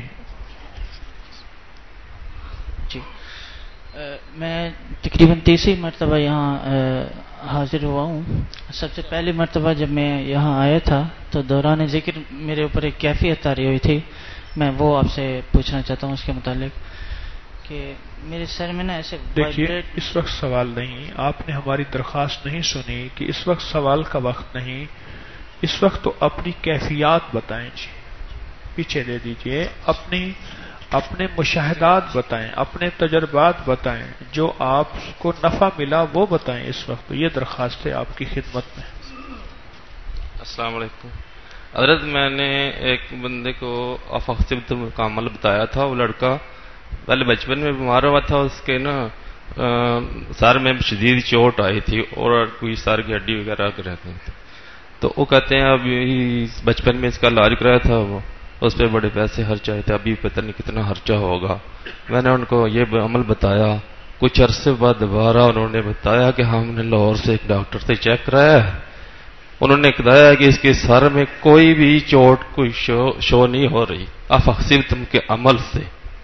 جی میں تقریباً تیسری مرتبہ یہاں حاضر ہوا ہوں۔ سب سے پہلی مرتبہ جب میں یہاں آیا تھا تو دوران ذکر میرے اوپر ایک کیفیت طاری ہوئی تھی، میں وہ آپ سے پوچھنا چاہتا ہوں اس کے متعلق کہ میرے سر میں نا ایسے دیکھیے، اس وقت سوال نہیں، آپ نے ہماری درخواست نہیں سنی کہ اس وقت سوال کا وقت نہیں، اس وقت تو اپنی کیفیات بتائیں جی، پیچھے دے دیجئے، اپنی اپنے مشاہدات بتائیں، اپنے تجربات بتائیں، جو آپ کو نفع ملا وہ بتائیں اس وقت، یہ درخواست ہے آپ کی خدمت میں۔ السلام علیکم حضرت، میں نے ایک بندے کو افاقت کا عمل بتایا تھا، وہ لڑکا پہلے بچپن میں بیمار ہوا تھا، اس کے نا سر میں شدید چوٹ آئی تھی اور کوئی سر کی ہڈی وغیرہ رہتی تھی، تو وہ کہتے ہیں ابھی بچپن میں اس کا علاج کرایا تھا، وہ اس پہ بڑے پیسے خرچ آئے تھے، ابھی پتہ نہیں کتنا خرچہ ہوگا۔ میں نے ان کو یہ عمل بتایا کچھ عرصے بعد دوبارہ انہوں نے بتایا کہ ہم نے لاہور سے ایک ڈاکٹر سے چیک کرایا ہے، انہوں نے بتایا کہ اس کے سر میں کوئی بھی چوٹ کوئی شو, شو نہیں ہو رہی، افحسبتم کے عمل سے.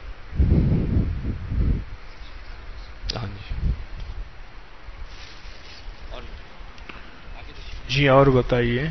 جی اور بتائیے.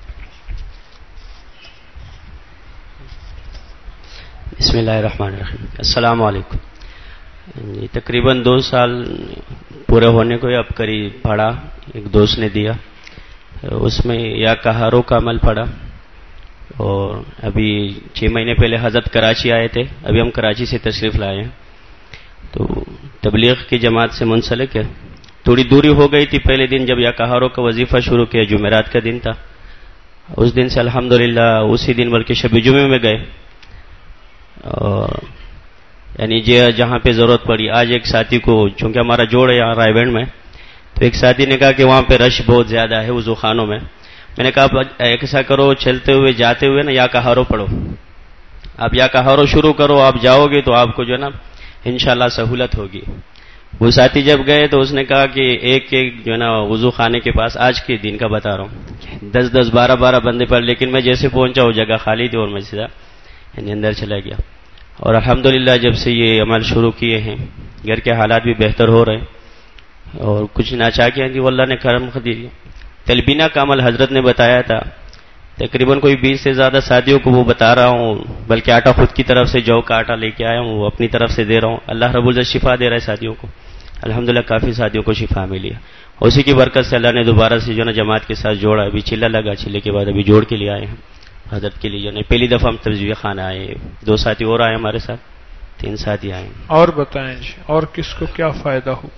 بسم اللہ الرحمن الرحیم. السلام علیکم. تقریباً دو سال پورے ہونے کو اب قریب پڑھا، ایک دوست نے دیا، اس میں یا کہاروں کا عمل پڑا، اور ابھی چھ مہینے پہلے حضرت کراچی آئے تھے، ابھی ہم کراچی سے تشریف لائے ہیں، تو تبلیغ کی جماعت سے منسلک ہے. تھوڑی دوری ہو گئی تھی پہلے دن جب یا کہاروں کا وظیفہ شروع کیا، جمعرات کا دن تھا، اس دن سے الحمدللہ اسی دن بلکہ شب جمعے میں گئے، اور یعنی جہاں پہ ضرورت پڑی. آج ایک ساتھی کو، چونکہ ہمارا جوڑ ہے یہاں رائے بینڈ میں، تو ایک ساتھی نے کہا کہ وہاں پہ رش بہت زیادہ ہے وضو خانوں میں. میں نے کہا ایسا کرو، چلتے ہوئے جاتے ہوئے نا یا کہارو پڑھو، آپ یا کہارو شروع کرو، آپ جاؤ گے تو آپ کو جو ہے نا انشاءاللہ سہولت ہوگی. وہ ساتھی جب گئے تو اس نے کہا کہ ایک ایک جو ہے نا وضو خانے کے پاس، آج کے دن کا بتا رہا ہوں، دس دس بارہ بارہ بندے پر، لیکن میں جیسے پہنچا وہ جگہ خالی تھی اور میں سیدھا یعنی اندر چلا گیا. اور الحمدللہ جب سے یہ عمل شروع کیے ہیں گھر کے حالات بھی بہتر ہو رہے ہیں، اور کچھ ناچا کے کہ اللہ نے کرم خدیری. تلبینہ کا عمل حضرت نے بتایا تھا، تقریباً کوئی بیس سے زیادہ ساتھیوں کو وہ بتا رہا ہوں، بلکہ آٹا خود کی طرف سے جو کا آٹا لے کے آیا ہوں وہ اپنی طرف سے دے رہا ہوں. اللہ رب العزت شفا دے رہا ہے ساتھیوں کو، الحمدللہ کافی ساتھیوں کو شفا ملی ہے. اسی کی برکت سے اللہ نے دوبارہ سے جو نا جماعت کے ساتھ جوڑا. ابھی چلا لگا، چلے کے بعد ابھی جوڑ کے لیے آئے ہیں حضرت کے لیے. جو نہیں پہلی دفعہ ہم ترجیح خانہ آئے، دو ساتھی اور آئے ہمارے ساتھ، تین ساتھی آئے. اور بتائیں جی، اور کس کو کیا فائدہ ہو؟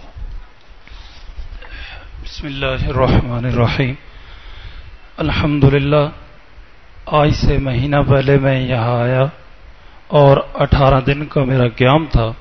بسم اللہ الرحمن الرحیم. الحمدللہ آج سے مہینہ پہلے میں یہاں آیا اور اٹھارہ دن کا میرا قیام تھا،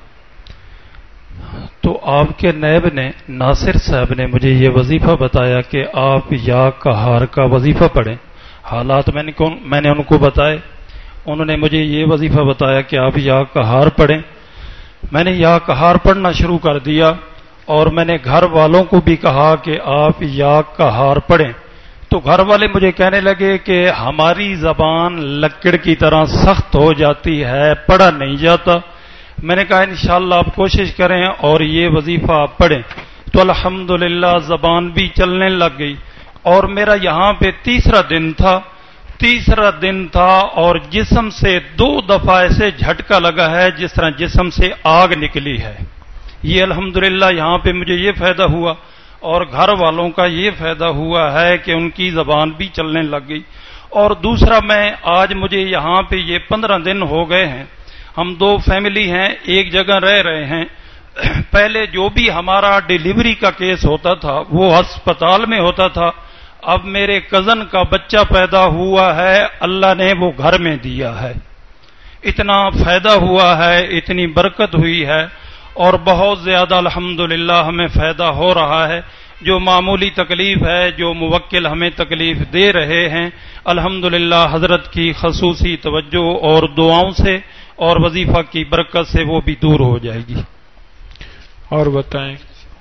تو آپ کے نیب نے، ناصر صاحب نے مجھے یہ وظیفہ بتایا کہ آپ یا کہار کا وظیفہ پڑھیں. حالات میں نے میں نے ان کو بتائے، انہوں نے مجھے یہ وظیفہ بتایا کہ آپ یا کہار پڑھیں. میں نے یا کہار پڑھنا شروع کر دیا، اور میں نے گھر والوں کو بھی کہا کہ آپ یا کہار پڑھیں. تو گھر والے مجھے کہنے لگے کہ ہماری زبان لکڑ کی طرح سخت ہو جاتی ہے، پڑھا نہیں جاتا. میں نے کہا انشاءاللہ آپ کوشش کریں اور یہ وظیفہ آپ پڑھیں. تو الحمدللہ زبان بھی چلنے لگ گئی. اور میرا یہاں پہ تیسرا دن تھا تیسرا دن تھا اور جسم سے دو دفعہ ایسے جھٹکا لگا ہے جس طرح جسم سے آگ نکلی ہے. یہ الحمدللہ یہاں پہ مجھے یہ فائدہ ہوا، اور گھر والوں کا یہ فائدہ ہوا ہے کہ ان کی زبان بھی چلنے لگ گئی. اور دوسرا، میں آج مجھے یہاں پہ یہ پندرہ دن ہو گئے ہیں، ہم دو فیملی ہیں، ایک جگہ رہ رہے ہیں. پہلے جو بھی ہمارا ڈیلیوری کا کیس ہوتا تھا وہ ہسپتال میں ہوتا تھا. اب میرے کزن کا بچہ پیدا ہوا ہے، اللہ نے وہ گھر میں دیا ہے. اتنا فائدہ ہوا ہے، اتنی برکت ہوئی ہے، اور بہت زیادہ الحمدللہ ہمیں فائدہ ہو رہا ہے. جو معمولی تکلیف ہے، جو موکل ہمیں تکلیف دے رہے ہیں، الحمدللہ حضرت کی خصوصی توجہ اور دعاؤں سے اور وظیفہ کی برکت سے وہ بھی دور ہو جائے گی. اور بتائیں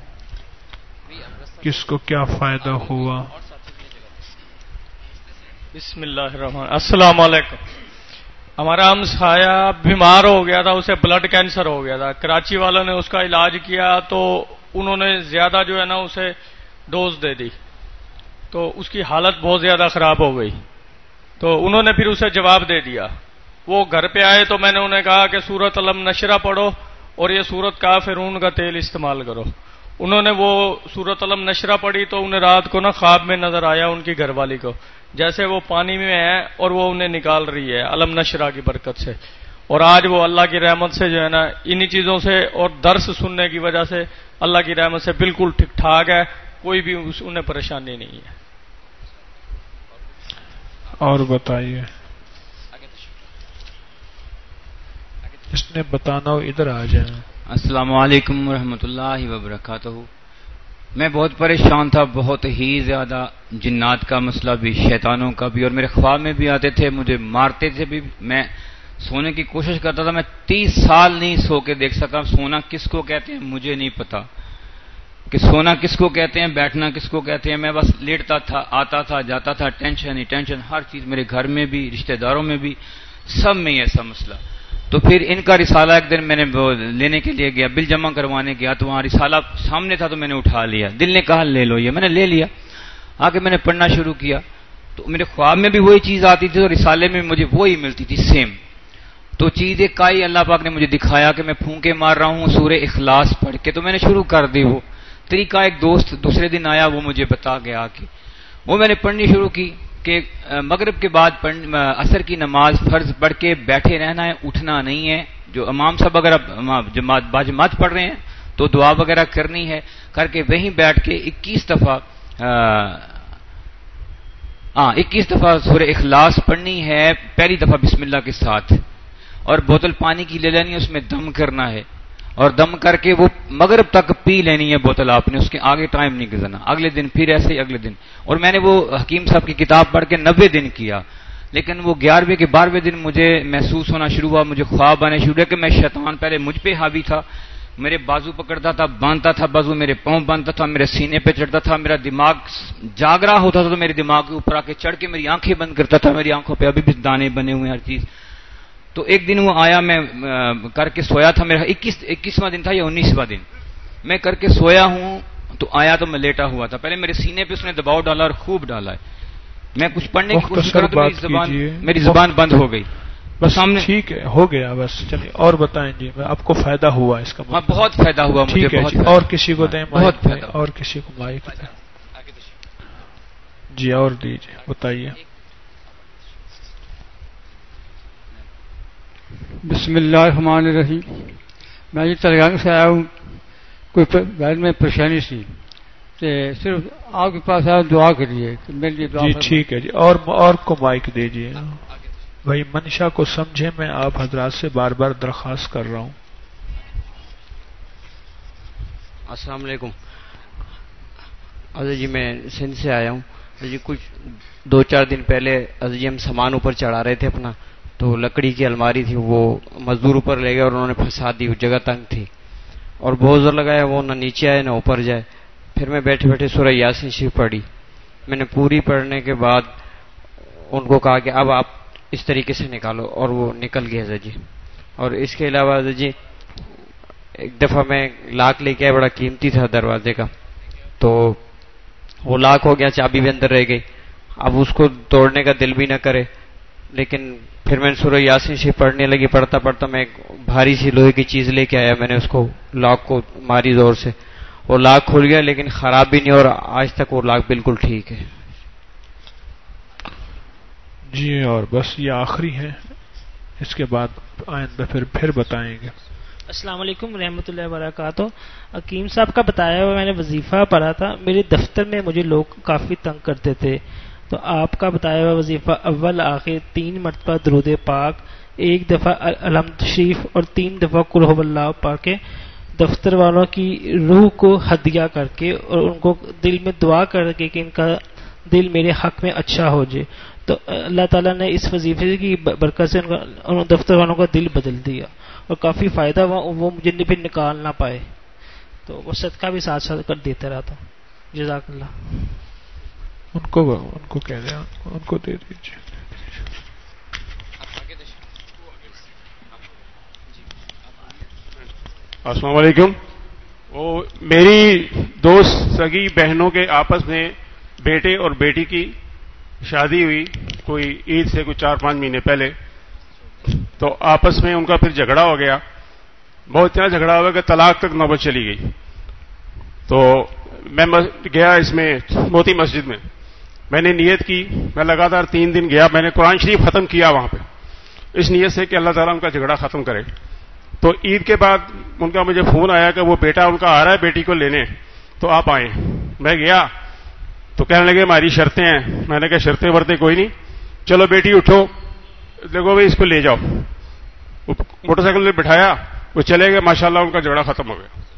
کس کو کیا فائدہ ہوا؟ بسم اللہ الرحمن. السلام علیکم. ہمارا ہمسایہ بیمار ہو گیا تھا، اسے بلڈ کینسر ہو گیا تھا. کراچی والوں نے اس کا علاج کیا تو انہوں نے زیادہ جو ہے نا اسے ڈوز دے دی، تو اس کی حالت بہت زیادہ خراب ہو گئی. تو انہوں نے پھر اسے جواب دے دیا. وہ گھر پہ آئے تو میں نے انہیں کہا کہ سورۃ الم نشرہ پڑھو اور یہ سورۃ کافرون کا تیل استعمال کرو. انہوں نے وہ سورۃ الم نشرہ پڑھی تو انہیں رات کو نا خواب میں نظر آیا ان کی گھر والی کو، جیسے وہ پانی میں ہے اور وہ انہیں نکال رہی ہے الم نشرہ کی برکت سے. اور آج وہ اللہ کی رحمت سے جو ہے نا انہی چیزوں سے اور درس سننے کی وجہ سے اللہ کی رحمت سے بالکل ٹھیک ٹھاک ہے، کوئی بھی انہیں پریشانی نہیں ہے. اور بتائیے، اس نے بتانا ہو ادھر آ جائیں. السلام علیکم ورحمۃ اللہ وبرکاتہ. میں بہت پریشان تھا، بہت ہی زیادہ، جنات کا مسئلہ بھی، شیطانوں کا بھی، اور میرے خواب میں بھی آتے تھے، مجھے مارتے تھے بھی. میں سونے کی کوشش کرتا تھا. میں تیس سال نہیں سو کے دیکھ سکا سونا کس کو کہتے ہیں مجھے نہیں پتا, کہ سونا کس کو کہتے ہیں, بیٹھنا کس کو کہتے ہیں. میں بس لیٹتا تھا, آتا تھا, جاتا تھا, ٹینشن ہی ٹینشن, ہر چیز. میرے گھر میں بھی, رشتہ داروں میں بھی, سب میں ہی ایسا مسئلہ. تو پھر ان کا رسالہ ایک دن میں نے لینے کے لیے گیا, بل جمع کروانے گیا, تو وہاں رسالہ سامنے تھا, تو میں نے اٹھا لیا. دل نے کہا لے لو, یہ میں نے لے لیا. آگے میں نے پڑھنا شروع کیا تو میرے خواب میں بھی وہی چیز آتی تھی, اور رسالے میں مجھے وہی ملتی تھی سیم. تو چیز ایک کائی اللہ پاک نے مجھے دکھایا کہ میں پھونکے مار رہا ہوں سورہ اخلاص پڑھ کے, تو میں نے شروع کر دی وہ طریقہ. ایک دوست دوسرے دن آیا, وہ مجھے بتا گیا کہ وہ میں نے پڑھنی شروع کی کہ مغرب کے بعد عصر کی نماز فرض پڑھ کے بیٹھے رہنا ہے, اٹھنا نہیں ہے. جو امام صاحب اگر جماعت باجماعت پڑھ رہے ہیں تو دعا وغیرہ کرنی ہے, کر کے وہیں بیٹھ کے اکیس دفعہ ہاں اکیس دفعہ سورہ اخلاص پڑھنی ہے, پہلی دفعہ بسم اللہ کے ساتھ, اور بوتل پانی کی لے لینی ہے, اس میں دم کرنا ہے, اور دم کر کے وہ مغرب تک پی لینی ہے بوتل آپ نے, اس کے آگے ٹائم نہیں گزرنا. اگلے دن پھر ایسے ہی اگلے دن. اور میں نے وہ حکیم صاحب کی کتاب پڑھ کے نبے دن کیا, لیکن وہ گیارہویں کے بارہویں دن مجھے محسوس ہونا شروع ہوا, مجھے خواب آنے شروع ہوا کہ میں شیطان پہلے مجھ پہ حاوی تھا, میرے بازو پکڑتا تھا, باندھتا تھا بازو, میرے پاؤں باندھتا تھا, میرے سینے پہ چڑھتا تھا, میرا دماغ جاگ رہا ہوتا تھا تو میرے دماغ کے اوپر آ کے چڑھ کے میری آنکھیں بند کرتا تھا, میری آنکھوں پہ ابھی بھی دانے بنے ہوئے ہر چیز. تو ایک دن وہ آیا, میں کر کے سویا تھا, میرا اکیس اکیسواں دن تھا یا انیسواں دن, میں کر کے سویا ہوں تو آیا تو میں لیٹا ہوا تھا. پہلے میرے سینے پہ اس نے دباؤ ڈالا اور خوب ڈالا ہے. میں کچھ پڑھنے کی کوشش کر رہا تو میری زبان میری زبان بند ہو گئی. بس سامنے ٹھیک ہے, ہو گیا بس. چلیے اور بتائیں جی, آپ کو فائدہ ہوا اس کا؟ ہاں بہت فائدہ ہوا مجھے. بہت جی, اور کسی کو دیں بہت فائدہ, اور کسی کو مائک دیں جی, اور دیجیے بتائیے. بسم اللہ الرحمن الرحیم. میں یہ تلنگانہ سے آیا ہوں, کوئی گھر میں پریشانی سی, صرف آپ کے پاس آیا دعا کریے کہ میرے لیے دعا. جی ٹھیک ہے جی, اور اور کو مائک دیجیے بھائی. منشا کو سمجھے, میں آپ حضرات سے بار بار درخواست کر رہا ہوں. السلام علیکم. حضرت جی میں سندھ سے آیا ہوں. جی کچھ دو چار دن پہلے حضرت جی ہم سامان اوپر چڑھا رہے تھے اپنا, تو لکڑی کی الماری تھی, وہ مزدور اوپر لے گئے اور انہوں نے پھنسا دی. وہ جگہ تنگ تھی اور بہت زور لگایا, وہ نہ نیچے آئے نہ اوپر جائے. پھر میں بیٹھے بیٹھے سورہ یاسین شریف پڑھی. میں نے پوری پڑھنے کے بعد ان کو کہا کہ اب آپ اس طریقے سے نکالو, اور وہ نکل گئے حضرت جی. اور اس کے علاوہ حضرت جی ایک دفعہ میں لاک لے کے آیا, بڑا قیمتی تھا دروازے کا, تو وہ لاک ہو گیا, چابی بھی اندر رہ گئی. اب اس کو توڑنے کا دل بھی نہ کرے, لیکن پھر میں نے سورہ یاسین شریف پڑھنے لگی. پڑھتا پڑھتا میں ایک بھاری سی لوہے کی چیز لے کے آیا, میں نے اس کو لاک کو ماری زور سے, وہ لاک کھل گیا, لیکن خراب بھی نہیں, اور آج تک وہ لاک بالکل ٹھیک ہے. جی اور بس یہ آخری ہے, اس کے بعد آئندہ پھر پھر بتائیں گے. السلام علیکم رحمۃ اللہ وبرکاتہ. حکیم صاحب کا بتایا ہوا میں نے وظیفہ پڑھا تھا. میرے دفتر میں مجھے لوگ کافی تنگ کرتے تھے, تو آپ کا بتایا ہوا وظیفہ اول آخر تین مرتبہ درود پاک, ایک دفعہ الحمد شریف اور تین دفعہ قل هو اللہ پڑھ کے دفتر والوں کی روح کو ہدیہ کر کے اور ان کو دل میں دعا کر کے کہ ان کا دل میرے حق میں اچھا ہو جائے. تو اللہ تعالیٰ نے اس وظیفے کی برکت سے ان دفتر والوں کا دل بدل دیا اور کافی فائدہ ہوا, وہ مجھے پھر نکال نہ پائے, تو وہ صدقہ بھی ساتھ ساتھ کر دیتا رہا تھا. جزاک اللہ. ان کو ان کو کہہ دیں, ان کو دے دیجیے. السلام علیکم. وہ میری دوست سگی بہنوں کے آپس میں بیٹے اور بیٹی کی شادی ہوئی کوئی عید سے کوئی چار پانچ مہینے پہلے, تو آپس میں ان کا پھر جھگڑا ہو گیا. بہت اتنا جھگڑا ہوا کہ طلاق تک نوبت چلی گئی. تو میں گیا اس میں موتی مسجد میں, میں نے نیت کی, میں لگاتار تین دن گیا, میں نے قرآن شریف ختم کیا وہاں پہ اس نیت سے کہ اللہ تعالیٰ ان کا جھگڑا ختم کرے. تو عید کے بعد ان کا مجھے فون آیا کہ وہ بیٹا ان کا آ رہا ہے بیٹی کو لینے, تو آپ آئیں. میں گیا تو کہنے لگے ہماری شرطیں ہیں. میں نے کہا شرطیں ورتے کوئی نہیں, چلو بیٹی اٹھو, دیکھو بھائی اس کو لے جاؤ. موٹر سائیکل میں بٹھایا, وہ چلے گئے, ماشاءاللہ ان کا جھگڑا ختم ہو گیا.